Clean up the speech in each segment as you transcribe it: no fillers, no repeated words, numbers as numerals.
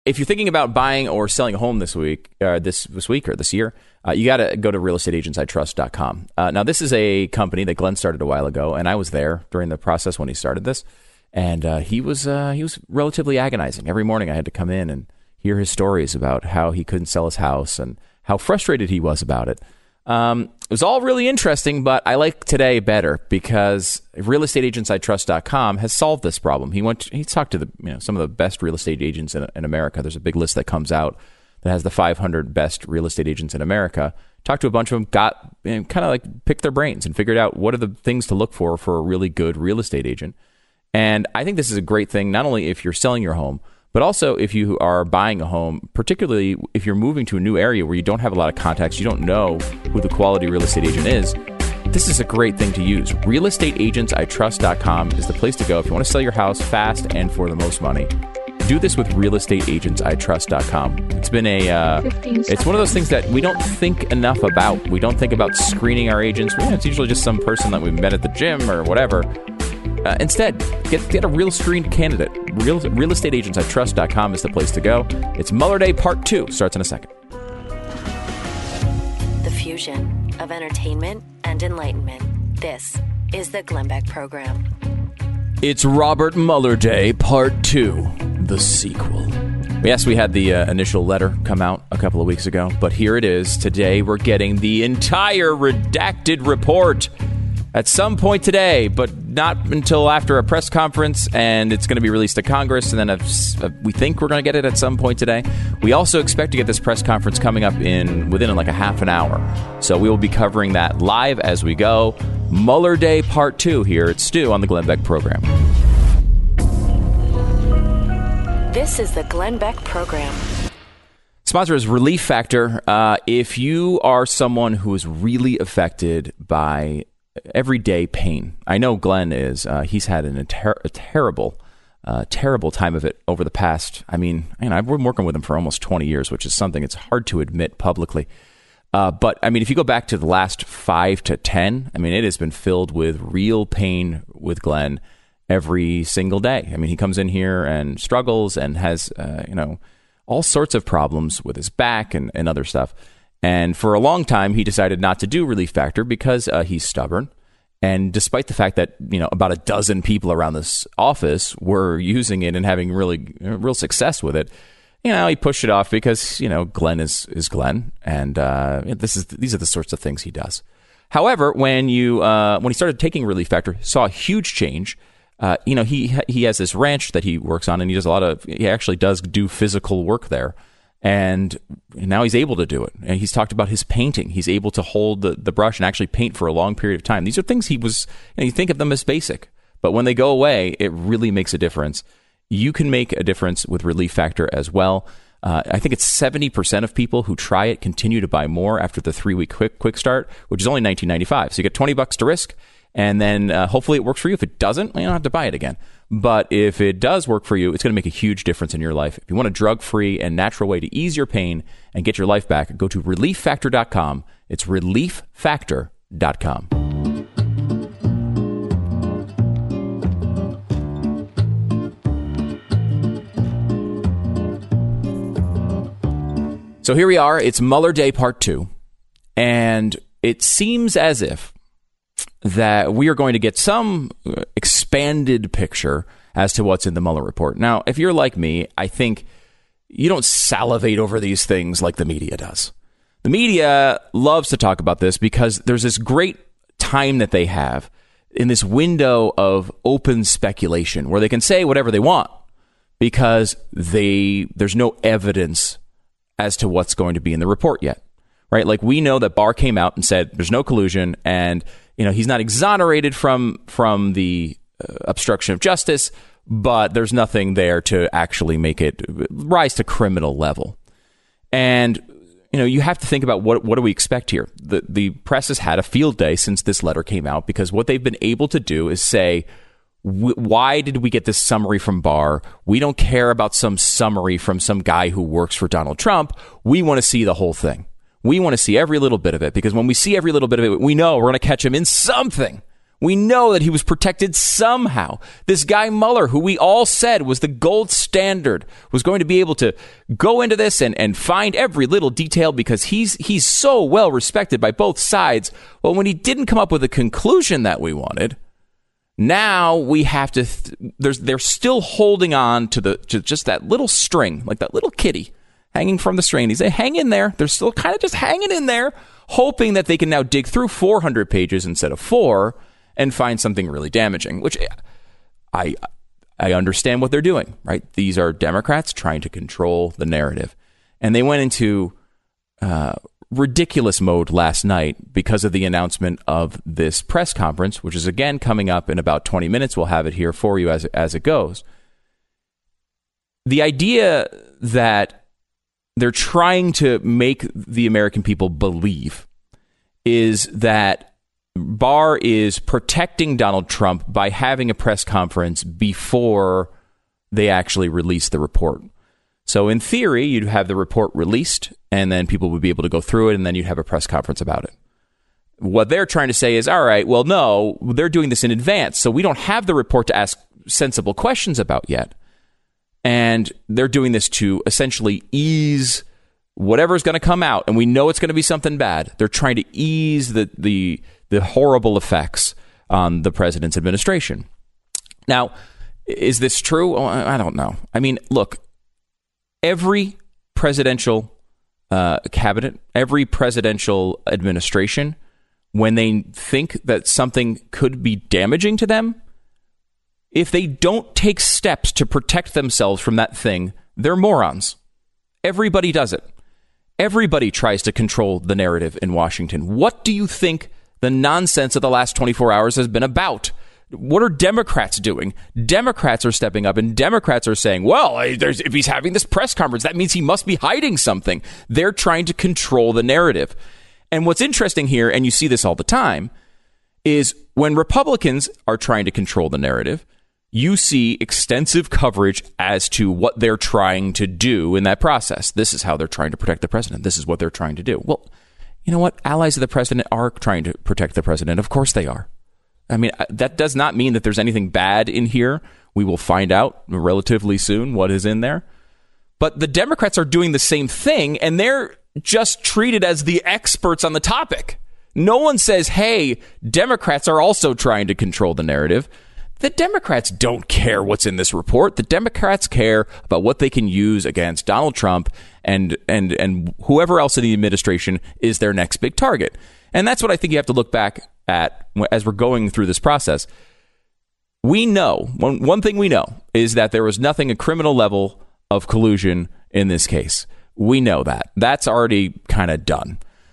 if you're thinking about buying or selling a home this week, this week or this year, you got to go to realestateagentsitrust.com. Now, this is a company that Glenn started a while ago, and I was there during the process when he started this. And he was relatively agonizing. Every morning I had to come in and hear his stories about how he couldn't sell his house and how frustrated he was about it. It was all really interesting, but I like today better because realestateagentsitrust.com has solved this problem. He talked to some of the best real estate agents in America. There's a big list that comes out that has the 500 best real estate agents in America. Talked to a bunch of them, got kind of like picked their brains and figured out what are the things to look for a really good real estate agent. And I think this is a great thing, not only if you're selling your home, but also if you are buying a home, particularly if you're moving to a new area where you don't have a lot of contacts, you don't know who the quality real estate agent is. This is a great thing to use. Realestateagentsitrust.com is the place to go if you want to sell your house fast and for the most money. Do this with realestateagentsitrust.com. It's one of those things that we don't think enough about. We don't think about screening our agents. It's usually just some person that we met at the gym or whatever. Instead, get a real screened candidate. Realestateagentsitrust.com is the place to go. It's Mueller Day Part 2. Starts in a second. The fusion of entertainment and enlightenment. This is the Glenn Beck Program. It's Robert Mueller Day Part 2, the sequel. Yes, we had the initial letter come out a couple of weeks ago, but here it is. Today, we're getting the entire redacted report. At some point today, but not until after a press conference, and it's going to be released to Congress, and then we think we're going to get it at some point today. We also expect to get this press conference coming up within like a half an hour. So we will be covering that live as we go. Mueller Day Part 2 here at Stu on the Glenn Beck Program. This is the Glenn Beck Program. Sponsor is Relief Factor. If you are someone who is really affected by everyday pain. I know Glenn is. He's had a terrible time of it over the past. I've been working with him for almost 20 years, which is something it's hard to admit publicly. But if you go back to the last 5 to 10, it has been filled with real pain with Glenn every single day. He comes in here and struggles and has, all sorts of problems with his back and other stuff. And for a long time, he decided not to do Relief Factor because he's stubborn. And despite the fact that, about a dozen people around this office were using it and having real success with it, he pushed it off because, Glenn is Glenn. And these are the sorts of things he does. However, when he started taking Relief Factor, saw a huge change. He has this ranch that he works on, and he actually does do physical work there. And now he's able to do it. And he's talked about his painting. He's able to hold the brush and actually paint for a long period of time. These are things you think of them as basic, but when they go away, it really makes a difference. You can make a difference with Relief Factor as well. I think it's 70% of people who try it continue to buy more after the 3-week quick start, which is only $19.95. So you get $20 to risk. And then hopefully it works for you. If it doesn't, you don't have to buy it again. But if it does work for you, it's going to make a huge difference in your life. If you want a drug-free and natural way to ease your pain and get your life back, go to ReliefFactor.com. It's ReliefFactor.com. So here we are. It's Mueller Day Part 2. And it seems as if that we are going to get some expanded picture as to what's in the Mueller report. Now, if you're like me, I think you don't salivate over these things like the media does. The media loves to talk about this because there's this great time that they have in this window of open speculation where they can say whatever they want because there's no evidence as to what's going to be in the report yet, right? Like we know that Barr came out and said there's no collusion and he's not exonerated from the obstruction of justice, but there's nothing there to actually make it rise to criminal level. And, you have to think about what do we expect here? The press has had a field day since this letter came out because what they've been able to do is say, why did we get this summary from Barr? We don't care about some summary from some guy who works for Donald Trump. We want to see the whole thing. We want to see every little bit of it because when we see every little bit of it, we know we're going to catch him in something. We know that he was protected somehow. This guy Mueller, who we all said was the gold standard, was going to be able to go into this and find every little detail because he's so well respected by both sides. Well, when he didn't come up with a conclusion that we wanted, now we have to. They're still holding on to just that little string, like that little kitty hanging from the string. He's hang in there. They're still kind of just hanging in there, hoping that they can now dig through 400 pages instead of 4 and find something really damaging, which I understand what they're doing, right? These are Democrats trying to control the narrative. And they went into ridiculous mode last night because of the announcement of this press conference, which is, again, coming up in about 20 minutes. We'll have it here for you as it goes. The idea that they're trying to make the American people believe is that Barr is protecting Donald Trump by having a press conference before they actually release the report. So in theory, you'd have the report released, and then people would be able to go through it, and then you'd have a press conference about it. What they're trying to say is, all right, well, no, they're doing this in advance, so we don't have the report to ask sensible questions about yet. And they're doing this to essentially ease whatever's going to come out, and we know it's going to be something bad. They're trying to ease the horrible effects on the president's administration. Now, is this true? Oh, I don't know. I mean, look, every presidential cabinet, every presidential administration, when they think that something could be damaging to them, if they don't take steps to protect themselves from that thing, they're morons. Everybody does it. Everybody tries to control the narrative in Washington. What do you think the nonsense of the last 24 hours has been about? What are Democrats doing? Democrats are stepping up, and Democrats are saying, well, if he's having this press conference, that means he must be hiding something. They're trying to control the narrative. And what's interesting here, and you see this all the time, is when Republicans are trying to control the narrative, you see extensive coverage as to what they're trying to do in that process. This is how they're trying to protect the president. This is what they're trying to do. Well, you know what? Allies of the president are trying to protect the president. Of course they are. I mean, that does not mean that there's anything bad in here. We will find out relatively soon what is in there. But the Democrats are doing the same thing, and they're just treated as the experts on the topic. No one says, hey, Democrats are also trying to control the narrative. The Democrats don't care what's in this report. The Democrats care about what they can use against Donald Trump and whoever else in the administration is their next big target. And that's what I think you have to look back at as we're going through this process. We know, one thing we know is that there was nothing a criminal level of collusion in this case. We know that. That's already kind of done.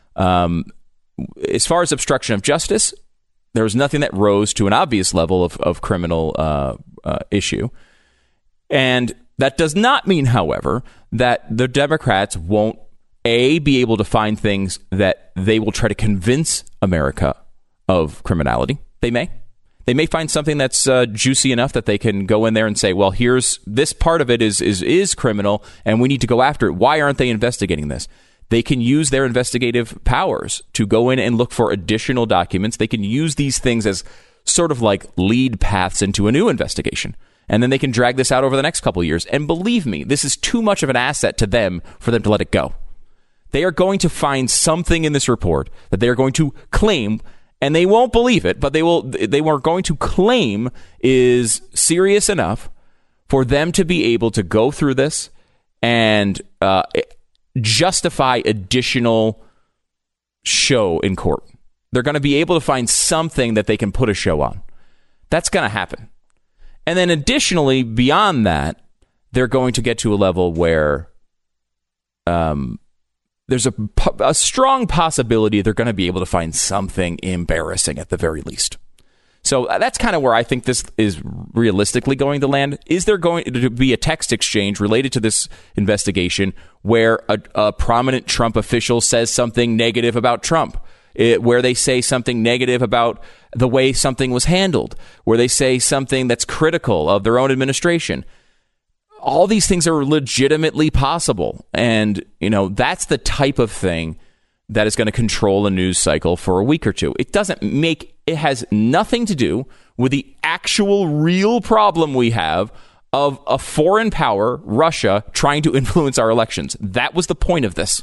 As far as obstruction of justice, there was nothing that rose to an obvious level of criminal issue. And that does not mean, however, that the Democrats won't, A, be able to find things that they will try to convince America of criminality. They may. They may find something that's juicy enough that they can go in there and say, well, here's this part of it is criminal, and we need to go after it. Why aren't they investigating this? They can use their investigative powers to go in and look for additional documents. They can use these things as sort of like lead paths into a new investigation. And then they can drag this out over the next couple of years. And believe me, this is too much of an asset to them for them to let it go. They are going to find something in this report that they are going to claim, and they won't believe it, but they were going to claim is serious enough for them to be able to go through this and justify additional show in court. They're going to be able to find something that they can put a show on. That's going to happen. And then additionally, beyond that, they're going to get to a level where there's a strong possibility they're going to be able to find something embarrassing at the very least. So that's kind of where I think this is realistically going to land. Is there going to be a text exchange related to this investigation where a prominent Trump official says something negative about Trump, where they say something negative about the way something was handled, where they say something that's critical of their own administration? All these things are legitimately possible. And, you know, that's the type of thing that is going to control a news cycle for a week or two. It doesn't make It has nothing to do with the actual real problem we have of a foreign power, Russia, trying to influence our elections. That was the point of this.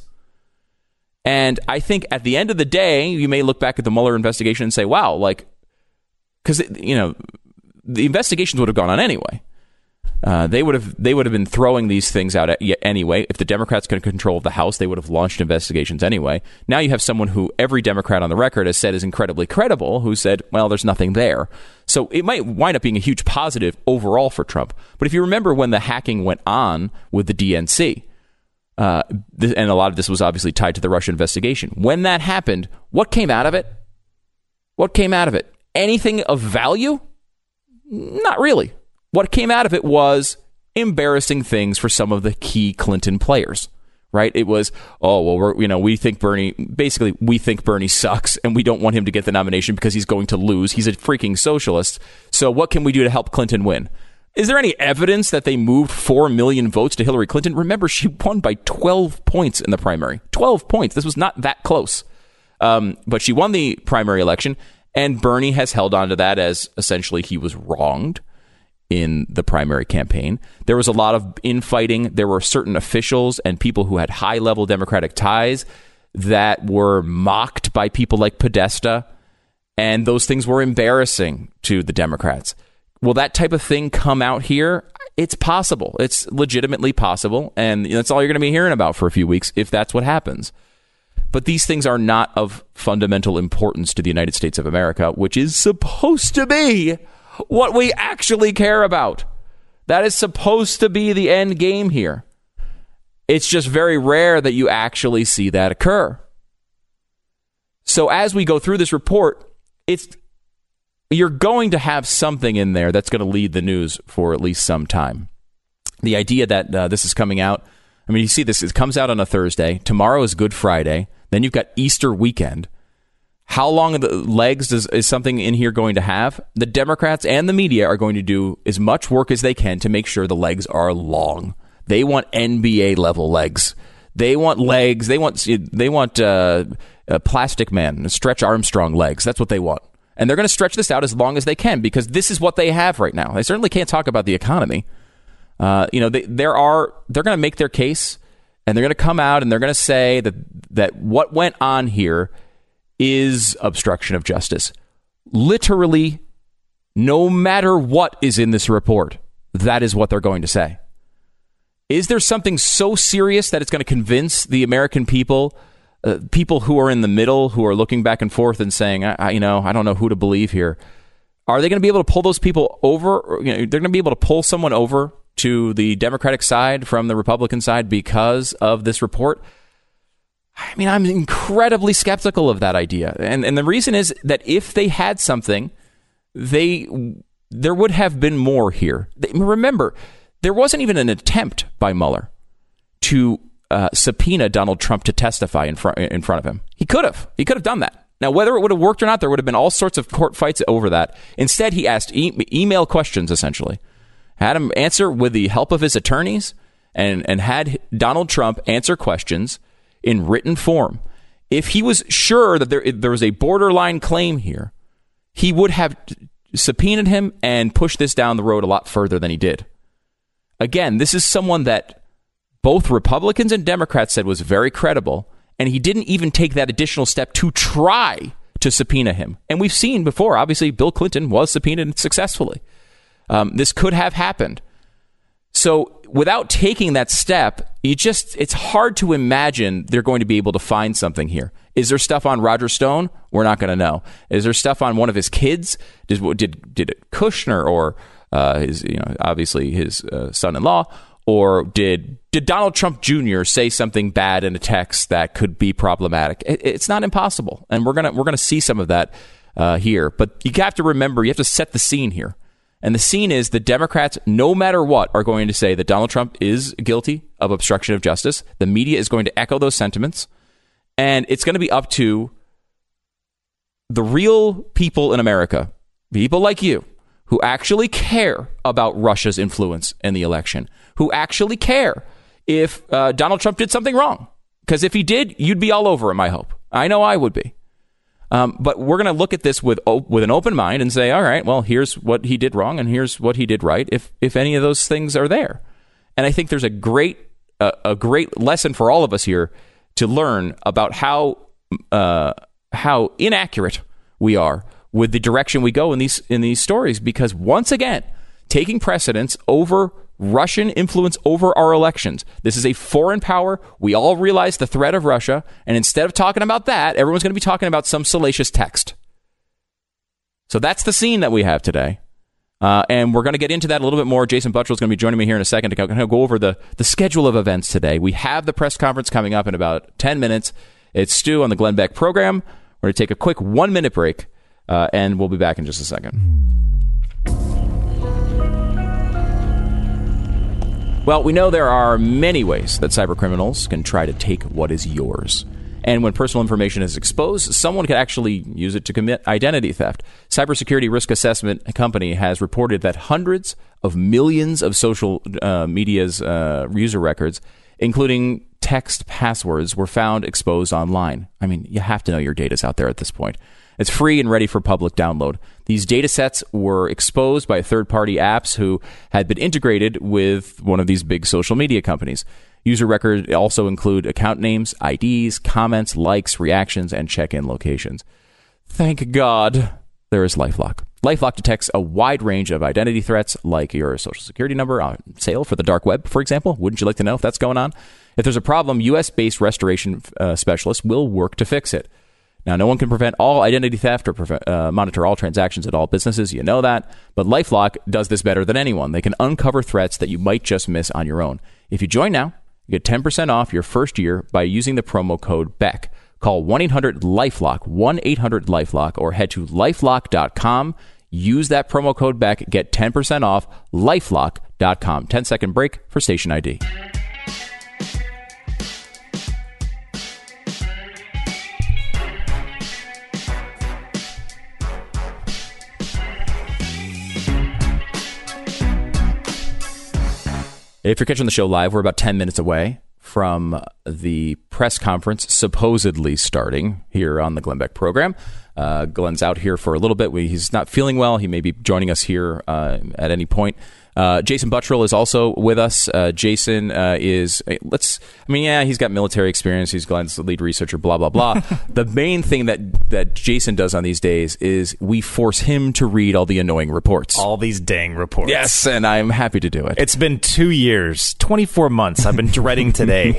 And I think at the end of the day, you may look back at the Mueller investigation and say, wow, like, because, the investigations would have gone on anyway. They would have been throwing these things out anyway. If the Democrats could control the House, they would have launched investigations anyway. Now you have someone who every Democrat on the record has said is incredibly credible, who said, well, there's nothing there. So it might wind up being a huge positive overall for Trump. But if you remember when the hacking went on with the DNC, and a lot of this was obviously tied to the Russia investigation, when that happened, what came out of it? What came out of it? Anything of value? Not really. What came out of it was embarrassing things for some of the key Clinton players, right? It was, we think Bernie sucks and we don't want him to get the nomination because he's going to lose. He's a freaking socialist. So what can we do to help Clinton win? Is there any evidence that they moved 4 million votes to Hillary Clinton? Remember, she won by 12 points in the primary. 12 points. This was not that close. But she won the primary election, and Bernie has held on to that as essentially he was wronged in the primary campaign. There was a lot of infighting. There were certain officials and people who had high-level Democratic ties that were mocked by people like Podesta, and those things were embarrassing to the Democrats. Will that type of thing come out here? It's possible. It's legitimately possible, and that's all you're going to be hearing about for a few weeks if that's what happens. But these things are not of fundamental importance to the United States of America, which is supposed to be what we actually care about. That is supposed to be the end game here. It's just very rare that you actually see that occur. So as we go through this report, you're going to have something in there that's going to lead the news for at least some time. The idea that this is coming out, I mean, you see this, it comes out on a Thursday. Tomorrow is Good Friday. Then you've got Easter weekend. How long of the legs is something in here going to have? The Democrats and the media are going to do as much work as they can to make sure the legs are long. They want NBA level legs. They want legs. They want Plastic Man, Stretch Armstrong legs. That's what they want. And they're going to stretch this out as long as they can because this is what they have right now. They certainly can't talk about the economy. They're going to make their case, and they're going to come out and they're going to say that what went on here is obstruction of justice. Literally, no matter what is in this report, that is what they're going to say. Is there something so serious that it's going to convince the American people, people who are in the middle, who are looking back and forth and saying, I don't know who to believe here? Are they going to be able to pull those people over? They're going to be able to pull someone over to the Democratic side from the Republican side because of this report? I mean, I'm incredibly skeptical of that idea. And the reason is that if they had something, there would have been more here. Remember, there wasn't even an attempt by Mueller to subpoena Donald Trump to testify in front of him. He could have done that. Now, whether it would have worked or not, there would have been all sorts of court fights over that. Instead, he asked email questions, essentially. Had him answer with the help of his attorneys and had Donald Trump answer questions in written form. If he was sure that there was a borderline claim here, he would have subpoenaed him and pushed this down the road a lot further than he did. Again, this is someone that both Republicans and Democrats said was very credible, and he didn't even take that additional step to try to subpoena him. And we've seen before, obviously, Bill Clinton was subpoenaed successfully. This could have happened. So without taking that step, it's hard to imagine they're going to be able to find something here. Is there stuff on Roger Stone? We're not going to know. Is there stuff on one of his kids? Did Kushner or obviously his son-in-law, or did Donald Trump Jr. say something bad in a text that could be problematic? It's not impossible, and we're gonna see some of that here. But you have to remember, you have to set the scene here. And the scene is the Democrats, no matter what, are going to say that Donald Trump is guilty of obstruction of justice. The media is going to echo those sentiments. And it's going to be up to the real people in America, people like you, who actually care about Russia's influence in the election, who actually care if Donald Trump did something wrong. Because if he did, you'd be all over him, I hope. I know I would be. But we're going to look at this with an open mind and say, all right, well, here's what he did wrong and here's what he did right, if any of those things are there. And I think there's a great lesson for all of us here to learn about how inaccurate we are with the direction we go in these stories, because once again, taking precedence over Russian influence over our elections. This is a foreign power. We all realize the threat of Russia, and instead of talking about that, everyone's going to be talking about some salacious text. So that's the scene that we have today. And we're going to get into that a little bit more. Jason Buttrill is going to be joining me here in a second to go over the schedule of events today. We have the press conference coming up in about 10 minutes. It's Stu on the Glenn Beck program. We're going to take a quick 1-minute break, and we'll be back in just a second. Well, we know there are many ways that cybercriminals can try to take what is yours. And when personal information is exposed, someone could actually use it to commit identity theft. Cybersecurity Risk Assessment Company has reported that hundreds of millions of social media's user records, including text passwords, were found exposed online. I mean, you have to know your data's out there at this point. It's free and ready for public download. These data sets were exposed by third-party apps who had been integrated with one of these big social media companies. User records also include account names, IDs, comments, likes, reactions, and check-in locations. Thank God there is LifeLock. LifeLock detects a wide range of identity threats, like your social security number on sale for the dark web, for example. Wouldn't you like to know if that's going on? If there's a problem, U.S.-based restoration specialists will work to fix it. Now, no one can prevent all identity theft or monitor all transactions at all businesses. You know that. But LifeLock does this better than anyone. They can uncover threats that you might just miss on your own. If you join now, you get 10% off your first year by using the promo code BECK. Call 1-800-LifeLock, 1-800-LifeLock, or head to lifelock.com. Use that promo code BECK. Get 10% off lifelock.com. 10-second break for station ID. If you're catching the show live, we're about 10 minutes away from the press conference supposedly starting here on the Glenn Beck program. Glenn's out here for a little bit. He's not feeling well. He may be joining us here at any point. Jason Buttrill is also with us. Jason he's got military experience. He's Glenn's lead researcher, blah, blah, blah. The main thing that Jason does on these days is we force him to read all the annoying reports. All these dang reports. Yes, and I'm happy to do it. It's been 2 years, 24 months. I've been dreading today.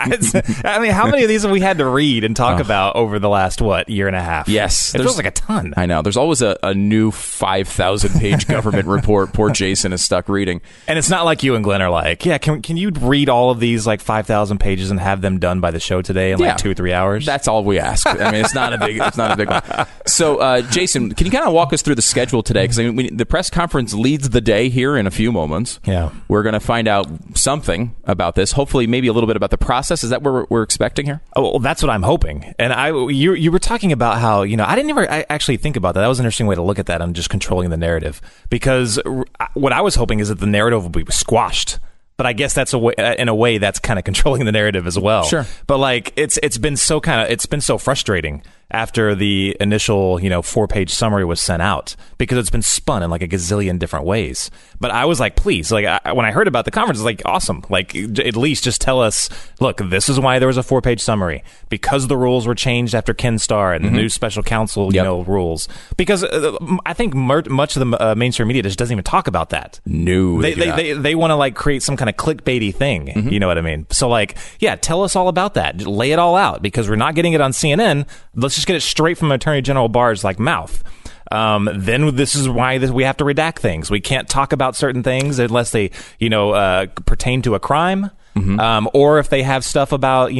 I mean, how many of these have we had to read and talk about over the last, year and a half? Yes. It feels like a ton. I know. There's always a new 5,000-page government report poor Jason is stuck reading. And it's not like you and Glenn are like, yeah, can you read all of these 5,000 pages and have them done by the show today in 2 or 3 hours? That's all we ask. I mean, it's not a big one. So, Jason, can you kind of walk us through the schedule today? Because the press conference leads the day here in a few moments. Yeah. We're going to find out something about this. Hopefully, maybe a little bit about the process. Is that what we're expecting here? Oh, well, that's what I'm hoping. And you were talking about how, I didn't ever actually think about that. That was an interesting way to look at that on just controlling the narrative. Because what I was hoping is that the narrative will be squashed. But I guess that's in a way that's kind of controlling the narrative as well. Sure. But it's been so frustrating after the initial 4-page summary was sent out, because it's been spun in a gazillion different ways. But I was like, please, when I heard about the conference, I was like, awesome. At least just tell us, look, this is why there was a 4-page summary, because the rules were changed after Ken Starr and the new special counsel, rules. Because I think much of the mainstream media just doesn't even talk about that. No, they want to create some kind of clickbaity thing. You know what I mean? So tell us all about that. Just lay it all out, because we're not getting it on CNN. Let's just get it straight from Attorney General Barr's mouth. Then this is why we have to redact things. We can't talk about certain things unless they, pertain to a crime, or if they have stuff about,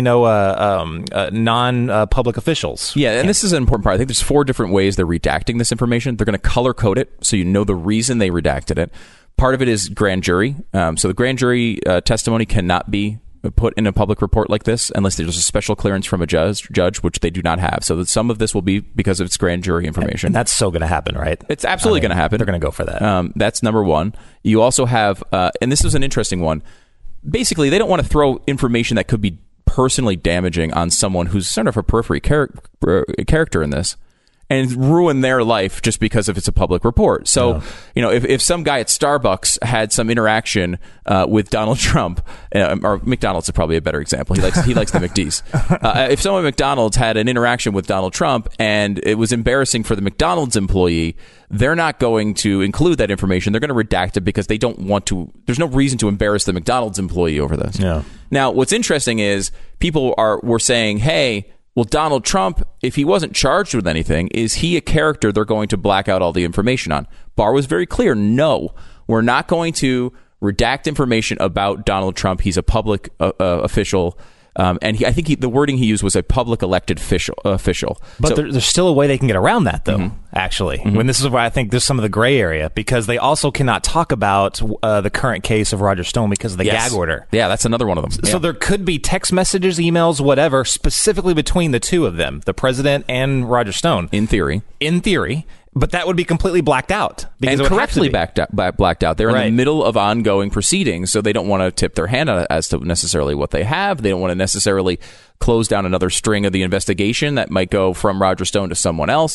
non-public officials. Yeah, and this is an important part. I think there's 4 different ways they're redacting this information. They're going to color code it so you know the reason they redacted it. Part of it is grand jury. So the grand jury testimony cannot be put in a public report like this unless there's a special clearance from a judge, which they do not have. So that some of this will be because of its grand jury information. And that's so going to happen, right? It's absolutely going to happen. They're going to go for that. That's number one. You also have, and this is an interesting one, basically they don't want to throw information that could be personally damaging on someone who's sort of a periphery character in this. and ruin their life just because if it's a public report. So, if some guy at Starbucks had some interaction with Donald Trump, or McDonald's is probably a better example. He likes the McD's. If someone at McDonald's had an interaction with Donald Trump and it was embarrassing for the McDonald's employee, they're not going to include that information. They're going to redact it because they don't want to. There's no reason to embarrass the McDonald's employee over this. Yeah. Now, what's interesting is people were saying, hey, well, Donald Trump, if he wasn't charged with anything, is he a character they're going to black out all the information on? Barr was very clear. No, we're not going to redact information about Donald Trump. He's a public official. And I think the wording he used was a public elected official. But there's still a way they can get around that, though, actually. When this is where I think there's some of the gray area, because they also cannot talk about the current case of Roger Stone because of the gag order. Yeah, that's another one of them. So there could be text messages, emails, whatever, specifically between the two of them, the president and Roger Stone. In theory. But that would be completely blacked out. And correctly blacked out. They're in the middle of ongoing proceedings, so they don't want to tip their hand as to necessarily what they have. They don't want to necessarily close down another string of the investigation that might go from Roger Stone to someone else.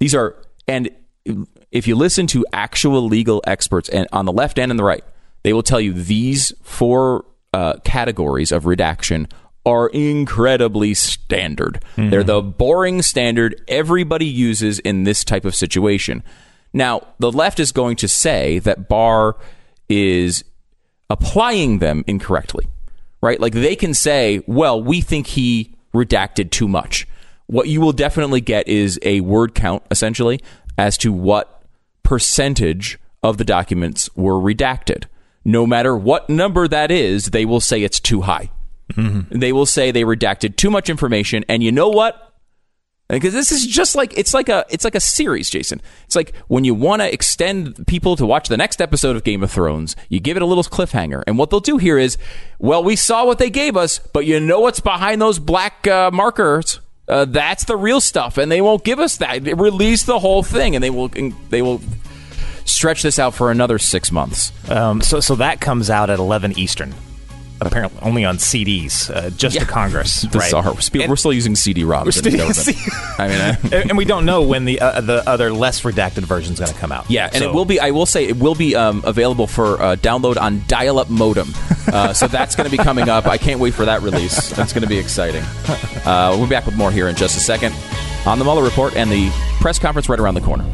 And if you listen to actual legal experts and on the left and on the right, they will tell you these 4 categories of redaction are incredibly standard. They're the boring standard everybody uses in this type of situation. Now, the left is going to say that Barr is applying them incorrectly, right? Like they can say, well, we think he redacted too much. What you will definitely get is a word count, essentially, as to what percentage of the documents were redacted. No matter what number that is, they will say it's too high. They will say they redacted too much information, and you know what? Because this is just like it's like a series, Jason. It's like when you want to extend people to watch the next episode of Game of Thrones, you give it a little cliffhanger. And what they'll do here is, well, we saw what they gave us, but you know what's behind those black markers? That's the real stuff, and they won't give us that. They release the whole thing, and they will stretch this out for another 6 months. So that comes out at 11 Eastern. Apparently only on CDs, just to Congress. Bizarre. Right? We're still using CD-ROMs. And we don't know when the other less redacted version is going to come out. Yeah, and it will be. I will say it will be available for download on dial-up modem. So that's going to be coming up. I can't wait for that release. That's going to be exciting. We'll be back with more here in just a second on the Mueller Report and the press conference right around the corner.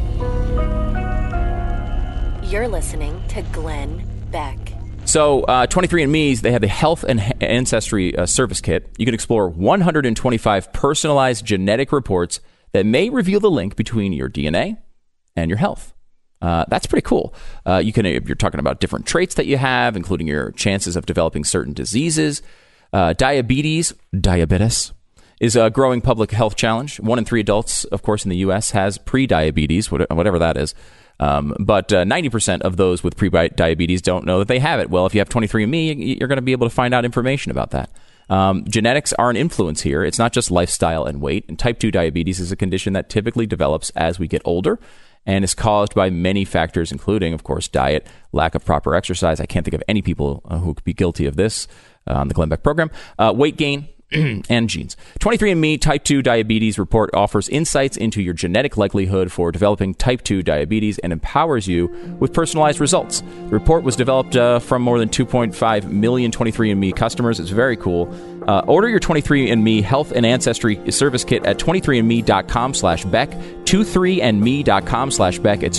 You're listening to Glenn Beck. So 23andMe, they have the Health and Ancestry Service Kit. You can explore 125 personalized genetic reports that may reveal the link between your DNA and your health. That's pretty cool. If you're talking about different traits that you have, including your chances of developing certain diseases. Diabetes is a growing public health challenge. 1 in 3 adults, of course, in the U.S. has pre-diabetes, whatever that is. But 90% of those with pre-diabetes don't know that they have it. Well, if you have 23andMe, you're going to be able to find out information about that. Genetics are an influence here. It's not just lifestyle and weight. And type 2 diabetes is a condition that typically develops as we get older and is caused by many factors, including, of course, diet, lack of proper exercise. I can't think of any people who could be guilty of this on the Glenn Beck program. Weight gain and genes. 23andMe Type 2 Diabetes Report offers insights into your genetic likelihood for developing type 2 diabetes and empowers you with personalized results. The report was developed from more than 2.5 million 23andMe customers. It's very cool. Order your 23andMe Health and Ancestry Service Kit at 23andme.com/Beck, 23andme.com/Beck. It's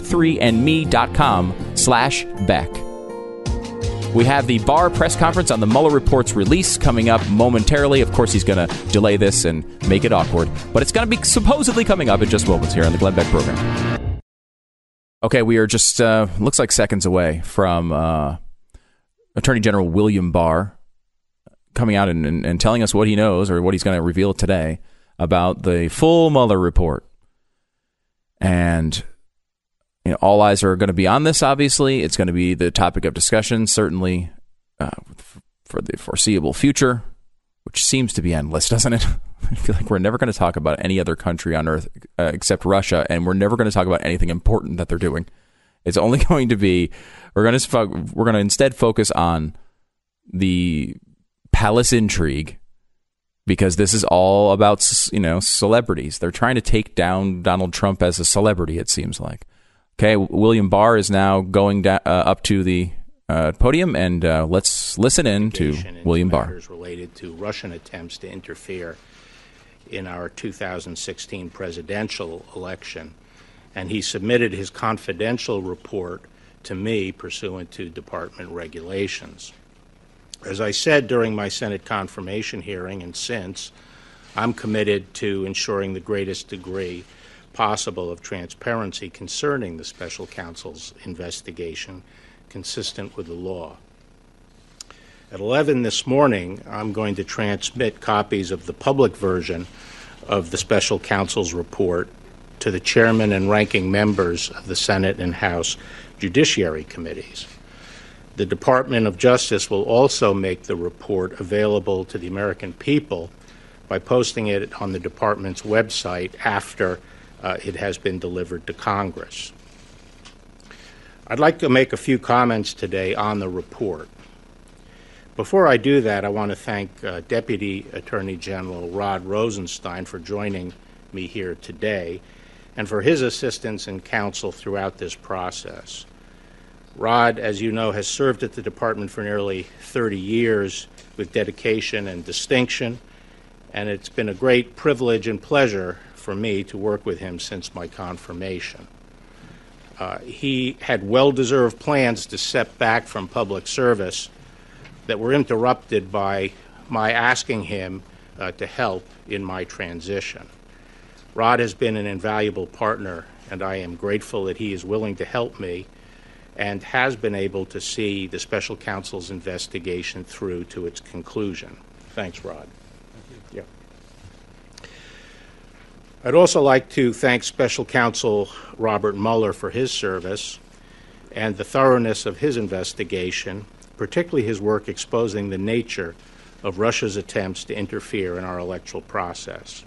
23andme.com/Beck. We have the Barr press conference on the Mueller Report's release coming up momentarily. Of course, he's going to delay this and make it awkward, but it's going to be supposedly coming up in just moments here on the Glenn Beck program. Okay, we are just, looks like seconds away from Attorney General William Barr coming out and telling us what he knows or what he's going to reveal today about the full Mueller report. And all eyes are going to be on this, obviously. It's going to be the topic of discussion, certainly for the foreseeable future, which seems to be endless, doesn't it? I feel like we're never going to talk about any other country on earth except Russia, and we're never going to talk about anything important that they're doing. It's only going to be, we're going to instead focus on the palace intrigue because this is all about, celebrities. They're trying to take down Donald Trump as a celebrity, it seems like. Okay, William Barr is now going up to the podium, and let's listen in to William Barr. Related to Russian attempts to interfere in our 2016 presidential election, and he submitted his confidential report to me pursuant to department regulations. As I said during my Senate confirmation hearing and since, I'm committed to ensuring the greatest degree possible of transparency concerning the special counsel's investigation, consistent with the law. At 11 this morning, I'm going to transmit copies of the public version of the special counsel's report to the chairman and ranking members of the Senate and House Judiciary Committees. The Department of Justice will also make the report available to the American people by posting it on the department's website after it has been delivered to Congress. I'd like to make a few comments today on the report. Before I do that, I want to thank Deputy Attorney General Rod Rosenstein for joining me here today and for his assistance and counsel throughout this process. Rod, as you know, has served at the department for nearly 30 years with dedication and distinction, and it's been a great privilege and pleasure for me to work with him since my confirmation. He had well-deserved plans to step back from public service that were interrupted by my asking him to help in my transition. Rod has been an invaluable partner, and I am grateful that he is willing to help me and has been able to see the special counsel's investigation through to its conclusion. Thanks, Rod. Thank you. Yeah. I'd also like to thank Special Counsel Robert Mueller for his service and the thoroughness of his investigation, particularly his work exposing the nature of Russia's attempts to interfere in our electoral process.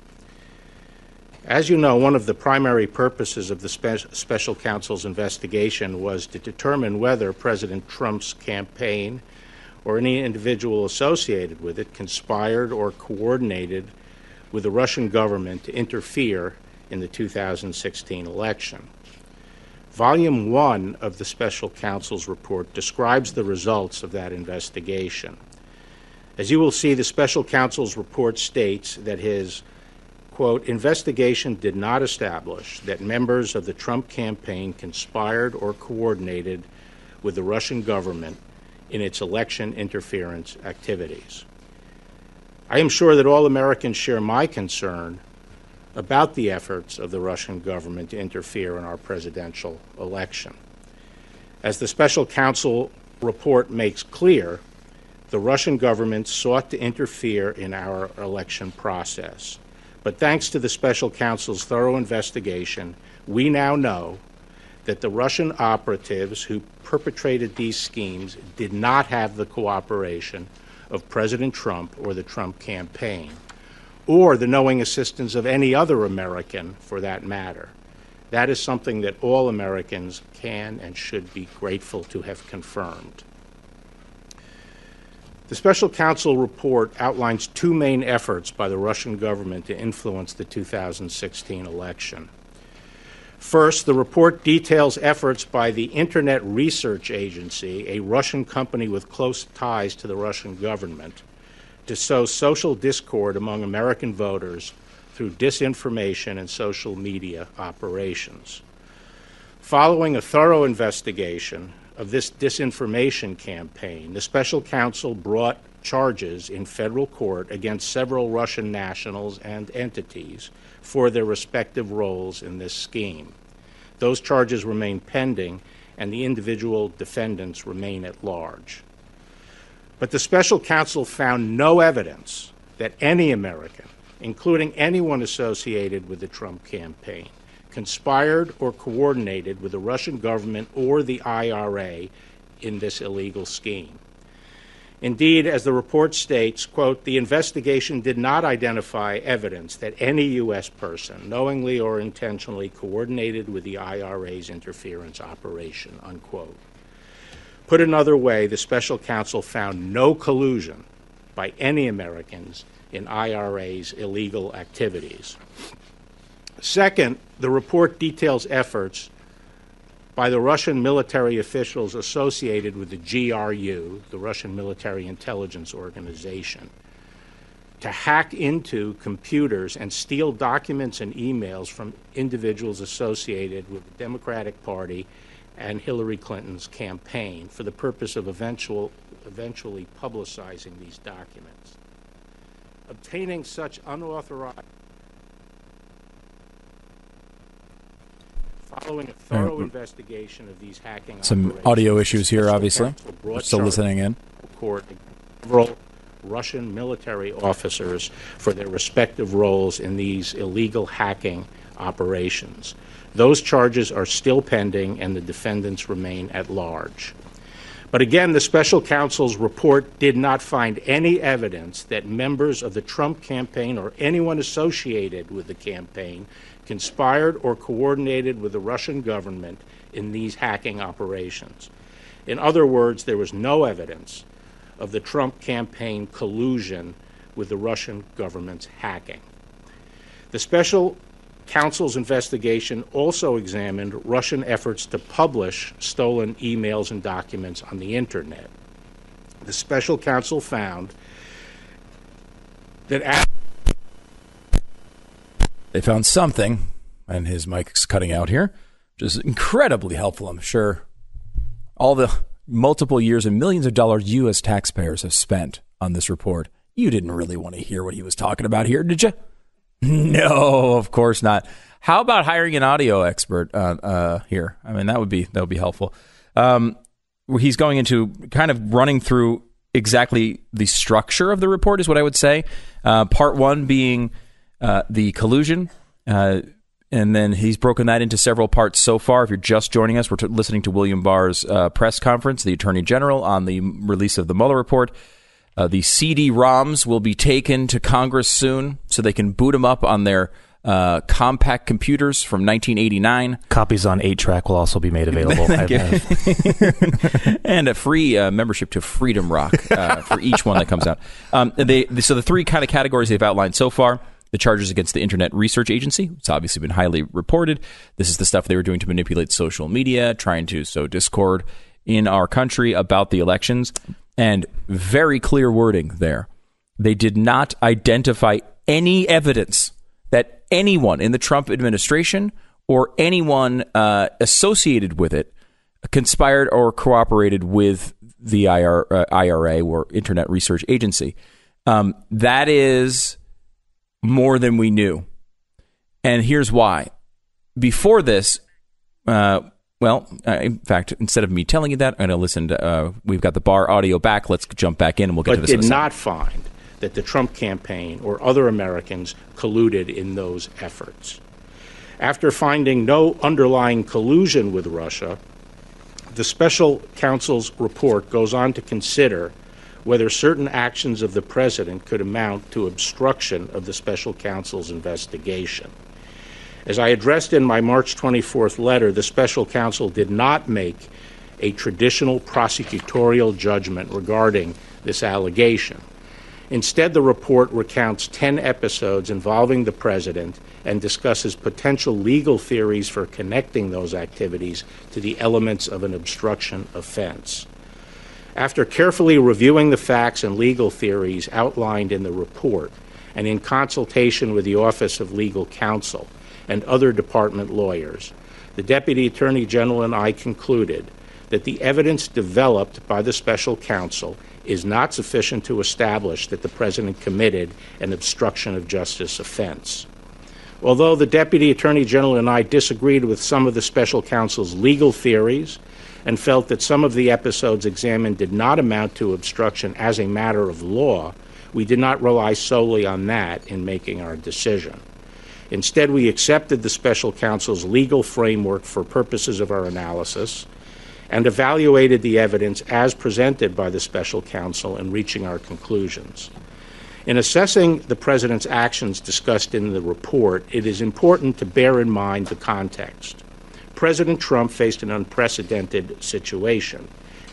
As you know, one of the primary purposes of the Special Counsel's investigation was to determine whether President Trump's campaign or any individual associated with it conspired or coordinated with the Russian government to interfere in the 2016 election. Volume 1 of the Special Counsel's report describes the results of that investigation. As you will see, the Special Counsel's report states that his quote, investigation did not establish that members of the Trump campaign conspired or coordinated with the Russian government in its election interference activities. I am sure that all Americans share my concern about the efforts of the Russian government to interfere in our presidential election. As the Special Counsel report makes clear, the Russian government sought to interfere in our election process. But thanks to the Special Counsel's thorough investigation, we now know that the Russian operatives who perpetrated these schemes did not have the cooperation of President Trump or the Trump campaign, or the knowing assistance of any other American for that matter. That is something that all Americans can and should be grateful to have confirmed. The Special Counsel report outlines two main efforts by the Russian government to influence the 2016 election. First, the report details efforts by the Internet Research Agency, a Russian company with close ties to the Russian government, to sow social discord among American voters through disinformation and social media operations. Following a thorough investigation of this disinformation campaign, the Special Counsel brought charges in federal court against several Russian nationals and entities for their respective roles in this scheme. Those charges remain pending, and the individual defendants remain at large. But the Special Counsel found no evidence that any American, including anyone associated with the Trump campaign, conspired or coordinated with the Russian government or the IRA in this illegal scheme. Indeed, as the report states, quote, the investigation did not identify evidence that any U.S. person knowingly or intentionally coordinated with the IRA's interference operation, unquote. Put another way, the Special Counsel found no collusion by any Americans in IRA's illegal activities. Second, the report details efforts by the Russian military officials associated with the GRU, the Russian Military Intelligence Organization, to hack into computers and steal documents and emails from individuals associated with the Democratic Party and Hillary Clinton's campaign for the purpose of eventually publicizing these documents. Obtaining such unauthorized following a thorough investigation of these hacking some operations, audio issues here, obviously. We're still listening in. Court several Russian military officers for their respective roles in these illegal hacking operations. Those charges are still pending, and the defendants remain at large. But again, the special counsel's report did not find any evidence that members of the Trump campaign or anyone associated with the campaign conspired or coordinated with the Russian government in these hacking operations. In other words, there was no evidence of the Trump campaign collusion with the Russian government's hacking. The special counsel's investigation also examined Russian efforts to publish stolen emails and documents on the internet. The special counsel found that they found something, and his mic's cutting out here, which is incredibly helpful, I'm sure. All the multiple years and millions of dollars U.S. taxpayers have spent on this report. You didn't really want to hear what he was talking about here, did you? No, of course not. How about hiring an audio expert here? I mean, that would be helpful. He's going into kind of running through exactly the structure of the report is what I would say. Part one being the collusion, and then he's broken that into several parts so far. If you're just joining us, we're listening to William Barr's press conference, the Attorney General, on the release of the Mueller report. The CD-ROMs will be taken to Congress soon so they can boot them up on their compact computers from 1989. Copies on 8-track will also be made available. And a free membership to Freedom Rock for each one that comes out. So the three kind of categories they've outlined so far: the charges against the Internet Research Agency. It's obviously been highly reported. This is the stuff they were doing to manipulate social media, trying to sow discord in our country about the elections. And very clear wording there. They did not identify any evidence that anyone in the Trump administration or anyone associated with it conspired or cooperated with the IRA or Internet Research Agency. That is more than we knew. And here's why. Before this, in fact, instead of me telling you that, I'm going to listen to, we've got the Barr audio back. Let's jump back in and we'll get to this in a second. But did not find that the Trump campaign or other Americans colluded in those efforts. After finding no underlying collusion with Russia, the special counsel's report goes on to consider whether certain actions of the president could amount to obstruction of the special counsel's investigation. As I addressed in my March 24th letter, the special counsel did not make a traditional prosecutorial judgment regarding this allegation. Instead, the report recounts 10 episodes involving the president and discusses potential legal theories for connecting those activities to the elements of an obstruction offense. After carefully reviewing the facts and legal theories outlined in the report, and in consultation with the Office of Legal Counsel and other department lawyers, the Deputy Attorney General and I concluded that the evidence developed by the special counsel is not sufficient to establish that the president committed an obstruction of justice offense. Although the Deputy Attorney General and I disagreed with some of the special counsel's legal theories and felt that some of the episodes examined did not amount to obstruction as a matter of law, we did not rely solely on that in making our decision. Instead, we accepted the special counsel's legal framework for purposes of our analysis and evaluated the evidence as presented by the special counsel in reaching our conclusions. In assessing the president's actions discussed in the report, it is important to bear in mind the context. President Trump faced an unprecedented situation,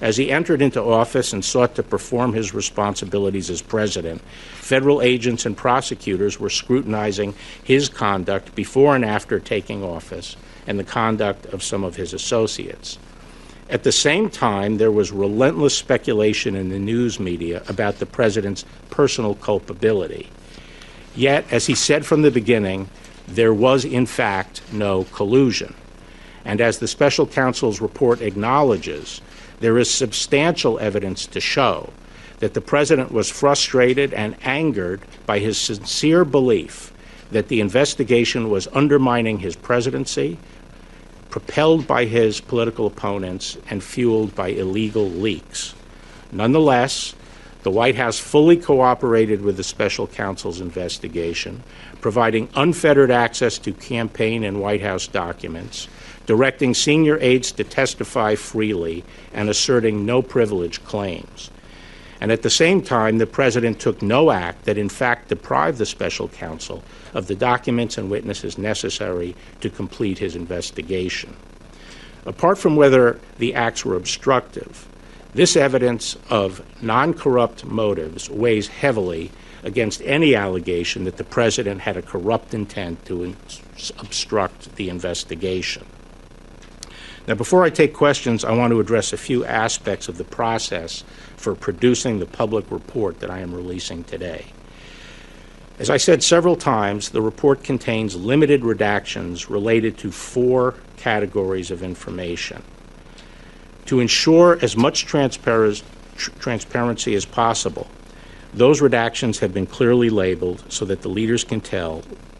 As he entered into office and sought to perform his responsibilities as president, federal agents and prosecutors were scrutinizing his conduct before and after taking office and the conduct of some of his associates. At the same time, there was relentless speculation in the news media about the president's personal culpability. Yet, as he said from the beginning, there was in fact no collusion. And as the special counsel's report acknowledges, there is substantial evidence to show that the president was frustrated and angered by his sincere belief that the investigation was undermining his presidency, propelled by his political opponents, and fueled by illegal leaks. Nonetheless, the White House fully cooperated with the special counsel's investigation, providing unfettered access to campaign and White House documents, directing senior aides to testify freely, and asserting no privilege claims. And at the same time, the president took no act that in fact deprived the special counsel of the documents and witnesses necessary to complete his investigation. Apart from whether the acts were obstructive, this evidence of non-corrupt motives weighs heavily against any allegation that the president had a corrupt intent to obstruct the investigation. Now, before I take questions, I want to address a few aspects of the process for producing the public report that I am releasing today. As I said several times, the report contains limited redactions related to 4 categories of information. To ensure as much transparency as possible, those redactions have been clearly labeled so that the readers can tell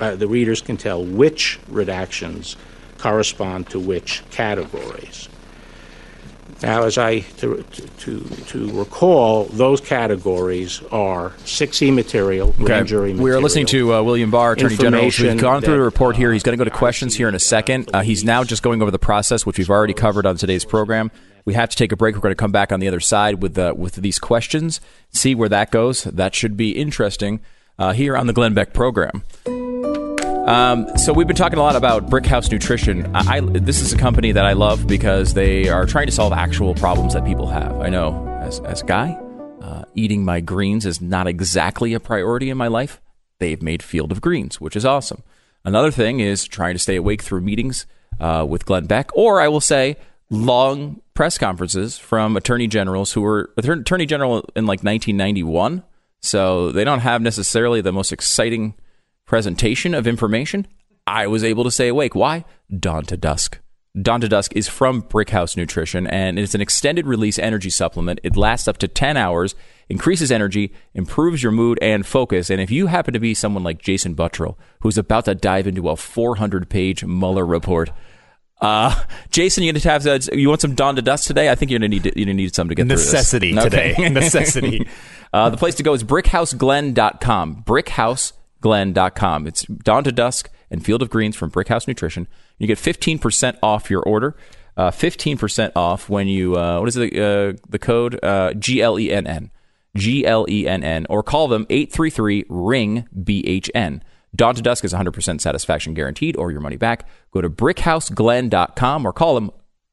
which redactions correspond to which categories. Now, as to recall, those categories are 6E material, grand jury material. We are listening to William Barr, Attorney General, who's gone through the report here. He's going to go to questions here in a second. He's now just going over the process, which we've already covered on today's program. We have to take a break. We're going to come back on the other side with these questions, see where that goes. That should be interesting here on the Glenn Beck program. So we've been talking a lot about Brickhouse Nutrition. This is a company that I love because they are trying to solve actual problems that people have. I know, as a guy, eating my greens is not exactly a priority in my life. They've made Field of Greens, which is awesome. Another thing is trying to stay awake through meetings with Glenn Beck, or I will say long press conferences from attorney generals who were attorney general in like 1991. So they don't have necessarily the most exciting presentation of information. I was able to stay awake. Why? Dawn to Dusk. Dawn to Dusk is from Brickhouse Nutrition, and it's an extended release energy supplement. It lasts up to 10 hours, increases energy, improves your mood and focus. And if you happen to be someone like Jason Buttrill, who's about to dive into a 400-page Mueller report, Jason, you want some Dawn to Dusk today? I think you're gonna need something to get Necessity through this. today. Okay. Necessity. The place to go is BrickhouseGlenn.com. BrickhouseGlenn.com. It's Dawn to Dusk and Field of Greens from Brickhouse Nutrition. You get 15% off your order. 15% off when you what is the code? GLENN. GLENN, or call them 833-RING-BHN. Dawn to Dusk is 100% satisfaction guaranteed or your money back. Go to BrickhouseGlenn.com or call them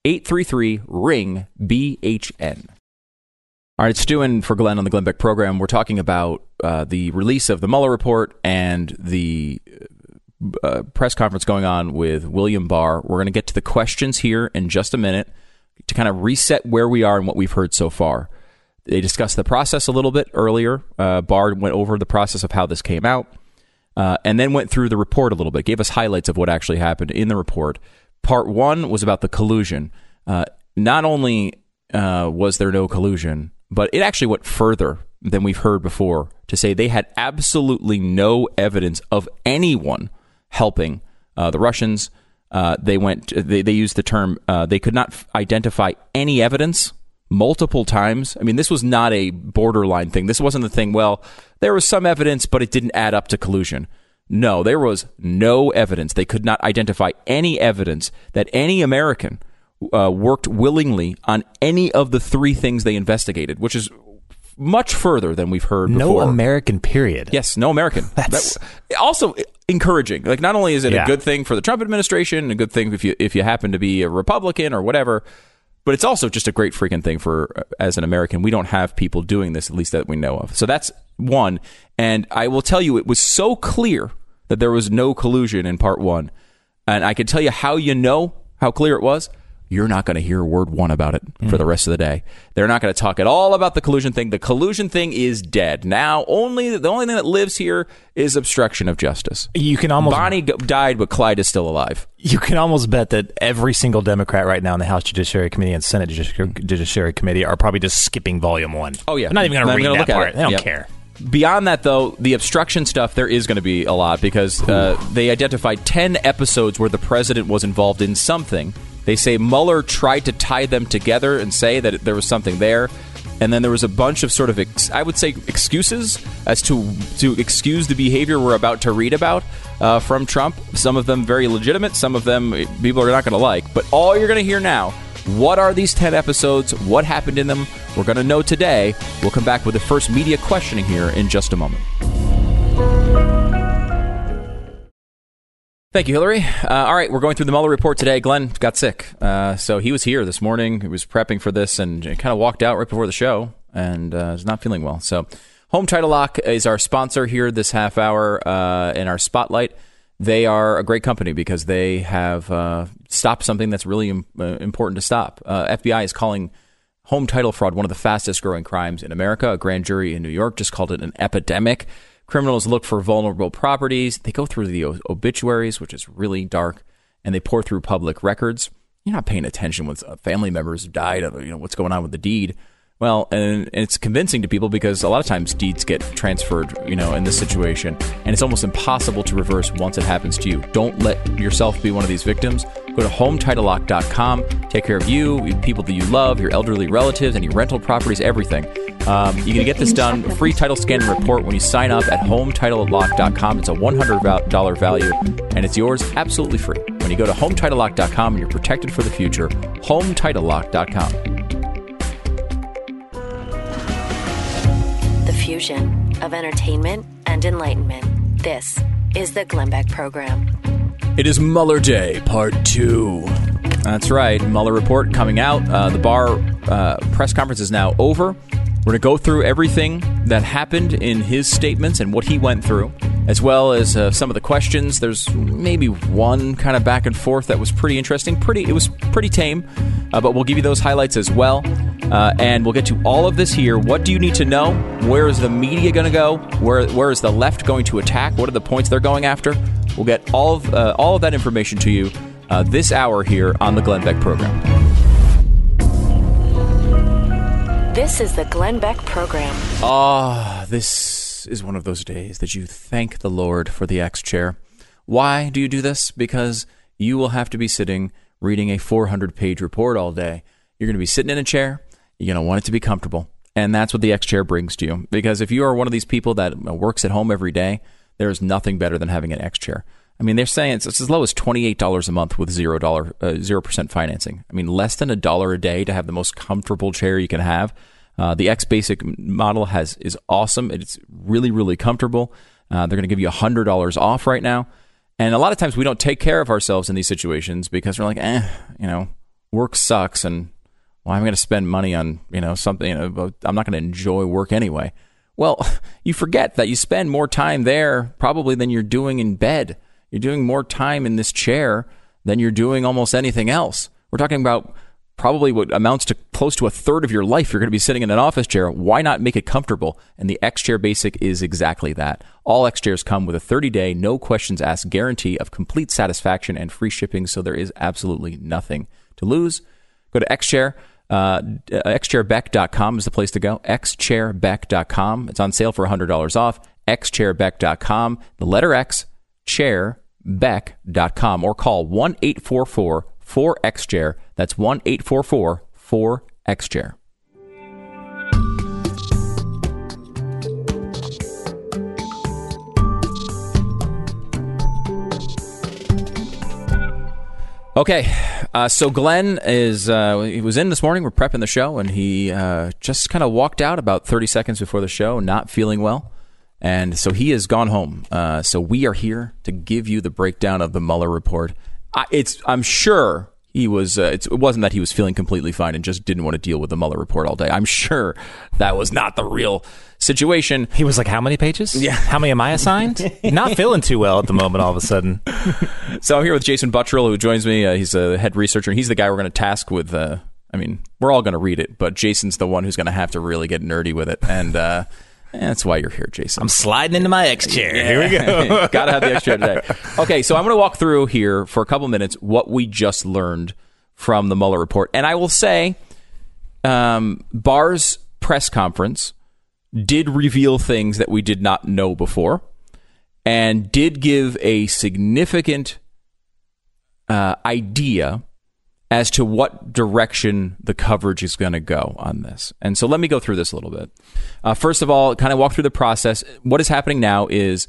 833-RING-BHN. All right, it's Stu in for Glenn on the Glenn Beck program. We're talking about the release of the Mueller report and the press conference going on with William Barr. We're going to get to the questions here in just a minute to kind of reset where we are and what we've heard so far. They discussed the process a little bit earlier. Barr went over the process of how this came out. And then went through the report a little bit, gave us highlights of what actually happened in the report. Part 1 was about the collusion. Not only was there no collusion, but it actually went further than we've heard before to say they had absolutely no evidence of anyone helping the Russians. They used the term, they could not identify any evidence multiple times. I mean, this was not a borderline thing. This wasn't the thing, well, there was some evidence, but it didn't add up to collusion. No, there was no evidence. They could not identify any evidence that any American worked willingly on any of the 3 things they investigated, which is much further than we've heard before. No American, period. Yes, no American. That's also encouraging. Like, not only is it a good thing for the Trump administration, a good thing if you happen to be a Republican or whatever, But it's also just a great freaking thing for, as an American, we don't have people doing this, at least that we know of. So that's one. And I will tell you, it was so clear that there was no collusion in part one. And I can tell you how clear it was. You're not going to hear word one about it for the rest of the day. They're not going to talk at all about the collusion thing. The collusion thing is dead. Now, the only thing that lives here is obstruction of justice. You can almost Bonnie died, but Clyde is still alive. You can almost bet that every single Democrat right now in the House Judiciary Committee and Senate Judiciary Committee are probably just skipping Volume 1. Oh, yeah. They're not even going to read that part. They don't care. Beyond that, though, the obstruction stuff, there is going to be a lot because they identified 10 episodes where the president was involved in something. They say Mueller tried to tie them together and say that there was something there. And then there was a bunch of sort of, I would say, excuses as to excuse the behavior we're about to read about from Trump. Some of them very legitimate. Some of them people are not going to like. But all you're going to hear now, what are these 10 episodes? What happened in them? We're going to know today. We'll come back with the first media questioning here in just a moment. Thank you, Hillary. All right, we're going through the Mueller report today. Glenn got sick, so he was here this morning. He was prepping for this and kind of walked out right before the show and is not feeling well. So Home Title Lock is our sponsor here this half hour in our spotlight. They are a great company because they have stopped something that's really important to stop. FBI is calling home title fraud one of the fastest growing crimes in America. A grand jury in New York just called it an epidemic. Criminals look for vulnerable properties. They go through the obituaries, which is really dark, and they pour through public records. You're not paying attention when family members died of, what's going on with the deed. Well, and it's convincing to people because a lot of times deeds get transferred, in this situation, and it's almost impossible to reverse once it happens to you. Don't let yourself be one of these victims. Go to HometitleLock.com. Take care of you, people that you love, your elderly relatives, any rental properties, everything. You can get this done, a free title scan and report when you sign up at HometitleLock.com. It's a $100 value, and it's yours absolutely free. When you go to HometitleLock.com, you're protected for the future. HometitleLock.com. The fusion of entertainment and enlightenment. This is the Glenn Beck Program. It is Mueller Day, Part 2. That's right. Mueller report coming out. The Barr press conference is now over. We're going to go through everything that happened in his statements and what he went through, as well as some of the questions. There's maybe one kind of back and forth that was pretty interesting. It was pretty tame, but we'll give you those highlights as well. And we'll get to all of this here. What do you need to know? Where is the media going to go? Where is the left going to attack? What are the points they're going after? We'll get all of that information to you this hour here on the Glenn Beck Program. This is the Glenn Beck Program. This is one of those days that you thank the Lord for the X chair. Why do you do this? Because you will have to be sitting reading a 400-page report all day. You're going to be sitting in a chair. You're going to want it to be comfortable. And that's what the X chair brings to you. Because if you are one of these people that works at home every day, there is nothing better than having an X chair. I mean, they're saying it's as low as $28 a month with 0% financing. I mean, less than $1 a day to have the most comfortable chair you can have. The X Basic model is awesome. It's really, really comfortable. They're going to give you $100 off right now. And a lot of times we don't take care of ourselves in these situations because we're like, work sucks, and why am I going to spend money on something? I'm not going to enjoy work anyway. Well, you forget that you spend more time there probably than you're doing in bed. You're doing more time in this chair than you're doing almost anything else. We're talking about probably what amounts to close to a third of your life. You're going to be sitting in an office chair. Why not make it comfortable? And the X Chair Basic is exactly that. All X chairs come with a 30-day, no questions asked guarantee of complete satisfaction and free shipping, so there is absolutely nothing to lose. Go to XChair. XChairBeck.com is the place to go. XChairBeck.com. It's on sale for $100 off. XChairBeck.com. The letter X, chairbeck.com, or call 1-844-4XChair. That's 1-844-4XChair. Okay, so Glenn he was in this morning. We're prepping the show, and he just kind of walked out about 30 seconds before the show, not feeling well. And so he has gone home. So we are here to give you the breakdown of the Mueller report. I'm sure he was. It wasn't that he was feeling completely fine and just didn't want to deal with the Mueller report all day. I'm sure that was not the real situation. He was like, how many pages? Yeah. How many am I assigned? Not feeling too well at the moment, all of a sudden. So I'm here with Jason Buttrill, who joins me. He's a head researcher, and he's the guy we're going to task with. We're all going to read it, but Jason's the one who's going to have to really get nerdy with it. And that's why you're here, Jason. I'm sliding into my X chair. Yeah. Here we go. Got to have the X chair today. Okay, so I'm going to walk through here for a couple minutes what we just learned from the Mueller report. And I will say Barr's press conference did reveal things that we did not know before and did give a significant idea as to what direction the coverage is going to go on this. And so let me go through this a little bit. First of all, kind of walk through the process. What is happening now is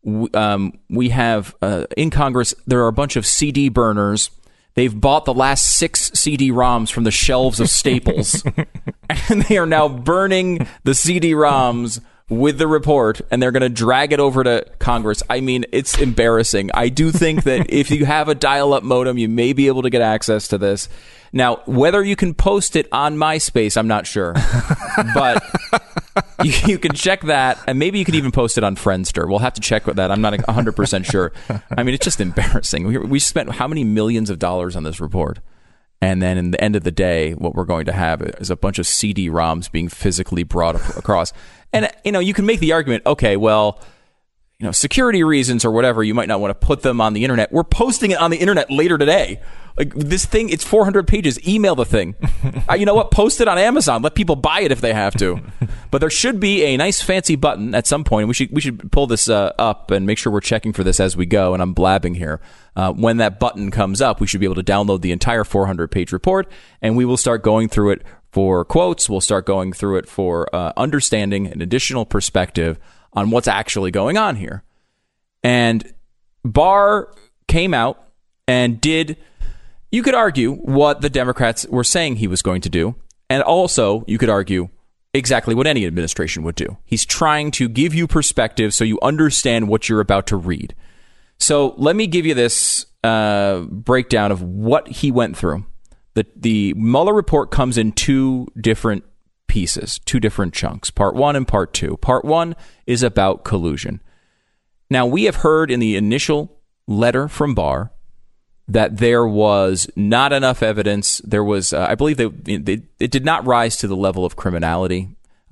we have in Congress, there are a bunch of CD burners. They've bought the last 6 CD-ROMs from the shelves of Staples, and they are now burning the CD-ROMs with the report, and they're going to drag it over to Congress. I mean, it's embarrassing. I do think that if you have a dial-up modem, you may be able to get access to this. Now, whether you can post it on MySpace, I'm not sure. But you can check that, and maybe you can even post it on Friendster. We'll have to check with that. I'm not 100% sure. I mean, it's just embarrassing. We spent how many millions of dollars on this report? And then in the end of the day, what we're going to have is a bunch of CD-ROMs being physically brought across. And, you can make the argument, okay, well, security reasons or whatever, you might not want to put them on the internet. We're posting it on the internet later today. Like this thing, it's 400 pages. Email the thing. You know what? Post it on Amazon. Let people buy it if they have to. But there should be a nice fancy button at some point. We should pull this up and make sure we're checking for this as we go. And I'm blabbing here. When that button comes up, we should be able to download the entire 400-page report, and we will start going through it for quotes. We'll start going through it for understanding an additional perspective on what's actually going on here. And Barr came out and did, you could argue, what the Democrats were saying he was going to do. And also, you could argue exactly what any administration would do. He's trying to give you perspective so you understand what you're about to read. So let me give you this breakdown of what he went through. The Mueller report comes in 2 different pieces, 2 different chunks, part 1 and part 2. Part 1 is about collusion. Now, we have heard in the initial letter from Barr that there was not enough evidence. There was, I believe, it did not rise to the level of criminality.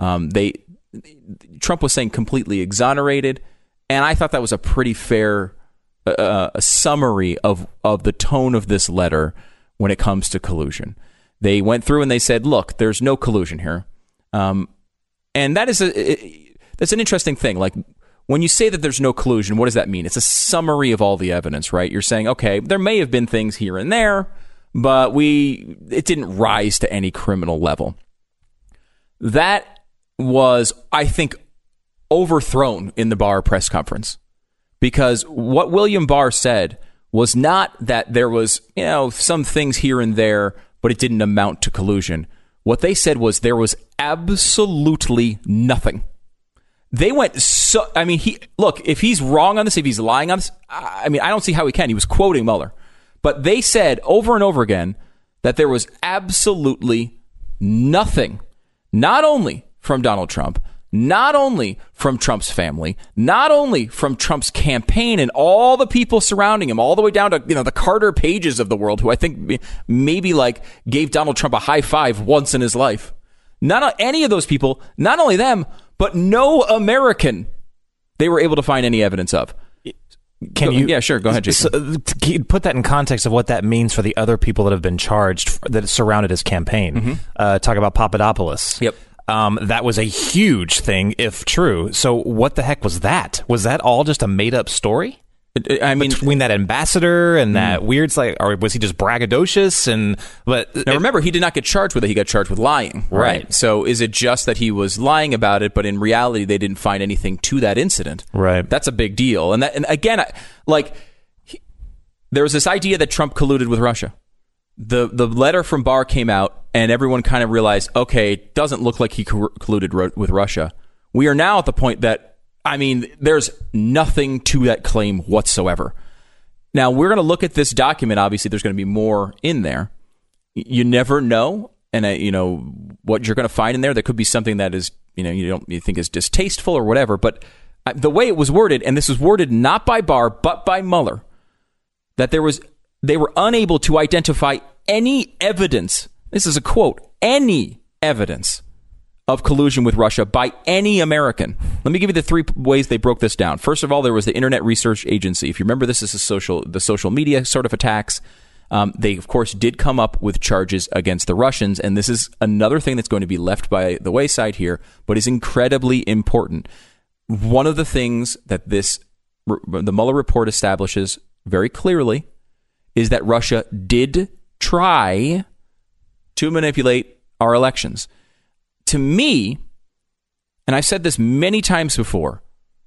Trump was saying completely exonerated, and I thought that was a pretty fair a summary of the tone of this letter when it comes to collusion. They went through and they said, look, there's no collusion here. And that's an interesting thing. Like, when you say that there's no collusion, what does that mean? It's a summary of all the evidence, right? You're saying, okay, there may have been things here and there, but it didn't rise to any criminal level. That was, I think, overthrown in the Barr press conference. Because what William Barr said was not that there was, some things here and there, but it didn't amount to collusion. What they said was there was absolutely nothing. They went if he's wrong on this, if he's lying on this, I don't see how he can. He was quoting Mueller. But they said over and over again that there was absolutely nothing, not only from Donald Trump, not only from Trump's family, not only from Trump's campaign and all the people surrounding him, all the way down to, the Carter Pages of the world, who I think maybe gave Donald Trump a high five once in his life. Not any of those people, not only them, but no American they were able to find any evidence of. Yeah, sure. Go ahead, Jason. Put that in context of what that means for the other people that have been charged that surrounded his campaign. Mm-hmm. Talk about Papadopoulos. Yep. That was a huge thing, if true. So what the heck was that? Was that all just a made-up story? Between that ambassador and that weird, or was he just braggadocious? Now remember, he did not get charged with it. He got charged with lying. Right. So is it just that he was lying about it, but in reality they didn't find anything to that incident? Right. That's a big deal. And again, there was this idea that Trump colluded with Russia. The letter from Barr came out, and everyone kind of realized, okay, it doesn't look like he colluded with Russia. We are now at the point that, there's nothing to that claim whatsoever. Now, we're going to look at this document. Obviously, there's going to be more in there. You never know. And, what you're going to find in there, there could be something that is, you think is distasteful or whatever. But the way it was worded, and this was worded not by Barr, but by Mueller, that they were unable to identify any evidence. This is a quote, any evidence of collusion with Russia by any American. Let me give you the 3 ways they broke this down. First of all, there was the Internet Research Agency. If you remember, this is the social media sort of attacks. They, of course, did come up with charges against the Russians, and this is another thing that's going to be left by the wayside here, but is incredibly important. One of the things that the Mueller report establishes very clearly is that Russia did try to manipulate our elections. To me, and I've said this many times before,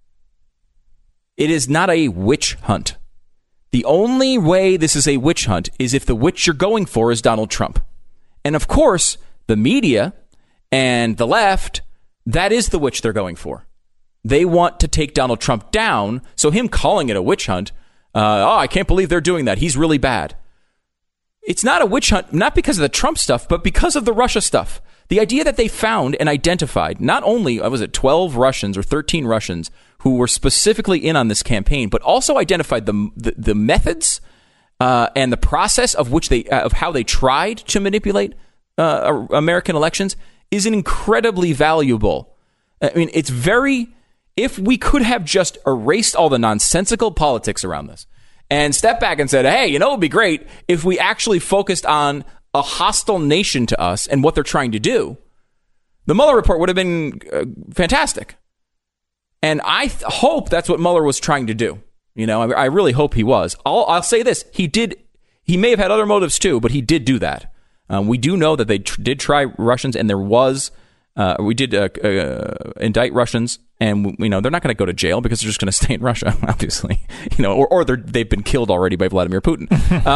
it is not a witch hunt. The only way this is a witch hunt is if the witch you're going for is Donald Trump. And of course, the media and the left, that is the witch they're going for. They want to take Donald Trump down, so him calling it a witch hunt, I can't believe they're doing that. He's really bad. It's not a witch hunt, not because of the Trump stuff, but because of the Russia stuff. The idea that they found and identified not only, 12 Russians or 13 Russians who were specifically in on this campaign, but also identified the methods and the process of how they tried to manipulate American elections is an incredibly valuable. I mean, it's very. If we could have just erased all the nonsensical politics around this and stepped back and said, hey, it would be great if we actually focused on a hostile nation to us and what they're trying to do, the Mueller report would have been fantastic. And I hope that's what Mueller was trying to do. I really hope he was. I'll say this. He may have had other motives too, but he did do that. We do know that they did try Russians, and we did indict Russians, and they're not going to go to jail because they're just going to stay in Russia, obviously, or they've been killed already by Vladimir Putin.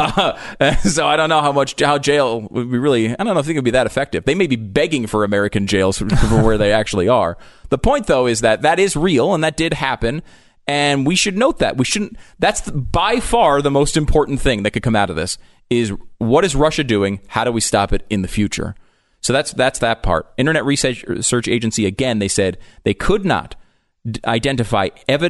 So I don't know how jail would be really. I don't know if it would be that effective. They may be begging for American jails for where they actually are. The point, though, is that is real, and that did happen, and we should note that. We shouldn't. That's by far the most important thing that could come out of this is what is Russia doing? How do we stop it in the future? So that's that part. Internet Research Agency, again, they said they could not identify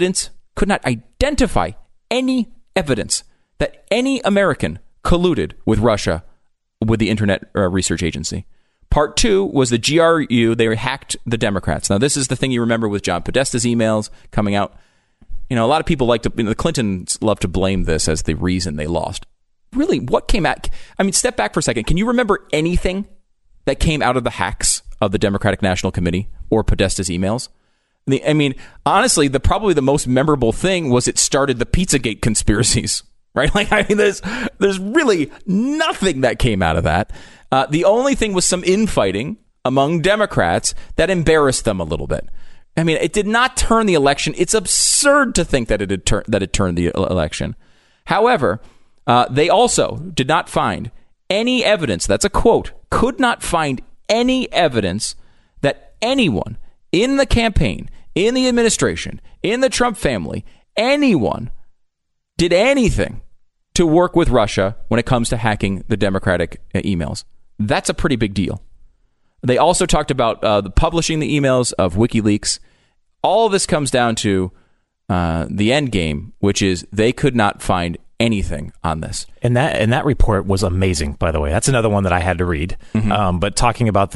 any evidence that any American colluded with Russia with the Internet Research Agency. Part 2 was the GRU. They hacked the Democrats. Now, this is the thing you remember with John Podesta's emails coming out. A lot of people the Clintons love to blame this as the reason they lost. Really, what came out? I mean, step back for a second. Can you remember anything that came out of the hacks of the Democratic National Committee or Podesta's emails? I mean, honestly, probably the most memorable thing was it started the Pizzagate conspiracies, right? There's really nothing that came out of that. The only thing was some infighting among Democrats that embarrassed them a little bit. I mean, it did not turn the election. It's absurd to think that it turned the election. However, they also did not find any evidence, that's a quote, could not find any evidence that anyone in the campaign, in the administration, in the Trump family, anyone did anything to work with Russia when it comes to hacking the Democratic emails. That's a pretty big deal. They also talked about the publishing the emails of WikiLeaks. All of this comes down to the end game, which is they could not find anything on this. And that report was amazing, by the way. That's another one that I had to read. Mm-hmm. But talking about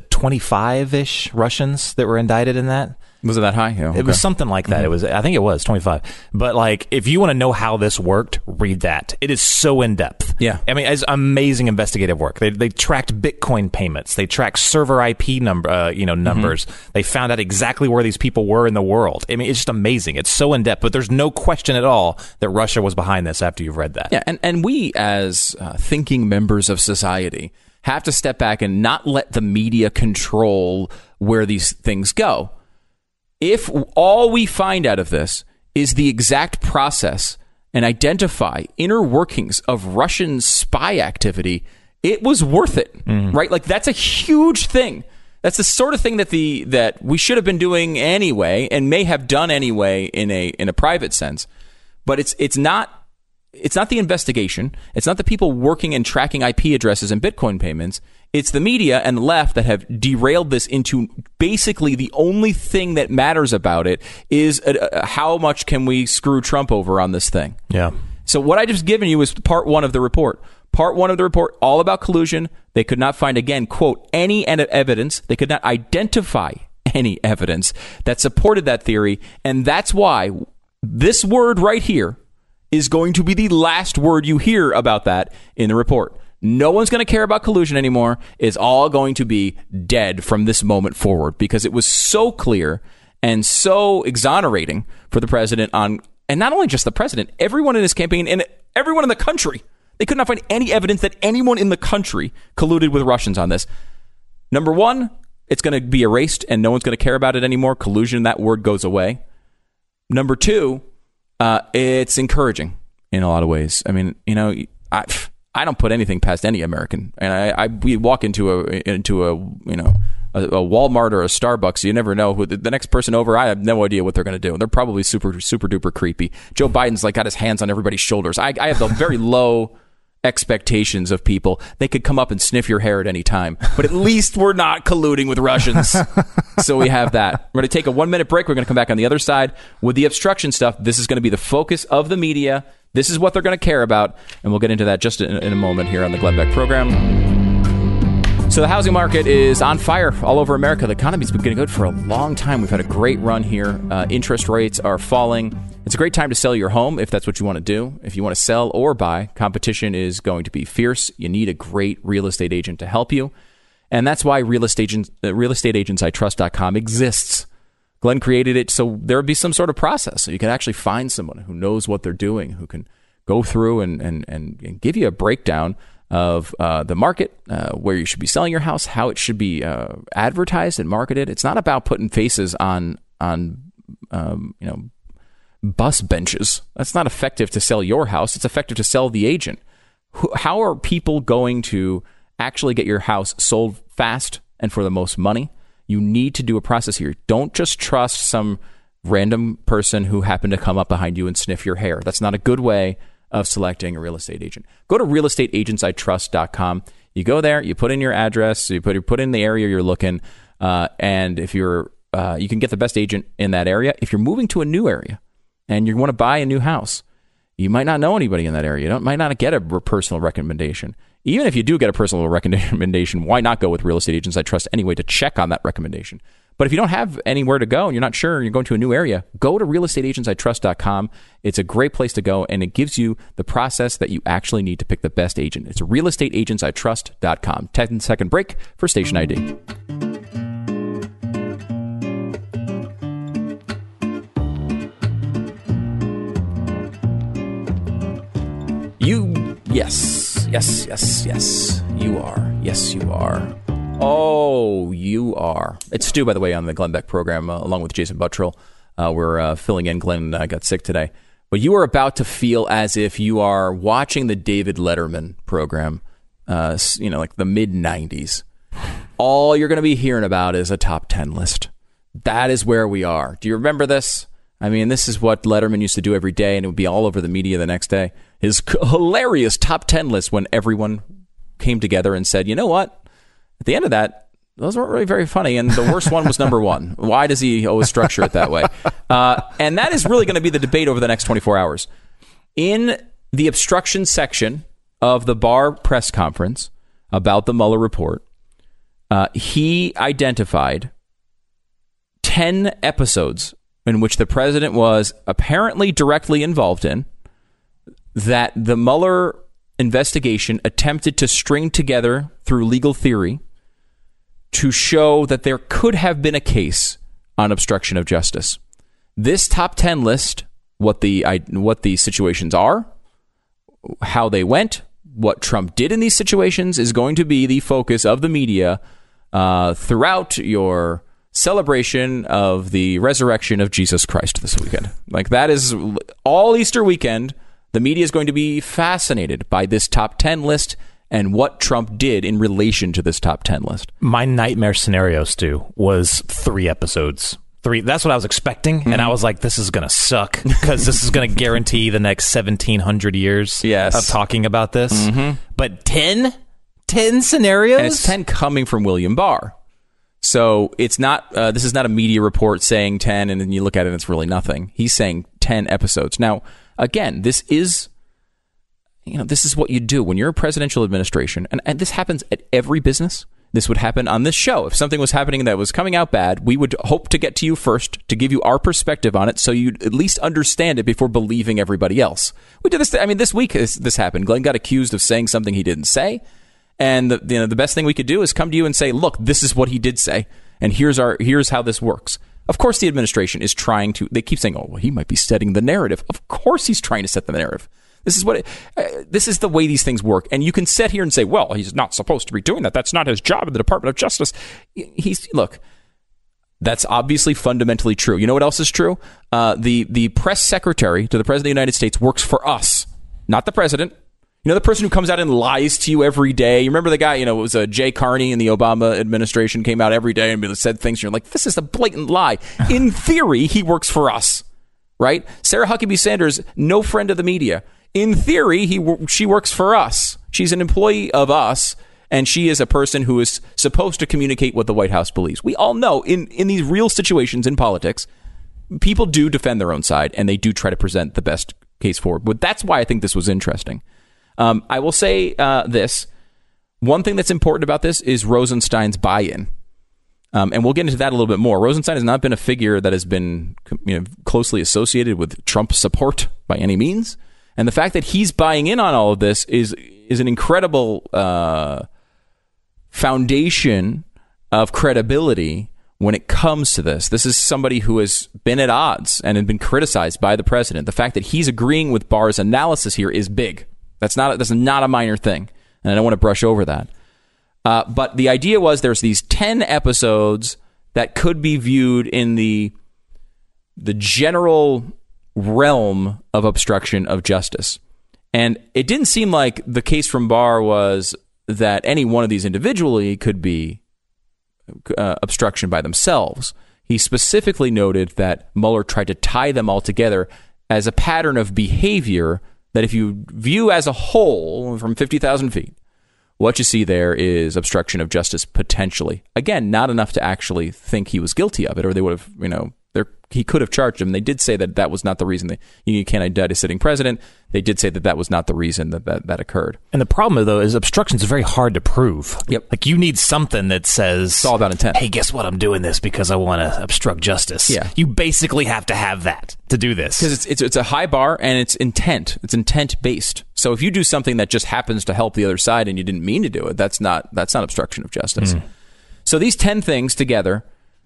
25-ish Russians that were indicted in that? Was it that high? Yeah, okay. It was something like that. Mm-hmm. I think it was 25. But if you want to know how this worked, read that. It is so in depth. Yeah. I mean, it's amazing investigative work. They tracked Bitcoin payments. They tracked server IP numbers. Mm-hmm. They found out exactly where these people were in the world. I mean, it's just amazing. It's so in depth. But there's no question at all that Russia was behind this after you've read that. Yeah. And we as thinking members of society have to step back and not let the media control where these things go. If all we find out of this is the exact process and identify inner workings of Russian spy activity, it was worth it, right? That's a huge thing. That's the sort of thing that we should have been doing anyway and may have done anyway in a private sense. But it's not it's not the investigation. It's not the people working and tracking IP addresses and Bitcoin payments. It's the media and the left that have derailed this into basically the only thing that matters about it is how much can we screw Trump over on this thing. Yeah. So what I just given you is part one of the report. Part one of the report, all about collusion. They could not find, again, quote, any evidence. They could not identify any evidence that supported that theory. And that's why this word right here is going to be the last word you hear about that in the report. No one's going to care about collusion anymore. It's all going to be dead from this moment forward because it was so clear and so exonerating for the president and not only just the president, everyone in his campaign and everyone in the country. They could not find any evidence that anyone in the country colluded with Russians on this. Number one, it's going to be erased and no one's going to care about it anymore. Collusion, that word goes away. Number two, it's encouraging in a lot of ways. I mean, I don't put anything past any American, and we walk into a Walmart or a Starbucks. You never know who the next person over. I have no idea what they're going to do. They're probably super duper creepy. Joe Biden's got his hands on everybody's shoulders. I have the very low expectations of people. They could come up and sniff your hair at any time, but at least we're not colluding with Russians. So we have that. We're going to take a 1-minute break. We're going to come back on the other side with the obstruction stuff. This is going to be the focus of the media. This is what they're going to care about, and we'll get into that just in a moment here on the Glenn Beck program. So the housing market is on fire all over America. The economy's been getting good for a long time. We've had a great run here. Interest rates are falling. It's a great time to sell your home if that's what you want to do. If you want to sell or buy, competition is going to be fierce. You need a great real estate agent to help you. And that's why realestateagentsitrust.com exists. Glenn created it so there would be some sort of process. So you can actually find someone who knows what they're doing, who can go through and give you a breakdown of the market, where you should be selling your house, how it should be advertised and marketed. It's not about putting faces on bus benches. That's not effective to sell your house. It's effective to sell the agent. How are people going to actually get your house sold fast and for the most money? You need to do a process here. Don't just trust some random person who happened to come up behind you and sniff your hair. That's not a good way of selecting a real estate agent. Go to realestateagentsitrust.com. You go there, you put in your address, you put in the area you're looking, and if you're, you can get the best agent in that area. If you're moving to a new area and you want to buy a new house, you might not know anybody in that area. You might not get a personal recommendation. Even if you do get a personal recommendation, why not go with Real Estate Agents I Trust anyway to check on that recommendation? But if you don't have anywhere to go and you're not sure and you're going to a new area, go to realestateagentsitrust.com. It's a great place to go, and it gives you the process that you actually need to pick the best agent. It's realestateagentsitrust.com. 10-second break for Station ID. Yes, you are. Yes, you are. Oh, you are. It's Stu, by the way, on the Glenn Beck program, along with Jason Buttrill. We're filling in. Glenn got sick today. But you are about to feel as if you are watching the David Letterman program, like the mid-'90s. All you're going to be hearing about is a top 10 list. That is where we are. Do you remember this? I mean, this is what Letterman used to do every day, and it would be all over the media the next day. His hilarious top 10 list when everyone came together and said, you know what? At the end of that, those weren't really very funny, and the worst one was number one. Why does he always structure it that way? And that is really going to be the debate over the next 24 hours. In the obstruction section of the Barr press conference about the Mueller report, he identified 10 episodes in which the president was apparently directly involved in, that the Mueller investigation attempted to string together through legal theory to show that there could have been a case on obstruction of justice. This top 10 list, what the situations are, how they went, what Trump did in these situations, is going to be the focus of the media throughout your celebration of the resurrection of Jesus Christ this weekend. Like, that is all Easter weekend. The media is going to be fascinated by this top 10 list and what Trump did in relation to this top 10 list. My nightmare scenario, Stu, was 3 episodes 3. That's what I was expecting, and I was like, this is going to suck, because this is going to guarantee the next 1,700 years of talking about this. But 10 scenarios? And it's 10 coming from William Barr. So it's not, this is not a media report saying 10, and then you look at it and it's really nothing. He's saying 10 episodes. Now, again, this is what you do when you're a presidential administration, and this happens at every business. This would happen on this show. If something was happening that was coming out bad, we would hope to get to you first to give you our perspective on it, so you'd at least understand it before believing everybody else. We did this. This week this happened. Glenn got accused of saying something he didn't say, and the best thing we could do is come to you and say, "Look, this is what he did say, and here's how this works." Of course, the administration is trying to. They keep saying, "Oh, well, he might be setting the narrative." Of course, he's trying to set the narrative. This is the way these things work. And you can sit here and say, well, he's not supposed to be doing that. That's not his job in the Department of Justice. Look, that's obviously fundamentally true. You know what else is true? The press secretary to the President of the United States works for us, not the president. You know, the person who comes out and lies to you every day. You remember the guy, it was Jay Carney in the Obama administration, came out every day and said things. You're like, this is a blatant lie. In theory, he works for us, right? Sarah Huckabee Sanders, no friend of the media. In theory, she works for us. She's an employee of us, and she is a person who is supposed to communicate what the White House believes. We all know in these real situations in politics, people do defend their own side, and they do try to present the best case forward. But that's why I think this was interesting. I will say this. One thing that's important about this is Rosenstein's buy-in. And we'll get into that a little bit more. Rosenstein has not been a figure that has been closely associated with Trump support by any means. And the fact that he's buying in on all of this is an incredible foundation of credibility when it comes to this. This is somebody who has been at odds and had been criticized by the president. The fact that he's agreeing with Barr's analysis here is big. That's not a minor thing, and I don't want to brush over that. But the idea was there's these 10 episodes that could be viewed in the general realm of obstruction of justice. And it didn't seem like the case from Barr was that any one of these individually could be obstruction by themselves. He specifically noted that Mueller tried to tie them all together as a pattern of behavior that if you view as a whole from 50,000 feet, what you see there is obstruction of justice potentially. Again, not enough to actually think he was guilty of it, or they would have, he could have charged him. They did say that was not the reason you can't indict a sitting president. They did say that was not the reason that occurred. And the problem, though, is obstruction is very hard to prove. Yep. Like, you need something that says... It's all about intent. Hey, guess what? I'm doing this because I want to obstruct justice. Yeah. You basically have to have that to do this. Because it's a high bar, and it's intent. It's intent-based. So if you do something that just happens to help the other side and you didn't mean to do it, that's not obstruction of justice. So these 10 things together...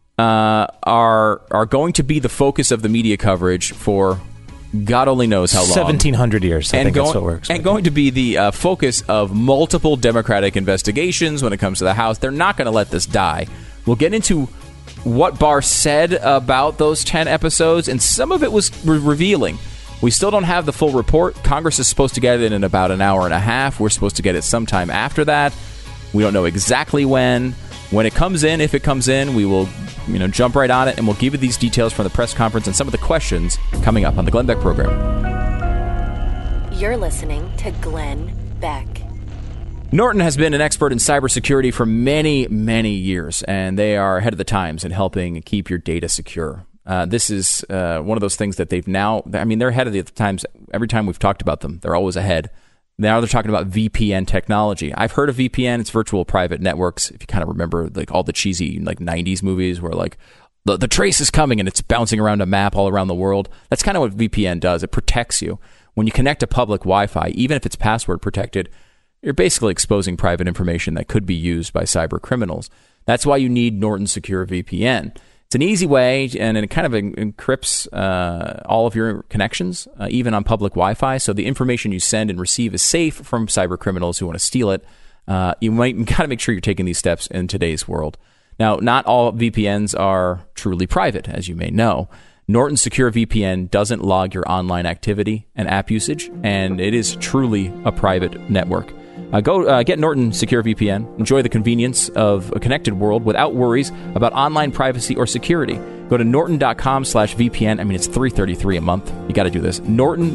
are going to be the focus of the media coverage for God only knows how long. 1,700 years, I think that's what we're expecting. And going to be the focus of multiple Democratic investigations when it comes to the House. They're not going to let this die. We'll get into what Barr said about those 10 episodes, and some of it was revealing. We still don't have the full report. Congress is supposed to get it in about an hour and a half. We're supposed to get it sometime after that. We don't know exactly when. When it comes in, if it comes in, we will jump right on it, and we'll give you these details from the press conference and some of the questions coming up on the Glenn Beck program. You're listening to Glenn Beck. Norton has been an expert in cybersecurity for many, many years, and they are ahead of the times in helping keep your data secure. This is one of those things that they've now... they're ahead of the times. Every time we've talked about them, they're always ahead. Now they're talking about VPN technology. I've heard of VPN. It's virtual private networks. If you kind of remember all the cheesy 90s movies where the trace is coming and it's bouncing around a map all around the world. That's kind of what VPN does. It protects you. When you connect to public Wi-Fi, even if it's password protected, you're basically exposing private information that could be used by cyber criminals. That's why you need Norton Secure VPN. It's an easy way, and it kind of encrypts all of your connections, even on public Wi-Fi. So the information you send and receive is safe from cyber criminals who want to steal it. You might got to make sure you're taking these steps in today's world. Now, not all VPNs are truly private, as you may know. Norton Secure VPN doesn't log your online activity and app usage, and it is truly a private network. Go get Norton Secure VPN. Enjoy the convenience of a connected world without worries about online privacy or security. Go to norton.com/VPN. I mean, it's $333 a month. You got to do this.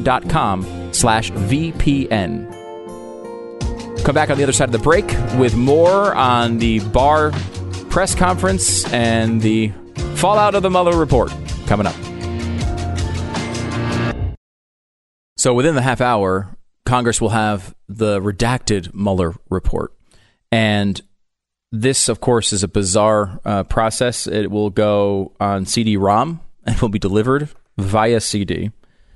norton.com/VPN. Come back on the other side of the break with more on the Barr press conference and the fallout of the Mueller report coming up. So within the half hour, Congress will have the redacted Mueller report. And this, of course, is a bizarre process. It will go on CD-ROM and will be delivered via CD.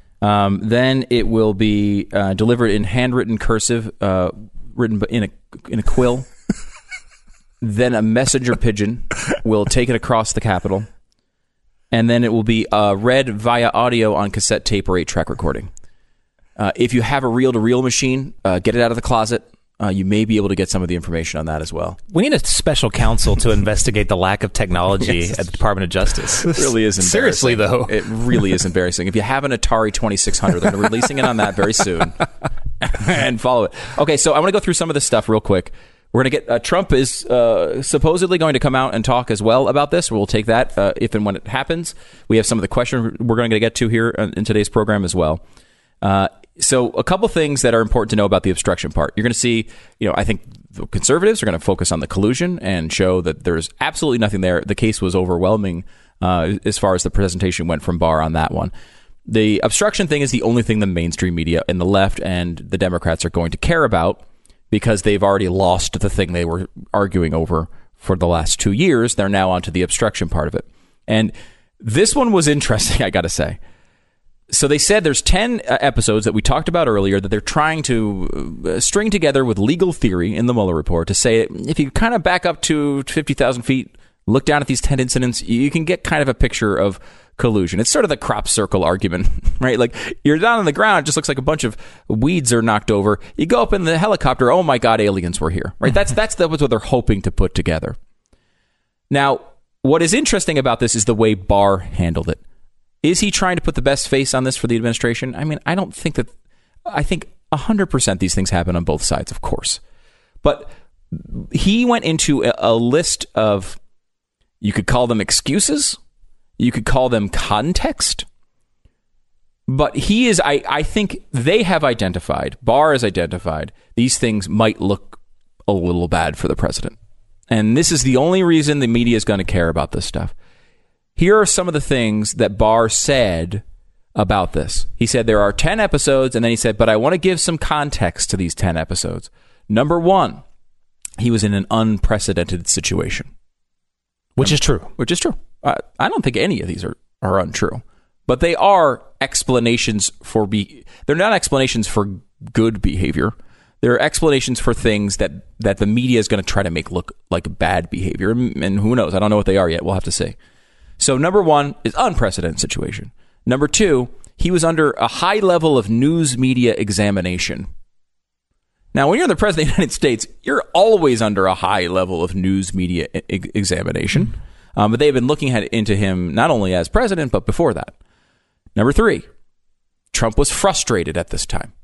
Then it will be delivered in handwritten cursive, written in a quill. Then a messenger pigeon will take it across the Capitol. And then it will be read via audio on cassette tape or 8-track recording. If you have a reel-to-reel machine, get it out of the closet. You may be able to get some of the information on that as well. We need a special counsel to investigate the lack of technology at the Department of Justice. It really is embarrassing. Seriously, though. It really is embarrassing. If you have an Atari 2600, they're releasing it on that very soon. And follow it. Okay, so I want to go through some of this stuff real quick. We're going to get... Trump is supposedly going to come out and talk as well about this. We'll take that if and when it happens. We have some of the questions we're going to get to here in today's program as well. So a couple things that are important to know about the obstruction part. You're going to see, I think the conservatives are going to focus on the collusion and show that there's absolutely nothing there. The case was overwhelming as far as the presentation went from Barr on that one. The obstruction thing is the only thing the mainstream media and the left and the Democrats are going to care about because they've already lost the thing they were arguing over for the last 2 years. They're now onto the obstruction part of it. And this one was interesting, I got to say. So they said there's 10 episodes that we talked about earlier that they're trying to string together with legal theory in the Mueller report to say if you kind of back up to 50,000 feet, look down at these 10 incidents, you can get kind of a picture of collusion. It's sort of the crop circle argument, right? Like you're down on the ground, it just looks like a bunch of weeds are knocked over. You go up in the helicopter, oh my God, aliens were here, right? That's what they're hoping to put together. Now, what is interesting about this is the way Barr handled it. Is he trying to put the best face on this for the administration? I mean, I don't think that... I think 100% these things happen on both sides, of course. But he went into a list of... You could call them excuses. You could call them context. But he is... I think they have identified, Barr has identified, these things might look a little bad for the president. And this is the only reason the media is going to care about this stuff. Here are some of the things that Barr said about this. He said there are 10 episodes, and then he said, but I want to give some context to these 10 episodes. Number one, he was in an unprecedented situation. Which is true. Which is true. I don't think any of these are untrue. But they are explanations for... They're not explanations for good behavior. They're explanations for things that the media is going to try to make look like bad behavior. And who knows? I don't know what they are yet. We'll have to see. So number one is unprecedented situation. Number two, he was under a high level of news media examination. Now, when you're the president of the United States, you're always under a high level of news media examination. But they've been looking into him not only as president, but before that. Number three, Trump was frustrated at this time.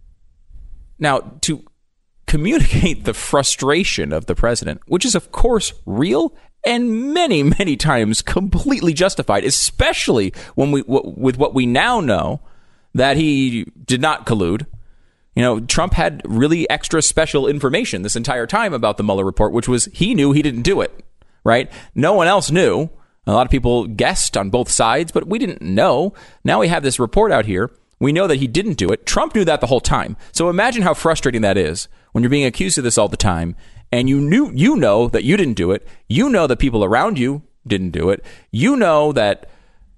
Now, to communicate the frustration of the president, which is, of course, real and many, many times completely justified, especially when with what we now know that he did not collude. Trump had really extra special information this entire time about the Mueller report, which was he knew he didn't do it, right? No one else knew. A lot of people guessed on both sides, but we didn't know. Now we have this report out here. We know that he didn't do it. Trump knew that the whole time. So imagine how frustrating that is when you're being accused of this all the time. And you know that you didn't do it. You know that people around you didn't do it. You know that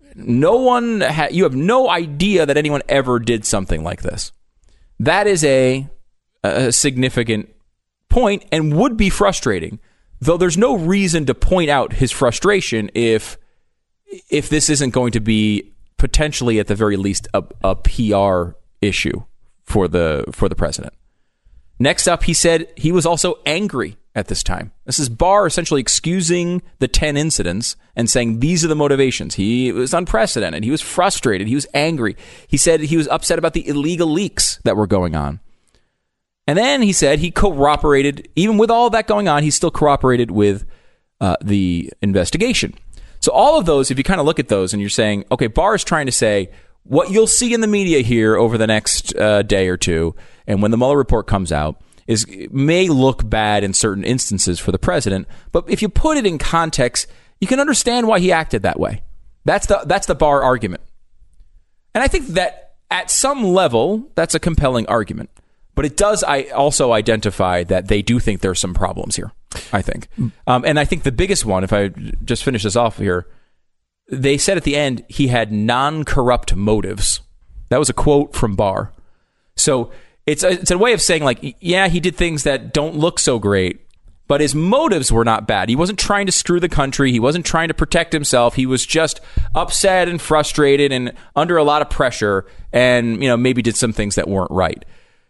you have no idea that anyone ever did something like this. That is a significant point and would be frustrating, though there's no reason to point out his frustration if this isn't going to be potentially at the very least a PR issue for the president. Next up, he said he was also angry at this time. This is Barr essentially excusing the 10 incidents and saying these are the motivations. He was unprecedented. He was frustrated. He was angry. He said he was upset about the illegal leaks that were going on. And then he said he cooperated, even with all that going on, he still cooperated with the investigation. So all of those, if you kind of look at those and you're saying, okay, Barr is trying to say what you'll see in the media here over the next day or two, and when the Mueller report comes out, may look bad in certain instances for the president, but if you put it in context, you can understand why he acted that way. That's the Barr argument. And I think that at some level, that's a compelling argument. But it does also identify that they do think there's some problems here, I think. And I think the biggest one, if I just finish this off here, they said at the end he had non-corrupt motives. That was a quote from Barr. So it's a way of saying, like, yeah, he did things that don't look so great, but his motives were not bad. He wasn't trying to screw the country. He wasn't trying to protect himself. He was just upset and frustrated and under a lot of pressure, and maybe did some things that weren't right.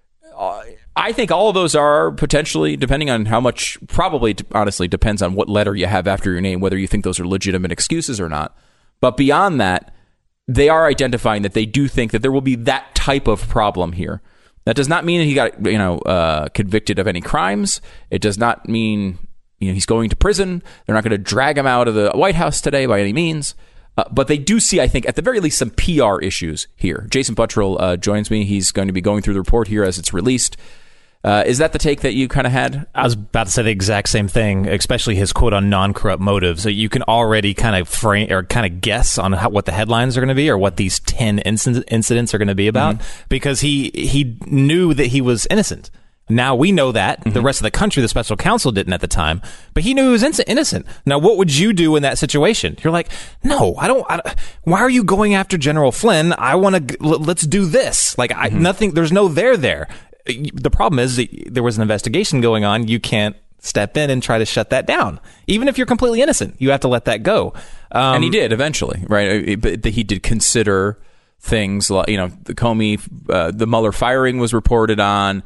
I think all of those are potentially, depending on how much, probably honestly depends on what letter you have after your name, whether you think those are legitimate excuses or not. But beyond that, they are identifying that they do think that there will be that type of problem here. That does not mean he got convicted of any crimes. It does not mean he's going to prison. They're not going to drag him out of the White House today by any means. But they do see, I think, at the very least, some PR issues here. Jason Buttrill joins me. He's going to be going through the report here as it's released. Is that the take that you kind of had? I was about to say the exact same thing, especially his quote on non-corrupt motives. So you can already kind of frame or kind of guess on what the headlines are going to be or what these 10 incidents are going to be about, because he knew that he was innocent. Now we know that. The rest of the country, the special counsel, didn't at the time, but he knew he was innocent. Now, what would you do in that situation? You're like, no, I don't. Why are you going after General Flynn? I want to. Let's do this. Like, nothing. There's no there. The problem is there was an investigation going on. You can't step in and try to shut that down. Even if you're completely innocent, you have to let that go. And he did eventually, right? But he did consider things like, the Comey, the Mueller firing was reported on.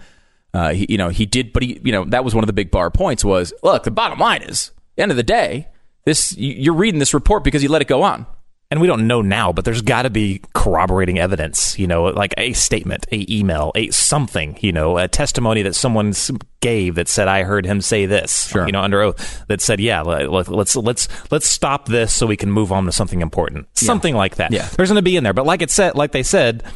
He did, but that was one of the big Barr points was, look, the bottom line is, at the end of the day, you're reading this report because you let it go on. And we don't know now, but there's got to be corroborating evidence, like a statement, a email, something, a testimony that someone gave that said, I heard him say this, sure. Under oath, that said, yeah, let's stop this so we can move on to something important, something like that. Yeah. There's going to be in there, but like they said,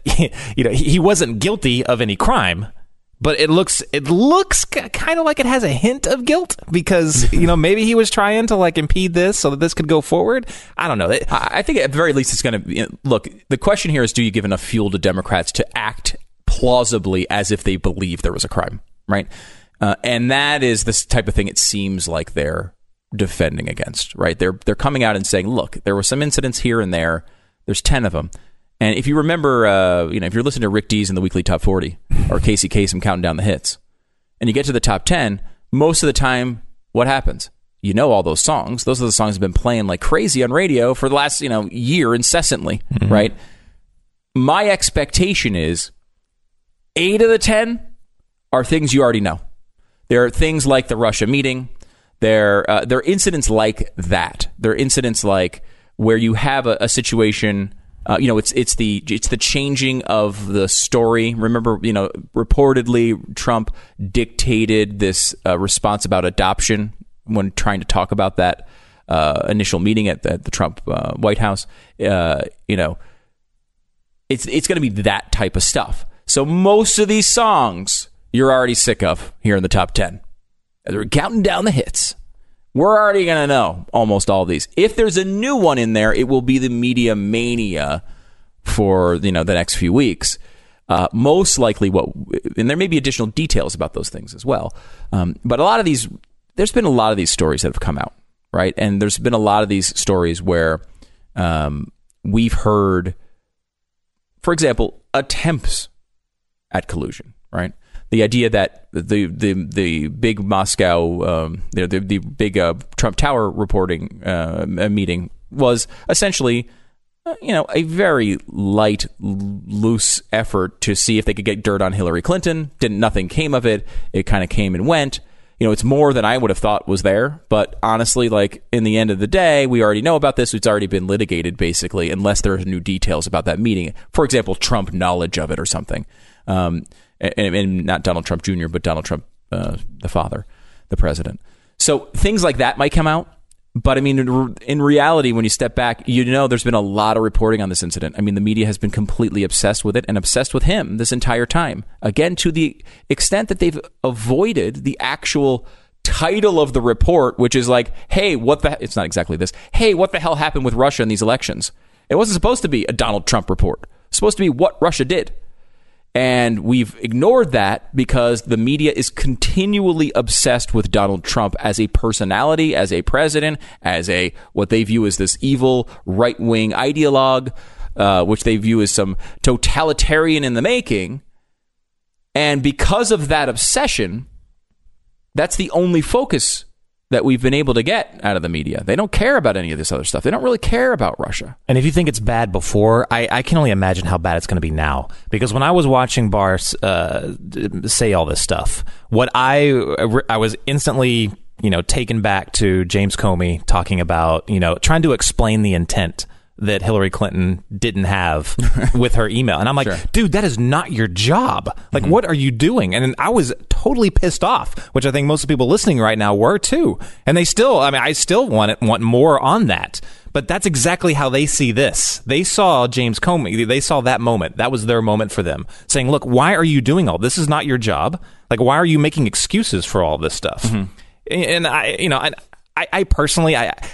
he wasn't guilty of any crime. But it looks kind of like it has a hint of guilt because, maybe he was trying to impede this so that this could go forward. I don't know. I think at the very least it's going to look, the question here is, do you give enough fuel to Democrats to act plausibly as if they believe there was a crime, right? And that is this type of thing it seems like they're defending against, right? They're coming out and saying, look, there were some incidents here and there. There's 10 of them. And if you remember, if you're listening to Rick Dees in the Weekly Top 40 or Casey Kasem counting down the hits, and you get to the top 10, most of the time, what happens? All those songs. Those are the songs that have been playing like crazy on radio for the last, year incessantly, right? My expectation is 8 of the 10 are things you already know. There are things like the Russia meeting. There are incidents like that. There are incidents like where you have a situation. It's the changing of the story. Remember, reportedly Trump dictated this response about adoption when trying to talk about that initial meeting at the Trump White House. It's going to be that type of stuff. So most of these songs you're already sick of here in the top 10. They're counting down the hits. We're already going to know almost all of these. If there's a new one in there, it will be the media mania for the next few weeks. Most likely, and there may be additional details about those things as well. But there's been a lot of these stories that have come out, right? And there's been a lot of these stories where we've heard, for example, attempts at collusion, right? The idea that the big Moscow, the big Trump Tower reporting meeting was essentially, a very light, loose effort to see if they could get dirt on Hillary Clinton. Nothing came of it. It kind of came and went. It's more than I would have thought was there. But honestly, in the end of the day, we already know about this. It's already been litigated, basically, unless there are new details about that meeting. For example, Trump knowledge of it or something. And not Donald Trump Jr., but Donald Trump, the father, the president. So things like that might come out. But I mean, in reality, when you step back, there's been a lot of reporting on this incident. I mean, the media has been completely obsessed with it and obsessed with him this entire time. Again, to the extent that they've avoided the actual title of the report, which is like, hey, it's not exactly this. Hey, what the hell happened with Russia in these elections? It wasn't supposed to be a Donald Trump report. It's supposed to be what Russia did. And we've ignored that because the media is continually obsessed with Donald Trump as a personality, as a president, as what they view as this evil right-wing ideologue, which they view as some totalitarian in the making. And because of that obsession, that's the only focus that we've been able to get out of the media. They don't care about any of this other stuff. They don't really care about Russia. And if you think it's bad before, I can only imagine how bad it's going to be now. Because when I was watching Barr say all this stuff, what I was instantly, taken back to James Comey talking about, trying to explain the intent that Hillary Clinton didn't have with her email. And I'm like, dude, that is not your job. Like, what are you doing? And I was totally pissed off, which I think most of the people listening right now were too. And I still want more on that. But that's exactly how they see this. They saw James Comey. They saw that moment. That was their moment for them, saying, look, why are you doing all this? Is not your job. Like, why are you making excuses for all this stuff? And I personally,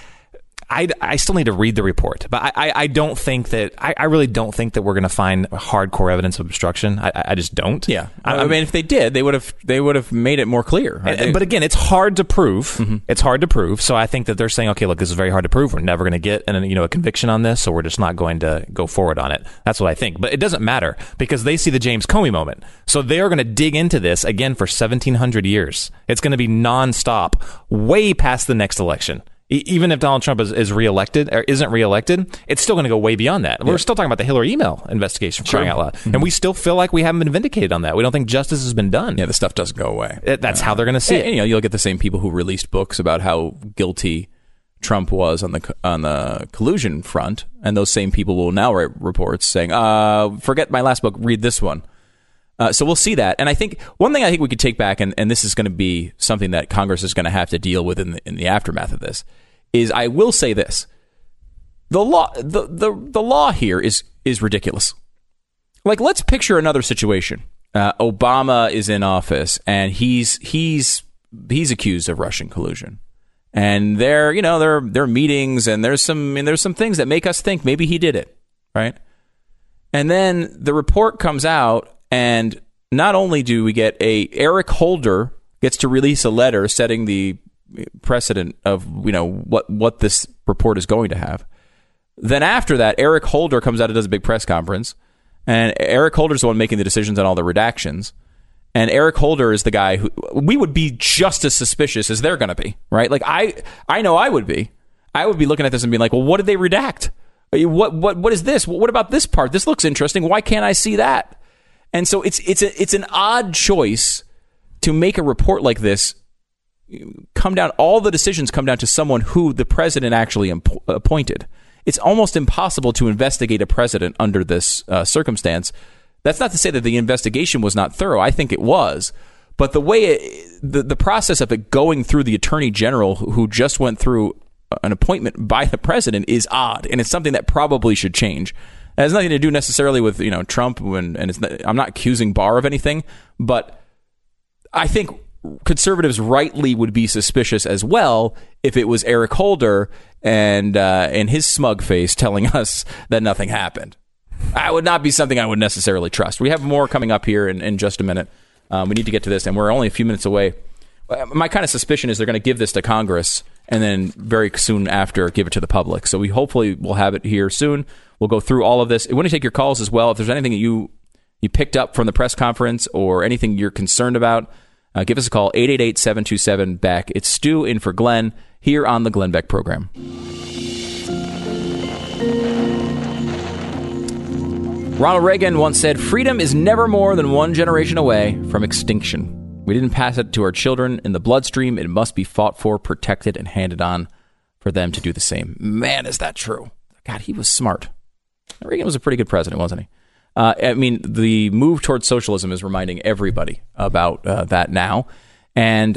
I still need to read the report, but I don't think that I really don't think that we're going to find hardcore evidence of obstruction. I just don't. Yeah, I mean, if they did, they would have made it more clear. Right? But again, it's hard to prove. It's hard to prove. So I think that they're saying, okay, look, this is very hard to prove. We're never going to get a conviction on this, so we're just not going to go forward on it. That's what I think. But it doesn't matter because they see the James Comey moment, so they are going to dig into this again for 1,700 years. It's going to be nonstop, way past the next election. Even if Donald Trump is reelected or isn't reelected, it's still going to go way beyond that. We're still talking about the Hillary email investigation, crying out loud. And we still feel like we haven't been vindicated on that. We don't think justice has been done. Yeah, the stuff doesn't go away. That's how they're going to see it. And, you'll get the same people who released books about how guilty Trump was on the collusion front, and those same people will now write reports saying, forget my last book, read this one. So we'll see that. And I think one thing I think we could take back, and this is going to be something that Congress is going to have to deal with in the aftermath of this, is I will say this. The law here is ridiculous. Like, let's picture another situation. Obama is in office and he's accused of Russian collusion. And there are meetings and there's some things that make us think maybe he did it, right? And then the report comes out, and not only do we get Eric Holder gets to release a letter setting the precedent of what this report is going to have. Then after that, Eric Holder comes out and does a big press conference, and Eric Holder's the one making the decisions on all the redactions. And Eric Holder is the guy who we would be just as suspicious as they're going to be, right? Like I know I would be. I would be looking at this and being like, well, what did they redact? What is this? What about this part? This looks interesting. Why can't I see that? And so it's an odd choice to make a report like this all the decisions come down to someone who the president actually appointed. It's almost impossible to investigate a president under this circumstance. That's not to say that the investigation was not thorough. I think it was. But the way the process of it going through the attorney general who just went through an appointment by the president is odd. And it's something that probably should change. It has nothing to do necessarily with Trump, and I'm not accusing Barr of anything, but I think conservatives rightly would be suspicious as well if it was Eric Holder and his smug face telling us that nothing happened. That would not be something I would necessarily trust. We have more coming up here in just a minute. We need to get to this, and we're only a few minutes away. My kind of suspicion is they're going to give this to Congress and then very soon after give it to the public. So we hopefully will have it here soon. We'll go through all of this. I want to take your calls as well. If there's anything that you picked up from the press conference or anything you're concerned about, give us a call, 888-727-BECK. It's Stu in for Glenn here on the Glenn Beck Program. Ronald Reagan once said, freedom is never more than one generation away from extinction. We didn't pass it to our children in the bloodstream. It must be fought for, protected, and handed on for them to do the same. Man, is that true. God, he was smart. Reagan was a pretty good president, wasn't he? I mean, the move towards socialism is reminding everybody about that now. And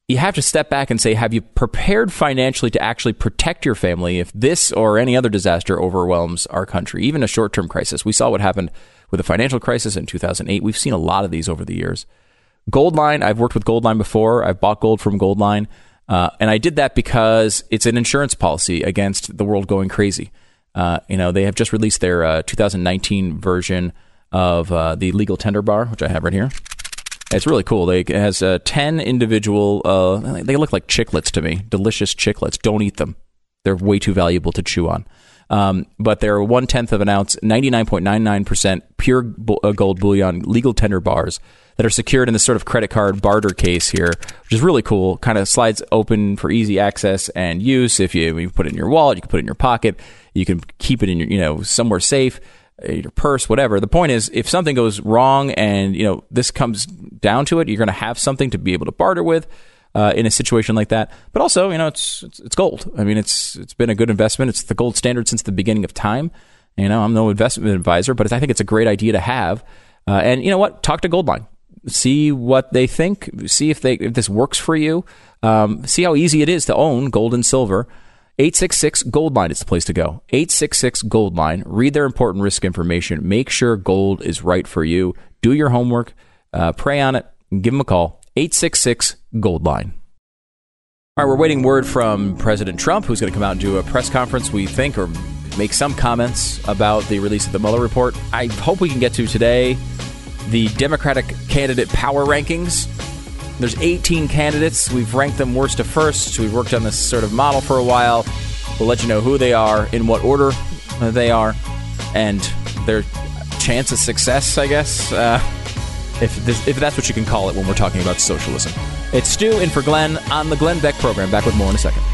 you have to step back and say, have you prepared financially to actually protect your family if this or any other disaster overwhelms our country, even a short-term crisis? We saw what happened with the financial crisis in 2008. We've seen a lot of these over the years. Goldline, I've worked with Goldline before. I've bought gold from Goldline. And I did that because it's an insurance policy against the world going crazy. They have just released their 2019 version of the legal tender bar, which I have right here. It's really cool. It has 10 individual, they look like chiclets to me, delicious chiclets. Don't eat them. They're way too valuable to chew on. But they're 1/10 of an ounce, 99.99% pure gold bullion legal tender bars that are secured in this sort of credit card barter case here, which is really cool. Kind of slides open for easy access and use. If you put it in your wallet, you can put it in your pocket. You can keep it in your, somewhere safe. Your purse, whatever. The point is, if something goes wrong and, this comes down to it, you're going to have something to be able to barter with in a situation like that. But also, it's gold. I mean, it's been a good investment. It's the gold standard since the beginning of time. I'm no investment advisor, but I think it's a great idea to have. And you know what? Talk to Goldline. See what they think. See if this works for you. See how easy it is to own gold and silver. 866-GOLDLINE is the place to go. 866-GOLDLINE. Read their important risk information. Make sure gold is right for you. Do your homework. Pray on it. Give them a call. 866-GOLDLINE. All right, we're waiting word from President Trump, who's going to come out and do a press conference, we think, or make some comments about the release of the Mueller report. I hope we can get to today the Democratic candidate power rankings. There's 18 candidates. We've ranked them worst to first. We've worked on this sort of model for a while. We'll let you know who they are, in what order they are, and their chance of success, I guess, if that's what you can call it when we're talking about socialism. It's Stu in for Glenn on the Glenn Beck program. Back with more in a second.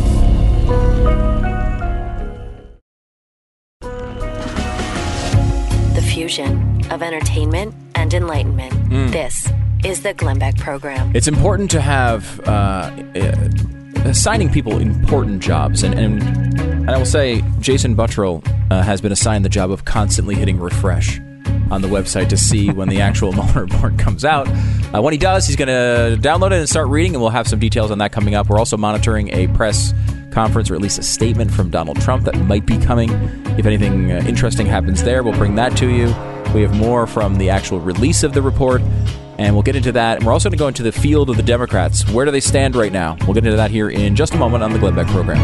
The fusion of entertainment and enlightenment. This is the Glenn Beck program. It's important to have assigning people important jobs. And I will say Jason Buttrill has been assigned the job of constantly hitting refresh on the website to see when the actual Mueller report comes out. When he does, he's going to download it and start reading, and we'll have some details on that coming up. We're also monitoring a press conference, or at least a statement from Donald Trump that might be coming. If anything interesting happens there, we'll bring that to you. We have more from the actual release of the report, and we'll get into that. And we're also going to go into the field of the Democrats. Where do they stand right now? We'll get into that here in just a moment on the Glenn Beck program.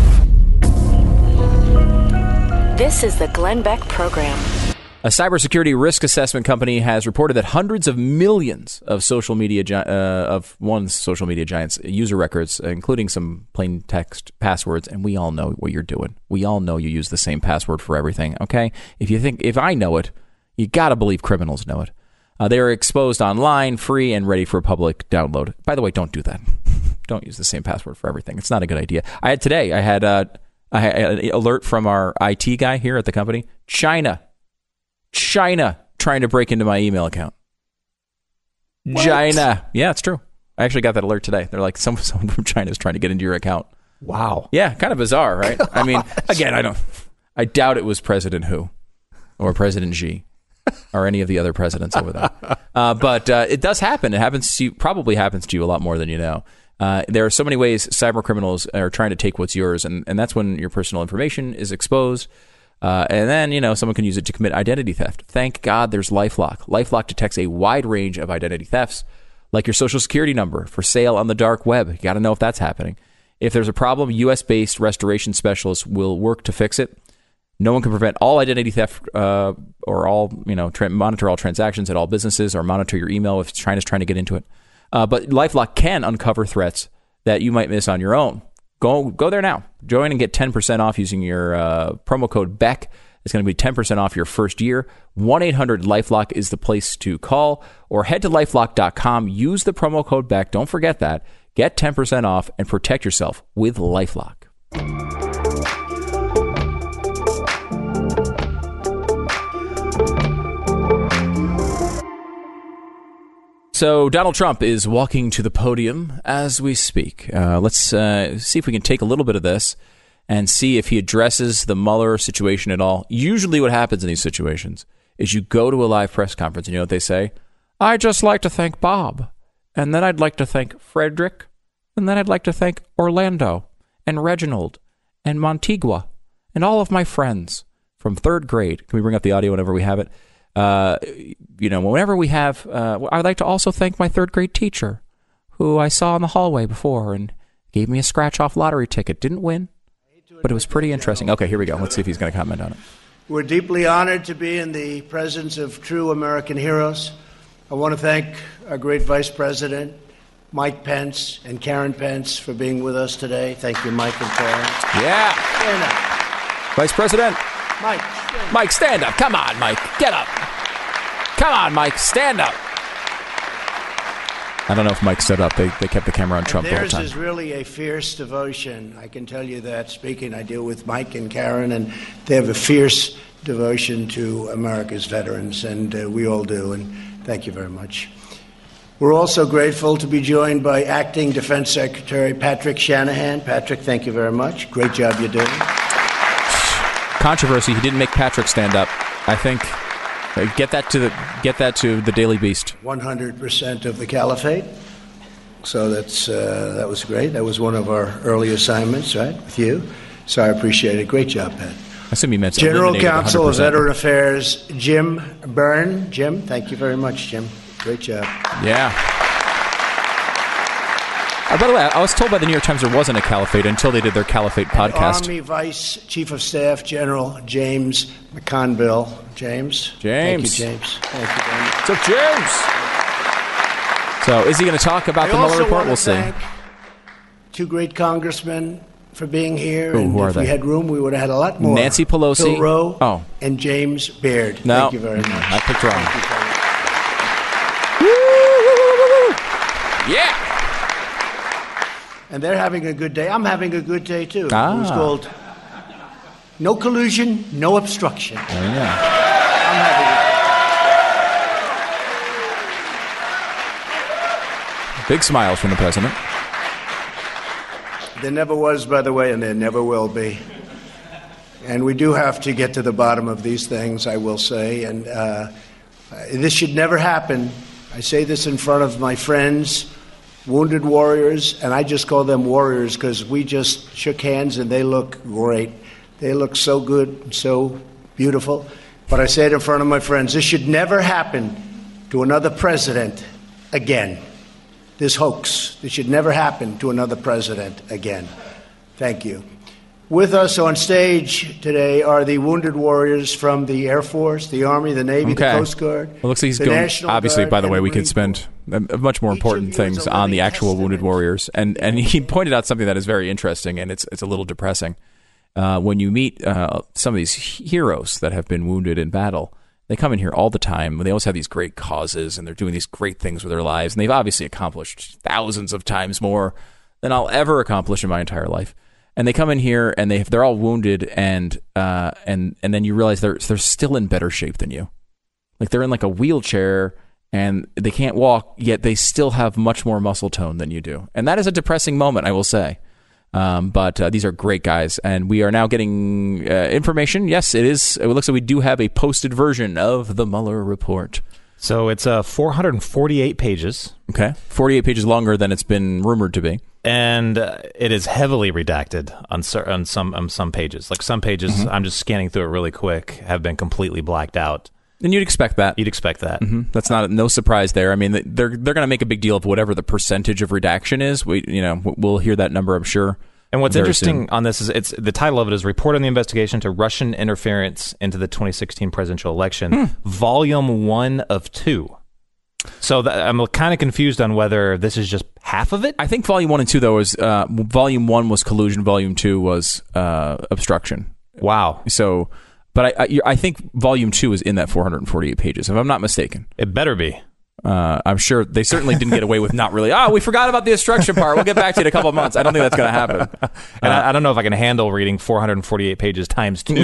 This is the Glenn Beck program. A cybersecurity risk assessment company has reported that hundreds of millions of social media social media giant's user records, including some plain text passwords, and we all know what you're doing. We all know you use the same password for everything, okay? If I know it, you got to believe criminals know it. They are exposed online, free, and ready for public download. By the way, don't do that. Don't use the same password for everything. It's not a good idea. I had an alert from our IT guy here at the company. China trying to break into my email account. What? China. Yeah, it's true. I actually got that alert today. They're like, someone from China is trying to get into your account. Wow. Yeah, kind of bizarre, right? Gosh. I mean, again, I doubt it was President Hu or President Xi or any of the other presidents over there. But it does happen. It happens to you, probably happens to you a lot more than you know. There are so many ways cyber criminals are trying to take what's yours, and that's when your personal information is exposed. And then, someone can use it to commit identity theft. Thank God there's LifeLock. LifeLock detects a wide range of identity thefts, like your social security number for sale on the dark web. You got to know if that's happening. If there's a problem, U.S.-based restoration specialists will work to fix it. No one can prevent all identity theft or all, monitor all transactions at all businesses or monitor your email if China's trying to get into it. But LifeLock can uncover threats that you might miss on your own. Go there now. Join and get 10% off using your promo code BECK. It's going to be 10% off your first year. 1-800-LifeLock is the place to call, or head to LifeLock.com. Use the promo code BECK. Don't forget that. Get 10% off and protect yourself with LifeLock. So Donald Trump is walking to the podium as we speak. Let's see if we can take a little bit of this and see if he addresses the Mueller situation at all. Usually what happens in these situations is you go to a live press conference and you know what they say? I'd just like to thank Bob. And then I'd like to thank Frederick. And then I'd like to thank Orlando and Reginald and Montigua and all of my friends from third grade. Can we bring up the audio whenever we have it? Whenever we have, I'd like to also thank my third grade teacher, who I saw in the hallway before and gave me a scratch-off lottery ticket. Didn't win, but it was pretty interesting. Okay, here we go. Let's see if he's going to comment on it. We're deeply honored to be in the presence of true American heroes. I want to thank our great Vice President, Mike Pence, and Karen Pence for being with us today. Thank you, Mike and Karen. Yeah. Stand up. Vice President. Mike. Mike, stand up. Come on, Mike. Get up. Come on, Mike. Stand up. I don't know if Mike stood up. They kept the camera on Trump the whole time. Theirs is really a fierce devotion. I can tell you that. Speaking, I deal with Mike and Karen, and they have a fierce devotion to America's veterans, and we all do, and thank you very much. We're also grateful to be joined by Acting Defense Secretary Patrick Shanahan. Patrick, thank you very much. Great job you're doing. Controversy. He didn't make Patrick stand up. I think get that to the Daily Beast. 100% of the caliphate. So that was great. That was one of our early assignments, right, with you. So I appreciate it. Great job, Pat. I assume you meant General Counsel of Veteran Affairs, Jim Byrne. Jim, thank you very much, Jim. Great job. Yeah. By the way, I was told by the New York Times there wasn't a caliphate until they did their Caliphate podcast. Army Vice Chief of Staff General James McConville. James. Thank you, James. Thank you very much. What's up, James? So is he going to talk about the Mueller report? We'll see. Thank two great congressmen for being here. Ooh, who are if they? we had room, we would have had a lot more. Nancy Pelosi. Bill Rowe and James Baird. No. Thank you very much. I picked wrong. Yeah. And they're having a good day. I'm having a good day, too. Ah. It was called No Collusion, No Obstruction. Oh, yeah. I'm having a Big smiles from the president. There never was, by the way, and there never will be. And we do have to get to the bottom of these things, I will say. And this should never happen. I say this in front of my friends, wounded warriors, and I just call them warriors because we just shook hands and they look great. They look so good and so beautiful. But I say it in front of my friends, this should never happen to another president again. This hoax, this should never happen to another president again. Thank you. With us on stage today are the wounded warriors from the Air Force, the Army, the Navy, the Coast Guard. Well, looks like he's going. Obviously, by the way, we could spend much more important things on the actual wounded warriors, and he pointed out something that is very interesting, and it's a little depressing. When you meet some of these heroes that have been wounded in battle, they come in here all the time. They always have these great causes, and they're doing these great things with their lives, and they've obviously accomplished thousands of times more than I'll ever accomplish in my entire life. And they come in here and they're all wounded, and then you realize they're still in better shape than you. Like they're in like a wheelchair and they can't walk, yet they still have much more muscle tone than you do. And that is a depressing moment, I will say. But these are great guys, and we are now getting information. Yes, it is. It looks like we do have a posted version of the Mueller report. So it's 448 pages. Okay, 48 pages longer than it's been rumored to be. And it is heavily redacted on some pages. Like some pages, I'm just scanning through it really quick, have been completely blacked out. And you'd expect that. That's no surprise there. I mean, they're going to make a big deal of whatever the percentage of redaction is. We'll hear that number, I'm sure. And what's interesting on this is the title of it is Report on the Investigation to Russian Interference into the 2016 Presidential Election, Volume 1 of 2. So I'm kind of confused on whether this is just half of it. I think Volume 1 and 2, though, is Volume 1 was collusion, Volume 2 was obstruction. Wow. So, but I think Volume 2 is in that 448 pages, if I'm not mistaken. It better be. I'm sure they certainly didn't get away with not really, we forgot about the obstruction part. We'll get back to you in a couple of months. I don't think that's going to happen. And I don't know if I can handle reading 448 pages times 2.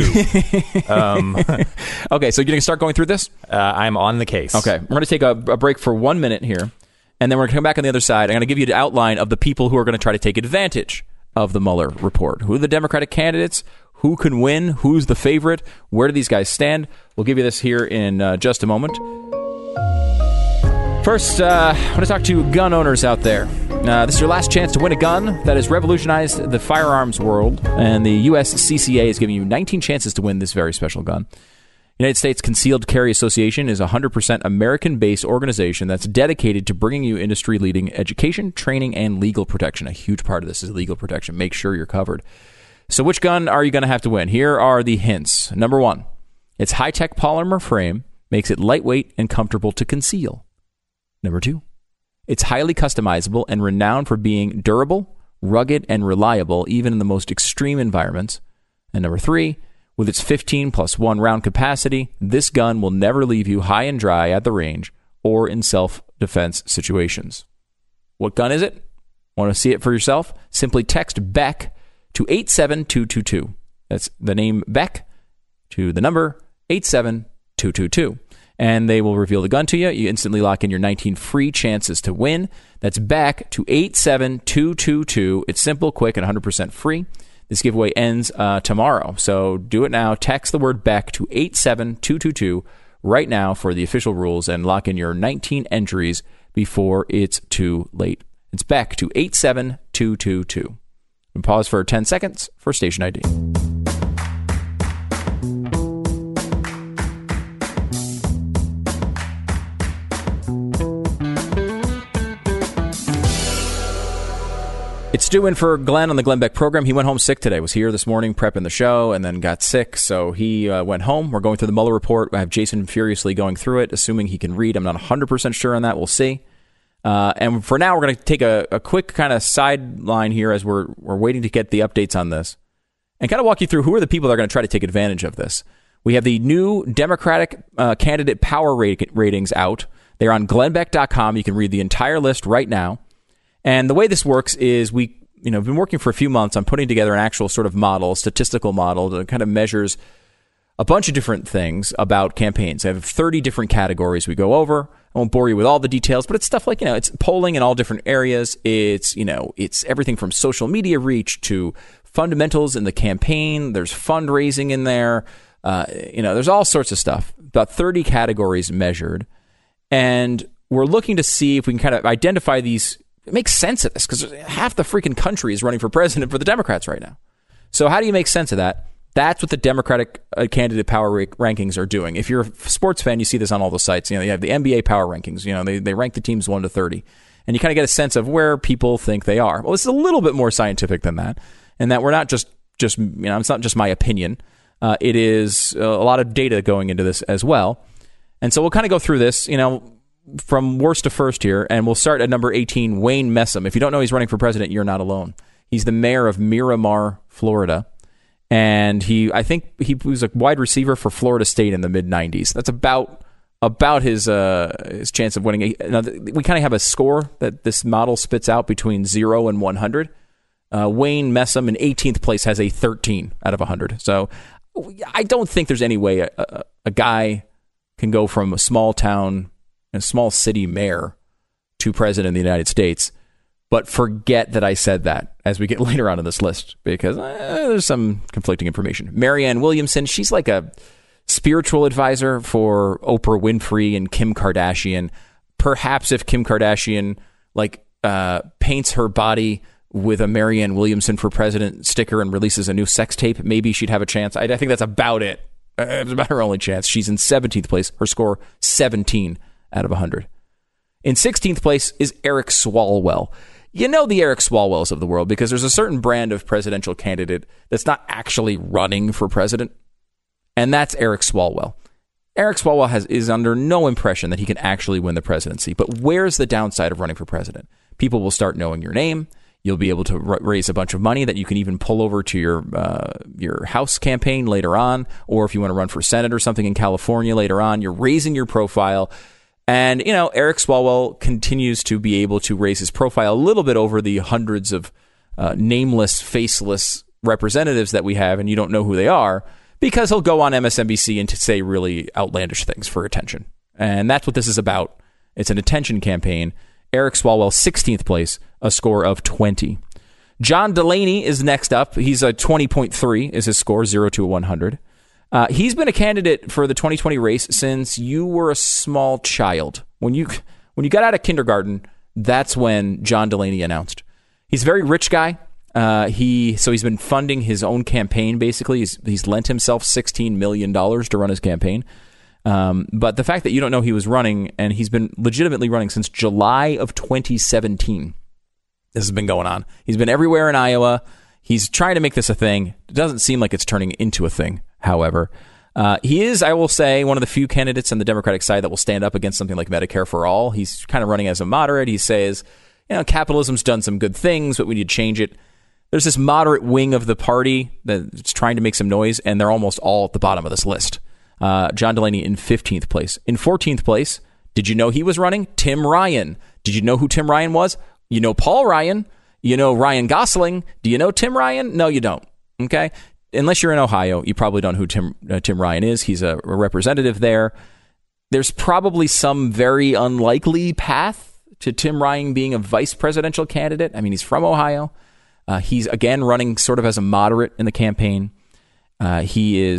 Okay, so you're going to start going through this? I'm on the case. Okay, we're going to take a break for 1 minute here, and then we're going to come back on the other side. I'm going to give you the outline of the people who are going to try to take advantage of the Mueller report. Who are the Democratic candidates? Who can win? Who's the favorite? Where do these guys stand? We'll give you this here in just a moment. First, I want to talk to gun owners out there. This is your last chance to win a gun that has revolutionized the firearms world, and the USCCA is giving you 19 chances to win this very special gun. United States Concealed Carry Association is a 100% American-based organization that's dedicated to bringing you industry-leading education, training, and legal protection. A huge part of this is legal protection. Make sure you're covered. So which gun are you going to have to win? Here are the hints. Number one, its high-tech polymer frame makes it lightweight and comfortable to conceal. Number two, it's highly customizable and renowned for being durable, rugged, and reliable, even in the most extreme environments. And number three, with its 15 plus 1 round capacity, this gun will never leave you high and dry at the range or in self-defense situations. What gun is it? Want to see it for yourself? Simply text BECK to 87222. That's the name BECK to the number 87222. And they will reveal the gun to you. You instantly lock in your 19 free chances to win. That's BECK to 87222. It's simple, quick, and 100% free. This giveaway ends tomorrow, so do it now. Text the word BECK to 87222 right now for the official rules and lock in your 19 entries before it's too late. It's BECK to 87222. And pause for 10 seconds for station ID. It's Stu in for Glenn on the Glenn Beck program. He went home sick today. Was here this morning prepping the show and then got sick. So he went home. We're going through the Mueller report. I have Jason furiously going through it, assuming he can read. I'm not 100% sure on that. We'll see. And for now, we're going to take a quick kind of sideline here as we're waiting to get the updates on this and kind of walk you through who are the people that are going to try to take advantage of this. We have the new Democratic candidate power ratings out. They're on glennbeck.com. You can read the entire list right now. And the way this works is we've been working for a few months on putting together an actual sort of model, statistical model that kind of measures a bunch of different things about campaigns. I have 30 different categories we go over. I won't bore you with all the details, but it's stuff like, it's polling in all different areas. It's everything from social media reach to fundamentals in the campaign. There's fundraising in there. There's all sorts of stuff. About 30 categories measured. And we're looking to see if we can kind of identify these. It makes sense of this because half the freaking country is running for president for the Democrats right now. So how do you make sense of that? That's what the Democratic candidate power rankings are doing. If you're a sports fan, you see this on all the sites. You have the NBA power rankings. They rank the teams 1 to 30. And you kind of get a sense of where people think they are. Well, it's a little bit more scientific than that. And that we're not just it's not just my opinion. It is a lot of data going into this as well. And so we'll kind of go through this, from worst to first here, and we'll start at number 18, Wayne Messam. If you don't know he's running for president, you're not alone. He's the mayor of Miramar, Florida, and I think he was a wide receiver for Florida State in the mid-90s. That's about his chance of winning. Now, we kind of have a score that this model spits out between 0 and 100. Wayne Messam in 18th place has a 13 out of 100. So I don't think there's any way a guy can go from a small town, a small city mayor to president of the United States. But forget that I said that as we get later on in this list, because there's some conflicting information. Marianne Williamson, she's like a spiritual advisor for Oprah Winfrey and Kim Kardashian. Perhaps if Kim Kardashian paints her body with a Marianne Williamson for president sticker and releases a new sex tape, maybe she'd have a chance. I think that's about it. It's about her only chance. She's in 17th place. Her score, 17 out of 100. In 16th place is Eric Swalwell. You know the Eric Swalwells of the world because there's a certain brand of presidential candidate that's not actually running for president, and that's Eric Swalwell. Eric Swalwell is under no impression that he can actually win the presidency. But where's the downside of running for president? People will start knowing your name. You'll be able to raise a bunch of money that you can even pull over to your House campaign later on, or if you want to run for Senate or something in California later on, you're raising your profile. And, Eric Swalwell continues to be able to raise his profile a little bit over the hundreds of nameless, faceless representatives that we have, and you don't know who they are, because he'll go on MSNBC and to say really outlandish things for attention. And that's what this is about. It's an attention campaign. Eric Swalwell, 16th place, a score of 20. John Delaney is next up. He's a 20.3 is his score, 0 to 100. He's been a candidate for the 2020 race since you were a small child. When you got out of kindergarten, That's when John Delaney announced. He's a very rich guy. He's been funding his own campaign, basically. He's lent himself $16 million to run his campaign. But the fact that you don't know he was running, and he's been legitimately running since July of 2017. This has been going on. He's been everywhere in Iowa. He's trying to make this a thing. It doesn't seem like it's turning into a thing, however. He is, I will say, one of the few candidates on the Democratic side that will stand up against something like Medicare for All. He's kind of running as a moderate. He says, capitalism's done some good things, but we need to change it. There's this moderate wing of the party that's trying to make some noise, and they're almost all at the bottom of this list. John Delaney in 15th place. In 14th place, did you know he was running? Tim Ryan. Did you know who Tim Ryan was? You know Paul Ryan. You know Ryan Gosling. Do you know Tim Ryan? No, you don't. Okay? Unless you're in Ohio, you probably don't know who Tim Ryan is. He's a representative there. There's probably some very unlikely path to Tim Ryan being a vice presidential candidate. I mean, he's from Ohio. He's, again, running sort of as a moderate in the campaign. But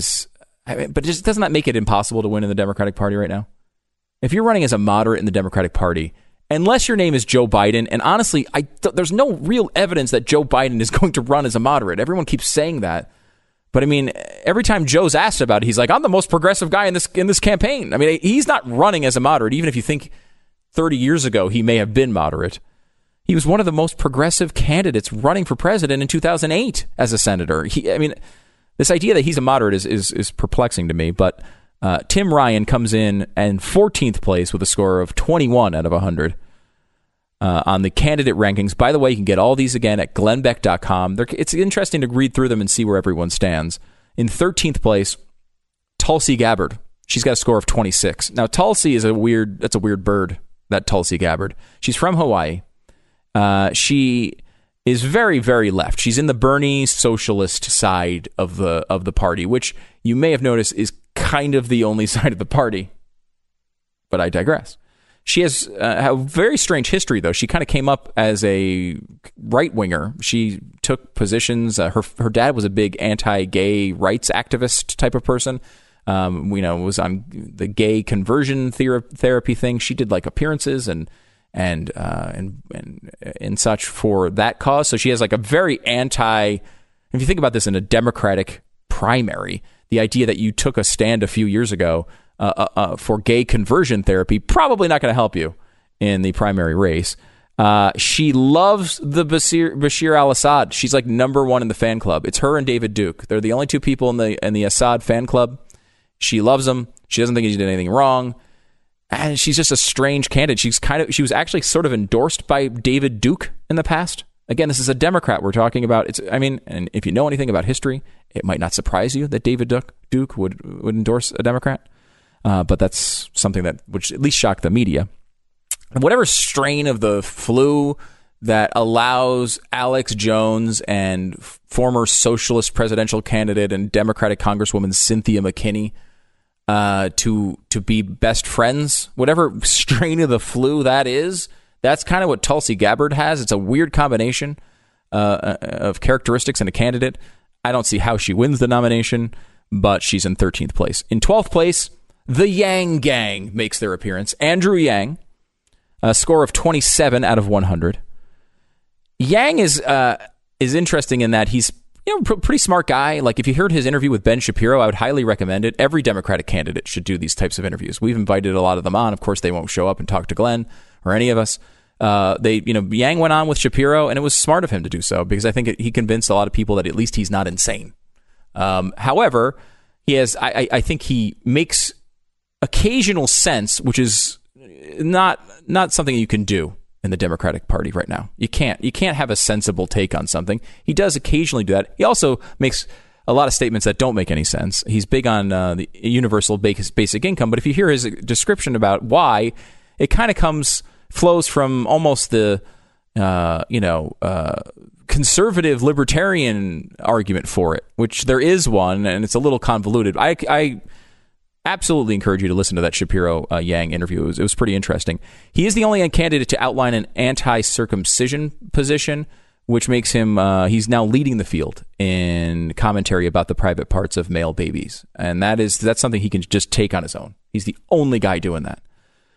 doesn't that make it impossible to win in the Democratic Party right now? If you're running as a moderate in the Democratic Party, unless your name is Joe Biden, and honestly, there's no real evidence that Joe Biden is going to run as a moderate. Everyone keeps saying that. But I mean, every time Joe's asked about it, he's like, I'm the most progressive guy in this campaign. I mean, he's not running as a moderate, even if you think 30 years ago he may have been moderate. He was one of the most progressive candidates running for president in 2008 as a senator. This idea that he's a moderate is perplexing to me. But Tim Ryan comes in 14th place with a score of 21 out of 100 on the candidate rankings. By the way, you can get all these again at glennbeck.com. It's interesting to read through them and see where everyone stands. In 13th place, Tulsi Gabbard. She's got a score of 26. Now, Tulsi is a weird bird, that Tulsi Gabbard. She's from Hawaii. She is very, very left. She's in the Bernie socialist side of the party, which you may have noticed is kind of the only side of the party. But I digress. She has a very strange history, though. She kind of came up as a right-winger. She took positions. Her dad was a big anti-gay rights activist type of person. Was on the gay conversion therapy thing. She did like appearances and such for that cause. So she has like a very if you think about this in a Democratic primary, the idea that you took a stand a few years ago for gay conversion therapy, probably not going to help you in the primary race. She loves the Bashir al-Assad. She's like number one in the fan club. It's her and David Duke. They're the only two people in the Assad fan club. She loves him. She doesn't think he did anything wrong. And she's just a strange candidate. She was actually sort of endorsed by David Duke in the past. Again, this is a Democrat we're talking about. And if you know anything about history, it might not surprise you that David Duke would endorse a Democrat. But that's something that would at least shock the media. And whatever strain of the flu that allows Alex Jones and former socialist presidential candidate and Democratic Congresswoman Cynthia McKinney to be best friends, whatever strain of the flu that is, that's kind of what Tulsi Gabbard has. It's a weird combination of characteristics in a candidate. I don't see how she wins the nomination, but she's in 13th place. In 12th place, the Yang Gang makes their appearance. Andrew Yang, a score of 27 out of 100. Yang is interesting in that he's pretty smart guy. Like if you heard his interview with Ben Shapiro, I would highly recommend it. Every Democratic candidate should do these types of interviews. We've invited a lot of them on. Of course, they won't show up and talk to Glenn or any of us. Yang went on with Shapiro, and it was smart of him to do so because I think he convinced a lot of people that at least he's not insane. However, I think he makes occasional sense, which is not something you can do in the Democratic Party right now. You can't have a sensible take on something. He does occasionally do that. He also makes a lot of statements that don't make any sense. He's big on the universal basic income, but if you hear his description about why, it kind of flows from almost the conservative libertarian argument for it, which there is one, and it's a little convoluted. I absolutely encourage you to listen to that Shapiro Yang interview. It was pretty interesting. He is the only candidate to outline an anti-circumcision position, which makes him, he's now leading the field in commentary about the private parts of male babies. And that's something he can just take on his own. He's the only guy doing that.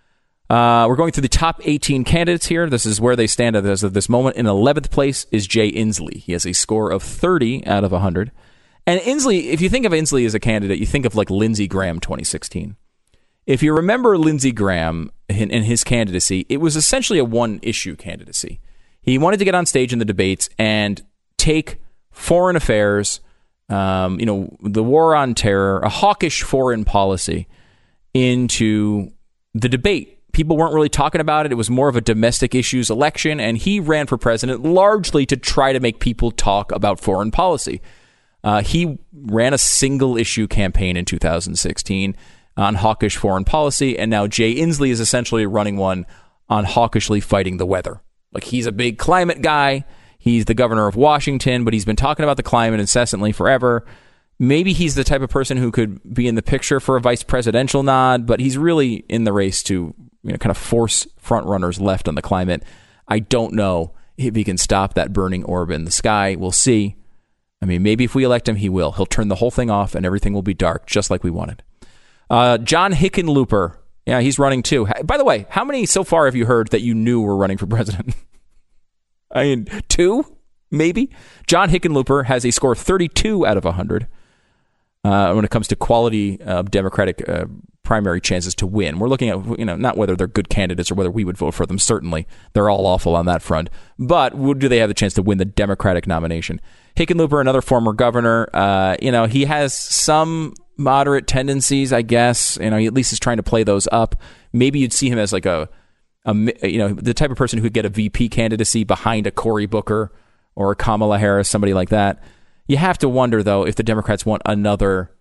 We're going through the top 18 candidates here. This is where they stand as of this moment. In 11th place is Jay Inslee. He has a score of 30 out of 100. And Inslee, if you think of Inslee as a candidate, you think of like Lindsey Graham 2016. If you remember Lindsey Graham in his candidacy, it was essentially a one-issue candidacy. He wanted to get on stage in the debates and take foreign affairs, the war on terror, a hawkish foreign policy into the debate. People weren't really talking about it. It was more of a domestic issues election, and he ran for president largely to try to make people talk about foreign policy. He ran a single-issue campaign in 2016 on hawkish foreign policy, and now Jay Inslee is essentially running one on hawkishly fighting the weather. Like, he's a big climate guy. He's the governor of Washington, but he's been talking about the climate incessantly forever. Maybe he's the type of person who could be in the picture for a vice presidential nod, but he's really in the race to kind of force front runners left on the climate. I don't know if he can stop that burning orb in the sky. We'll see. I mean, maybe if we elect him, he will. He'll turn the whole thing off and everything will be dark, just like we wanted. John Hickenlooper. Yeah, he's running too. By the way, how many so far have you heard that you knew were running for president? I mean, 2, maybe? John Hickenlooper has a score of 32 out of 100 when it comes to quality Democratic primary chances to win. We're looking at, not whether they're good candidates or whether we would vote for them. Certainly, they're all awful on that front. But do they have the chance to win the Democratic nomination? Hickenlooper, another former governor, he has some moderate tendencies, I guess. He at least is trying to play those up. Maybe you'd see him as like the type of person who could get a VP candidacy behind a Cory Booker or a Kamala Harris, somebody like that. You have to wonder, though, if the Democrats want another,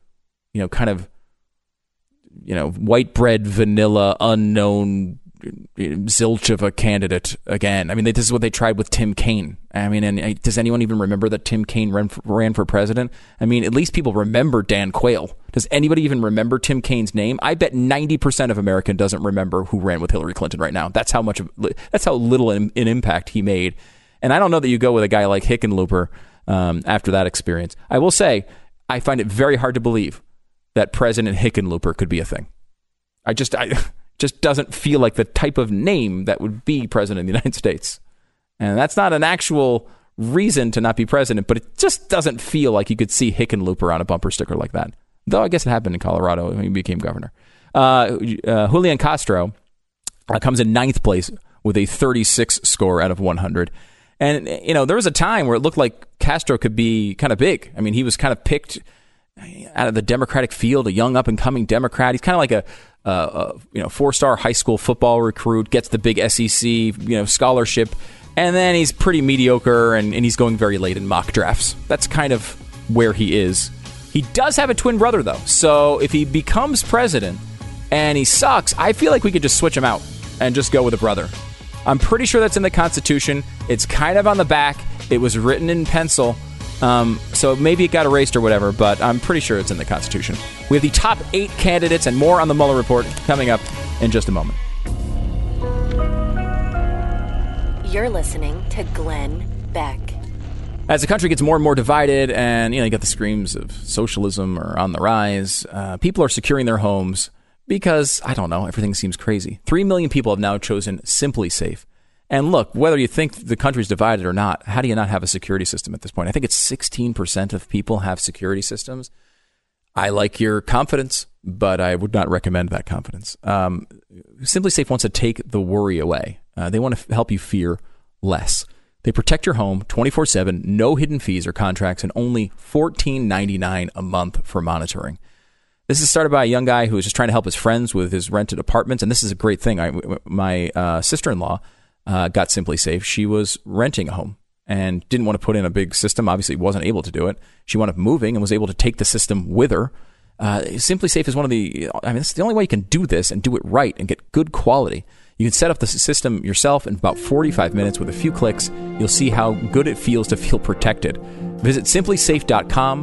white bread, vanilla, unknown zilch of a candidate again. I mean, this is what they tried with Tim Kaine. I mean, and does anyone even remember that Tim Kaine ran for president? I mean, at least people remember Dan Quayle. Does anybody even remember Tim Kaine's name? I bet 90% of America doesn't remember who ran with Hillary Clinton right now. That's how little an impact he made. And I don't know that you go with a guy like Hickenlooper after that experience. I will say, I find it very hard to believe that President Hickenlooper could be a thing. I just doesn't feel like the type of name that would be president of the United States. And that's not an actual reason to not be president, but it just doesn't feel like you could see Hickenlooper on a bumper sticker like that. Though I guess it happened in Colorado when he became governor. Julian Castro comes in 9th place with a 36 score out of 100. And, there was a time where it looked like Castro could be kind of big. I mean, he was kind of picked out of the Democratic field, a young up-and-coming Democrat. He's kind of like a 4-star high school football recruit, gets the big SEC, scholarship, and then he's pretty mediocre, and he's going very late in mock drafts. That's kind of where he is. He does have a twin brother, though, so if he becomes president and he sucks, I feel like we could just switch him out and just go with a brother. I'm pretty sure that's in the Constitution. It's kind of on the back. It was written in pencil. So maybe it got erased or whatever, but I'm pretty sure it's in the Constitution. We have the top 8 candidates and more on the Mueller Report coming up in just a moment. You're listening to Glenn Beck. As the country gets more and more divided and, you got the screams of socialism are on the rise, people are securing their homes because, I don't know, everything seems crazy. 3 million people have now chosen Simply Safe. And look, whether you think the country's divided or not, how do you not have a security system at this point? I think it's 16% of people have security systems. I like your confidence, but I would not recommend that confidence. Simply Safe wants to take the worry away. They want to help you fear less. They protect your home 24/7, no hidden fees or contracts, and only $14.99 a month for monitoring. This is started by a young guy who was just trying to help his friends with his rented apartments, and this is a great thing. My sister-in-law got Simply Safe. She was renting a home and didn't want to put in a big system. Obviously, wasn't able to do it. She wound up moving and was able to take the system with her. Simply Safe is it's the only way you can do this and do it right and get good quality. You can set up the system yourself in about 45 minutes with a few clicks. You'll see how good it feels to feel protected. Visit simplysafebeck.com.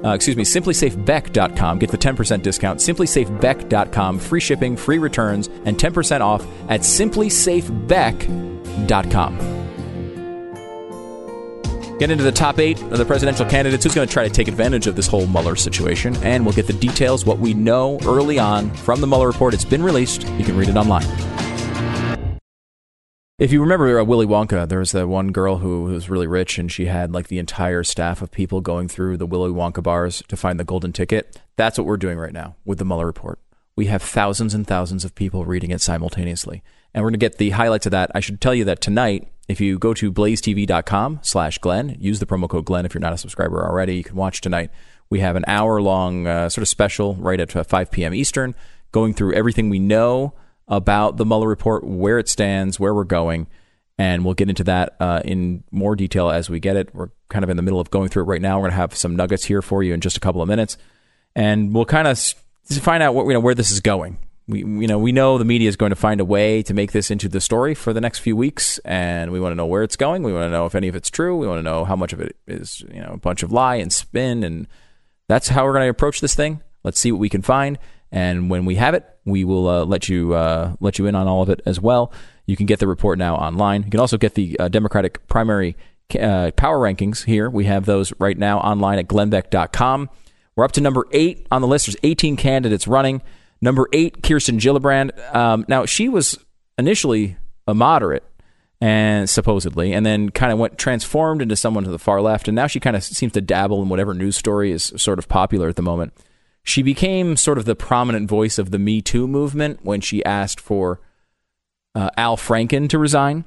Get the 10% discount. simplysafebeck.com. Free shipping, free returns, and 10% off at simplysafebeck.com. Get into the top 8 of the presidential candidates. Who's going to try to take advantage of this whole Mueller situation? And we'll get the details, what we know early on from the Mueller Report. It's been released. You can read it online. If you remember Willy Wonka, there was that one girl who was really rich, and she had like the entire staff of people going through the Willy Wonka bars to find the golden ticket. That's what we're doing right now with the Mueller report. We have thousands and thousands of people reading it simultaneously. And we're going to get the highlights of that. I should tell you that tonight, if you go to blazetv.com/Glenn, use the promo code Glenn if you're not a subscriber already. You can watch tonight. We have an hour-long sort of special right at 5 p.m. Eastern, going through everything we know about the Mueller report, where it stands, where we're going. And we'll get into that in more detail as we get it. We're kind of in the middle of going through it right now. We're going to have some nuggets here for you in just a couple of minutes. And we'll kind of find out what, where this is going. We know the media is going to find a way to make this into the story for the next few weeks, and we want to know where it's going. We want to know if any of it's true. We want to know how much of it is, a bunch of lie and spin, and that's how we're going to approach this thing. Let's see what we can find, and when we have it, we will let you in on all of it as well. You can get the report now online. You can also get the Democratic primary power rankings here. We have those right now online at glennbeck.com. We're up to number 8 on the list. There's 18 candidates running. Number 8, Kirsten Gillibrand. Now, she was initially a moderate, and supposedly, and then kind of went transformed into someone to the far left, and now she kind of seems to dabble in whatever news story is sort of popular at the moment. She became sort of the prominent voice of the Me Too movement when she asked for Al Franken to resign.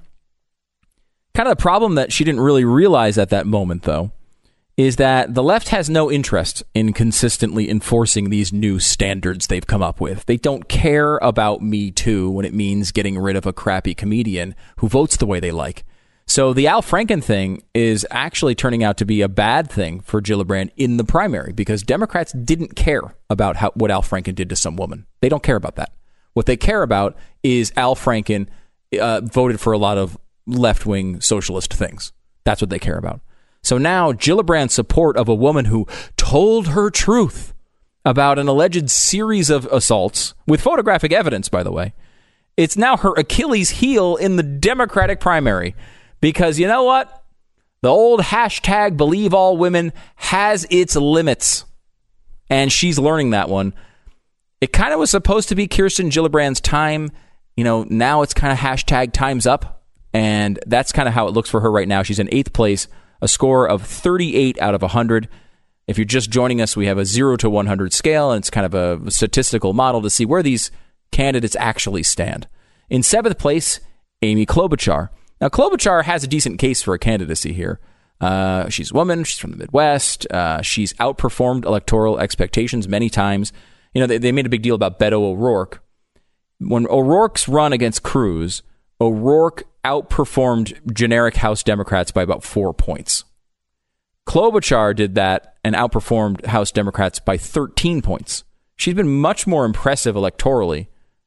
Kind of the problem that she didn't really realize at that moment, though, is that the left has no interest in consistently enforcing these new standards they've come up with. They don't care about Me Too when it means getting rid of a crappy comedian who votes the way they like. So the Al Franken thing is actually turning out to be a bad thing for Gillibrand in the primary, because Democrats didn't care about what Al Franken did to some woman. They don't care about that. What they care about is Al Franken voted for a lot of left-wing socialist things. That's what they care about. So now Gillibrand's support of a woman who told her truth about an alleged series of assaults, with photographic evidence, by the way, it's now her Achilles heel in the Democratic primary. Because you know what? The old hashtag believe all women has its limits. And she's learning that one. It kind of was supposed to be Kirsten Gillibrand's time. Now it's kind of hashtag time's up. And that's kind of how it looks for her right now. She's in 8th place. A score of 38 out of 100. If you're just joining us, we have a 0 to 100 scale, and it's kind of a statistical model to see where these candidates actually stand. In 7th place, Amy Klobuchar. Now, Klobuchar has a decent case for a candidacy here. She's a woman. She's from the Midwest. She's outperformed electoral expectations many times. They made a big deal about Beto O'Rourke. When O'Rourke's run against Cruz, O'Rourke outperformed generic House Democrats by about 4 points. Klobuchar did that and outperformed House Democrats by 13 points. She's been much more impressive electorally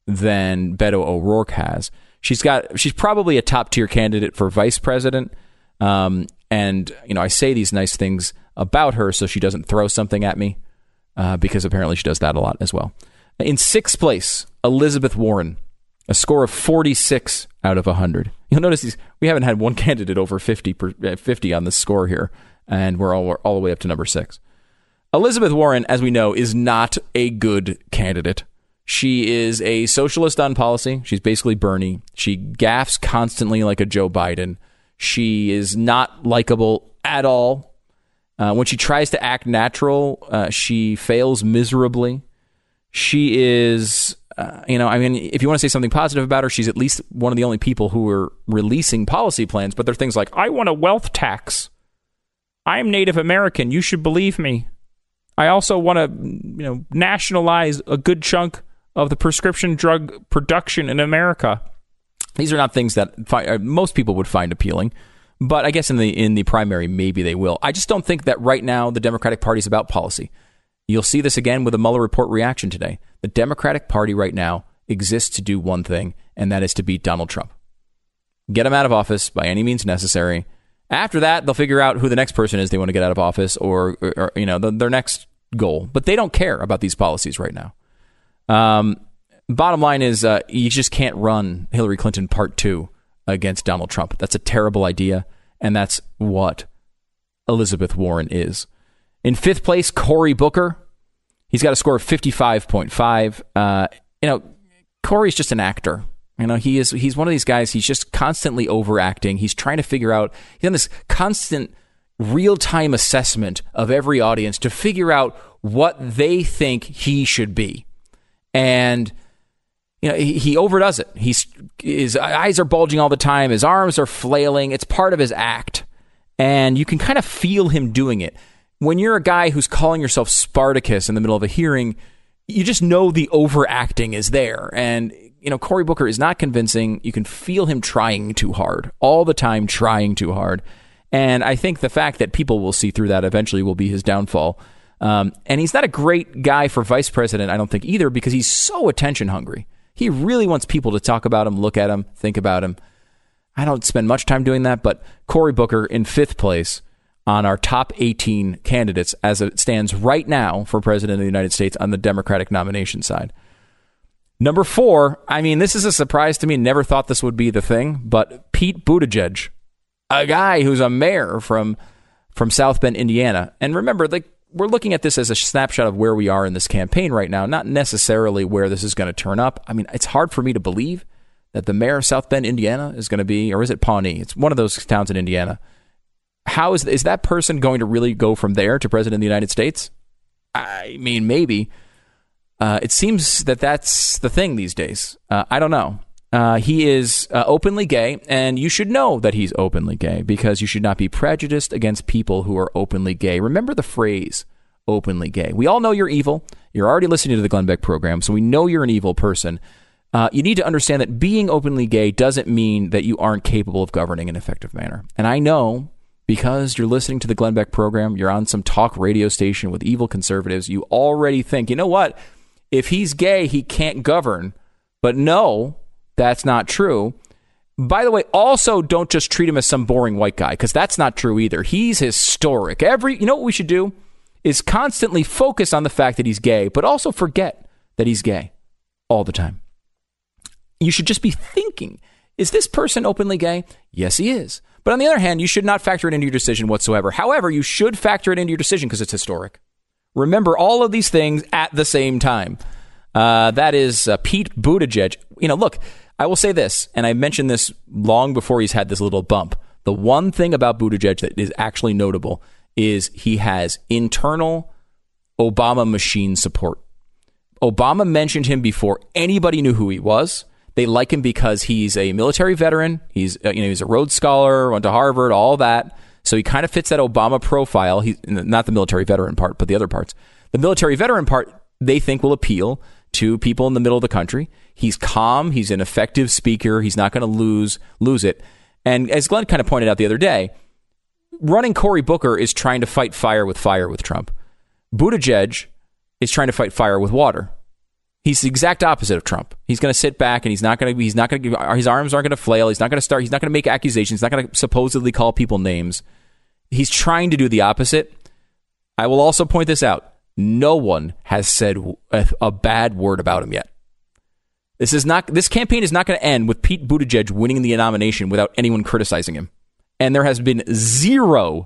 than Beto O'Rourke has. She's probably a top tier candidate for vice president. And I say these nice things about her so she doesn't throw something at me, because apparently she does that a lot as well. In 6th place, Elizabeth Warren. A score of 46 out of 100. You'll notice we haven't had one candidate over 50 on this score here, and we're all the way up to number 6. Elizabeth Warren, as we know, is not a good candidate. She is a socialist on policy. She's basically Bernie. She gaffes constantly like a Joe Biden. She is not likable at all. When she tries to act natural, she fails miserably. She is... if you want to say something positive about her, she's at least one of the only people who are releasing policy plans, but they're things like, I want a wealth tax. I'm Native American. You should believe me. I also want to, nationalize a good chunk of the prescription drug production in America. These are not things that most people would find appealing, but I guess in the primary, maybe they will. I just don't think that right now the Democratic Party is about policy. You'll see this again with the Mueller report reaction today. The Democratic Party right now exists to do one thing, and that is to beat Donald Trump. Get him out of office by any means necessary. After that, they'll figure out who the next person is they want to get out of office, or their next goal. But they don't care about these policies right now. Bottom line is, you just can't run Hillary Clinton Part 2 against Donald Trump. That's a terrible idea, and that's what Elizabeth Warren is. In 5th place, Cory Booker. He's got a score of 55.5. Cory's just an actor. He's one of these guys. He's just constantly overacting. He's trying to figure out. He's on this constant real-time assessment of every audience to figure out what they think he should be, and he overdoes it. His eyes are bulging all the time. His arms are flailing. It's part of his act, and you can kind of feel him doing it. When you're a guy who's calling yourself Spartacus in the middle of a hearing, you just know the overacting is there. And, Cory Booker is not convincing. You can feel him trying too hard, all the time trying too hard. And I think the fact that people will see through that eventually will be his downfall. And he's not a great guy for vice president, I don't think, either, because he's so attention hungry. He really wants people to talk about him, look at him, think about him. I don't spend much time doing that, but Cory Booker in 5th place on our top 18 candidates as it stands right now for president of the United States on the Democratic nomination side. Number 4, this is a surprise to me. Never thought this would be the thing, but Pete Buttigieg, a guy who's a mayor from South Bend, Indiana. And remember, we're looking at this as a snapshot of where we are in this campaign right now, not necessarily where this is going to turn up. It's hard for me to believe that the mayor of South Bend, Indiana is going to be, or is it Pawnee? It's one of those towns in Indiana. How is that person going to really go from there to president of the United States? Maybe. It seems that that's the thing these days. I don't know. He is openly gay, and you should know that he's openly gay because you should not be prejudiced against people who are openly gay. Remember the phrase, openly gay. We all know you're evil. You're already listening to the Glenn Beck program, so we know you're an evil person. You need to understand that being openly gay doesn't mean that you aren't capable of governing in an effective manner. And I know because you're listening to the Glenn Beck program, you're on some talk radio station with evil conservatives, you already think, you know what? If he's gay, he can't govern. But no, that's not true. By the way, also don't just treat him as some boring white guy, because that's not true either. He's historic. You know what we should do is constantly focus on the fact that he's gay, but also forget that he's gay all the time. You should just be thinking, is this person openly gay? Yes, he is. But on the other hand, you should not factor it into your decision whatsoever. However, you should factor it into your decision because it's historic. Remember all of these things at the same time. That is Pete Buttigieg. Look, I will say this, and I mentioned this long before he's had this little bump. The one thing about Buttigieg that is actually notable is he has internal Obama machine support. Obama mentioned him before anybody knew who he was. They like him because he's a military veteran. He's a Rhodes Scholar, went to Harvard, all that. So he kind of fits that Obama profile. He's not the military veteran part, but the other parts. The military veteran part, they think will appeal to people in the middle of the country. He's calm. He's an effective speaker. He's not going to lose it. And as Glenn kind of pointed out the other day, running Cory Booker is trying to fight fire with Trump. Buttigieg is trying to fight fire with water. He's the exact opposite of Trump. He's going to sit back and he's not going to his arms aren't going to flail. He's not going to make accusations. He's not going to supposedly call people names. He's trying to do the opposite. I will also point this out. No one has said a bad word about him yet. This campaign is not going to end with Pete Buttigieg winning the nomination without anyone criticizing him. And there has been zero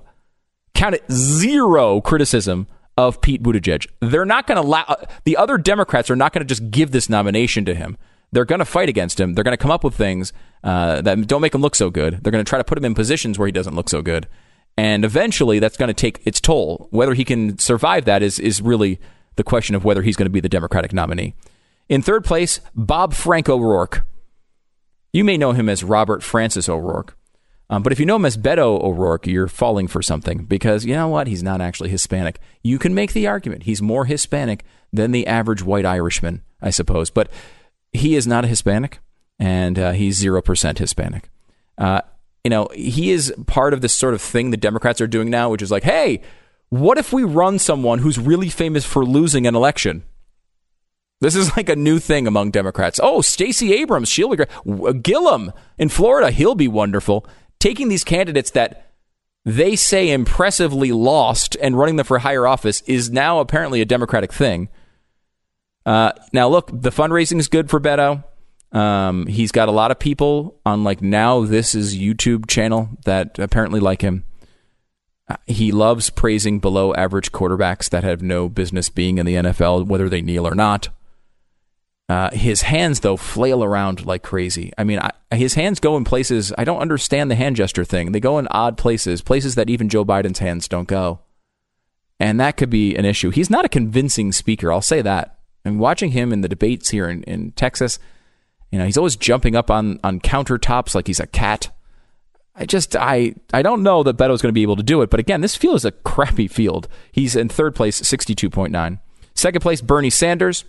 criticism of Pete Buttigieg. They're not going to the other Democrats are not going to just give this nomination to him. They're going to fight against him. They're going to come up with things that don't make him look so good. They're going to try to put him in positions where he doesn't look so good. And eventually that's going to take its toll. Whether he can survive that is really the question of whether he's going to be the Democratic nominee. In 3rd place, Bob Frank O'Rourke. You may know him as Robert Francis O'Rourke. But if you know him as Beto O'Rourke, you're falling for something because you know what? He's not actually Hispanic. You can make the argument he's more Hispanic than the average white Irishman, I suppose. But he is not a Hispanic, and he's 0% Hispanic. He is part of this sort of thing the Democrats are doing now, which is like, hey, what if we run someone who's really famous for losing an election? This is like a new thing among Democrats. Oh, Stacey Abrams, she'll be great. Gillum in Florida, he'll be wonderful. Taking these candidates that they say impressively lost and running them for higher office is now apparently a Democratic thing. Now, look, the fundraising is good for Beto. He's got a lot of people on Now This Is YouTube channel that apparently like him. He loves praising below average quarterbacks that have no business being in the NFL, whether they kneel or not. His hands, though, flail around like crazy. I mean, his hands go in places. I don't understand the hand gesture thing. They go in odd places that even Joe Biden's hands don't go. And that could be an issue. He's not a convincing speaker, I'll say that. And watching him in the debates here in Texas, he's always jumping up on countertops like he's a cat. I don't know that Beto's going to be able to do it. But again, this field is a crappy field. He's in third place, 62.9. Second place, Bernie Sanders.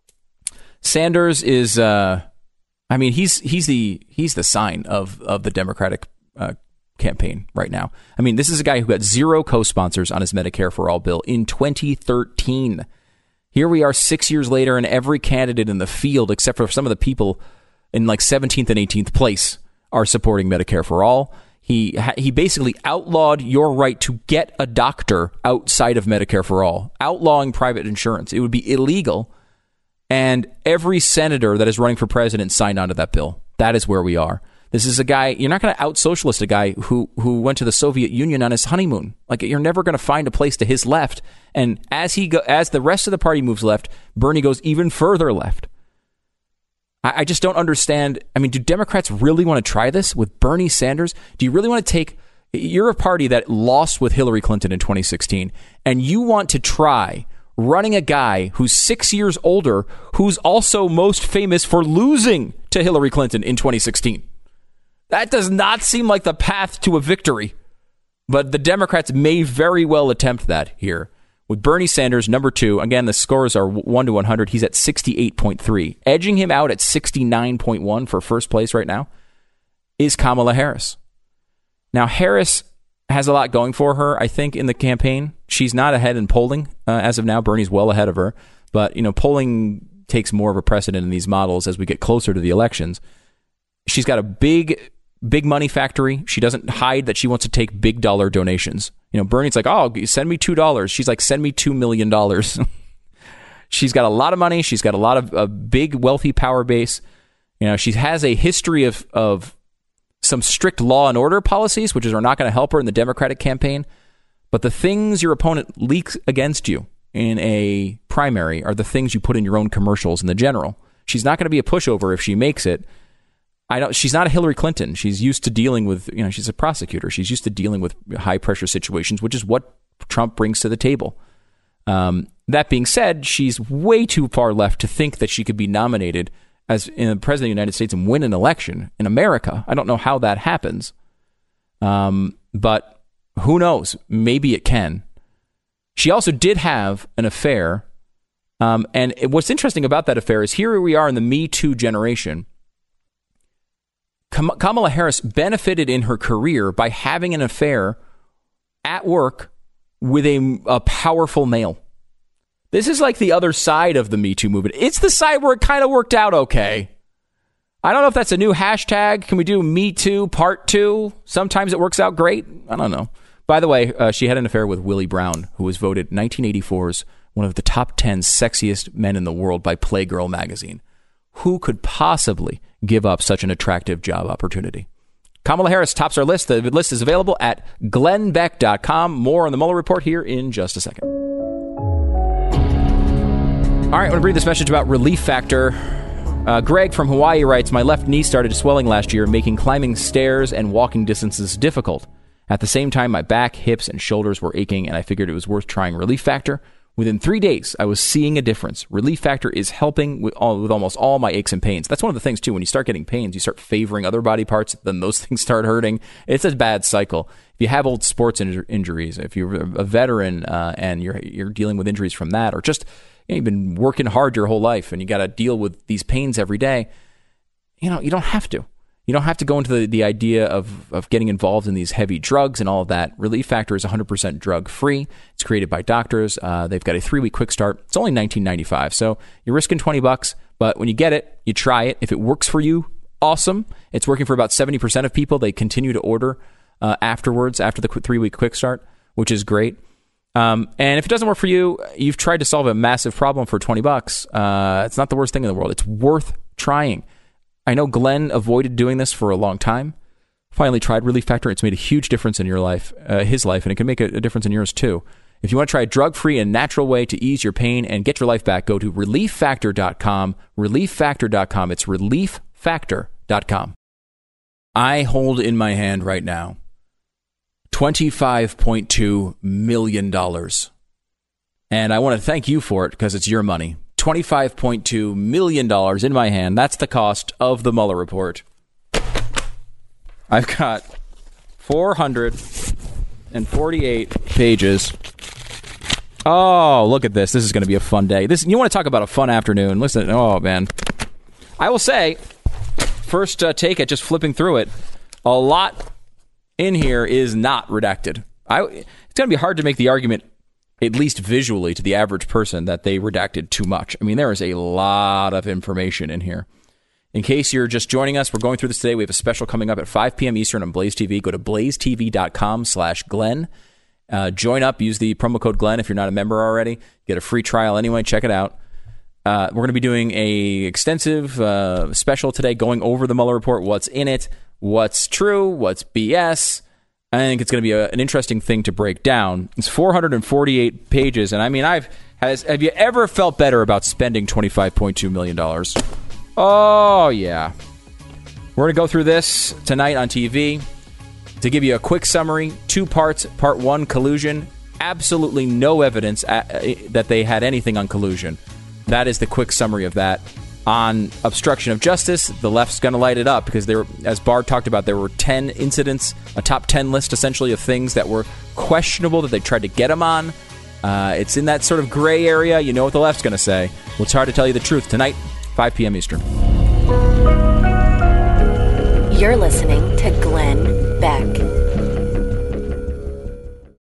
Sanders is, he's the sign of the Democratic campaign right now. I mean, this is a guy who got 0 co-sponsors on his Medicare for All bill in 2013. Here we are 6 years later, and every candidate in the field, except for some of the people in like 17th and 18th place, are supporting Medicare for All. He basically outlawed your right to get a doctor outside of Medicare for All, outlawing private insurance. It would be illegal. And every senator that is running for president signed onto that bill. That is where we are. This is a guy, you're not going to out-socialist a guy who went to the Soviet Union on his honeymoon. Like, you're never going to find a place to his left. And as the rest of the party moves left, Bernie goes even further left. I just don't understand. I mean, do Democrats really want to try this with Bernie Sanders? Do you really want to take... You're a party that lost with Hillary Clinton in 2016, and you want to try running a guy who's 6 years older, who's also most famous for losing to Hillary Clinton in 2016. That does not seem like the path to a victory. But the Democrats may very well attempt that here. With Bernie Sanders, number 2, again, the scores are 1 to 100. He's at 68.3. Edging him out at 69.1 for first place right now is Kamala Harris. Now, Harris has a lot going for her, I think, in the campaign. She's not ahead in polling as of now. Bernie's well ahead of her. But, polling takes more of a precedent in these models as we get closer to the elections. She's got a big money factory. She doesn't hide that she wants to take big dollar donations. Bernie's like, oh, send me $2. She's like, send me $2 million. She's got a lot of money. She's got a lot of a big wealthy power base. She has a history of some strict law and order policies, which are not going to help her in the Democratic campaign. But the things your opponent leaks against you in a primary are the things you put in your own commercials in the general. She's not going to be a pushover if she makes it. She's not a Hillary Clinton. She's used to dealing with, she's a prosecutor. She's used to dealing with high pressure situations, which is what Trump brings to the table. That being said, she's way too far left to think that she could be nominated as president of the United States and win an election in America. I don't know how that happens. But who knows? Maybe it can. She also did have an affair. And what's interesting about that affair is here we are in the Me Too generation. Kamala Harris benefited in her career by having an affair at work with a powerful male. This is like the other side of the Me Too movement. It's the side where it kind of worked out okay. I don't know if that's a new hashtag. Can we do Me Too Part 2? Sometimes it works out great. I don't know. By the way, she had an affair with Willie Brown, who was voted 1984's one of the top 10 sexiest men in the world by Playgirl magazine. Who could possibly give up such an attractive job opportunity? Kamala Harris tops our list. The list is available at glennbeck.com. More on the Mueller Report here in just a second. All right, I want to bring this message about Relief Factor. Greg from Hawaii writes, my left knee started swelling last year, making climbing stairs and walking distances difficult. At the same time, my back, hips, and shoulders were aching, and I figured it was worth trying Relief Factor. Within 3 days, I was seeing a difference. Relief Factor is helping with almost all my aches and pains. That's one of the things, too. When you start getting pains, you start favoring other body parts, then those things start hurting. It's a bad cycle. If you have old sports injuries, if you're a veteran and you're dealing with injuries from that, or just you've been working hard your whole life and you got to deal with these pains every day, you don't have to. You don't have to go into the idea of getting involved in these heavy drugs and all of that. Relief Factor is 100% drug-free. It's created by doctors. They've got a 3-week quick start. It's only $19.95, so you're risking $20, but when you get it, you try it. If it works for you, awesome. It's working for about 70% of people. They continue to order afterwards, after the 3-week quick start, which is great. And if it doesn't work for you, you've tried to solve a massive problem for $20. It's not the worst thing in the world. It's worth trying. I know Glenn avoided doing this for a long time. Finally tried Relief Factor. It's made a huge difference in your life, his life, and it can make a difference in yours too. If you want to try a drug-free and natural way to ease your pain and get your life back, go to relieffactor.com. Relieffactor.com. It's relieffactor.com. I hold in my hand right now $25.2 million. And I want to thank you for it because it's your money. $25.2 million in my hand. That's the cost of the Mueller report. I've got 448 pages. Oh, look at this. This is going to be a fun day. You want to talk about a fun afternoon. Listen, oh, man. I will say, first take at just flipping through it, a lot in here is not redacted. It's going to be hard to make the argument, at least visually, to the average person that they redacted too much. I mean, there is a lot of information in here. In case you're just joining us, we're going through this today. We have a special coming up at 5 p.m. Eastern on Blaze TV. Go to blazetv.com/Glenn. Join up. Use the promo code Glenn if you're not a member already. Get a free trial anyway. Check it out. We're going to be doing a extensive special today going over the Mueller report, what's in it, what's true, what's BS. I think it's going to be an interesting thing to break down. It's 448 pages, and I mean, have you ever felt better about spending $25.2 million? Oh, yeah. We're going to go through this tonight on TV. To give you a quick summary, 2 parts. Part 1, collusion. Absolutely no evidence that they had anything on collusion. That is the quick summary of that. On obstruction of justice, the left's going to light it up because as Barr talked about, there were 10 incidents, a top 10 list essentially of things that were questionable that they tried to get him on. It's in that sort of gray area. You know what the left's going to say. We'll try to tell you the truth tonight, 5 p.m. Eastern. You're listening to Glenn Beck.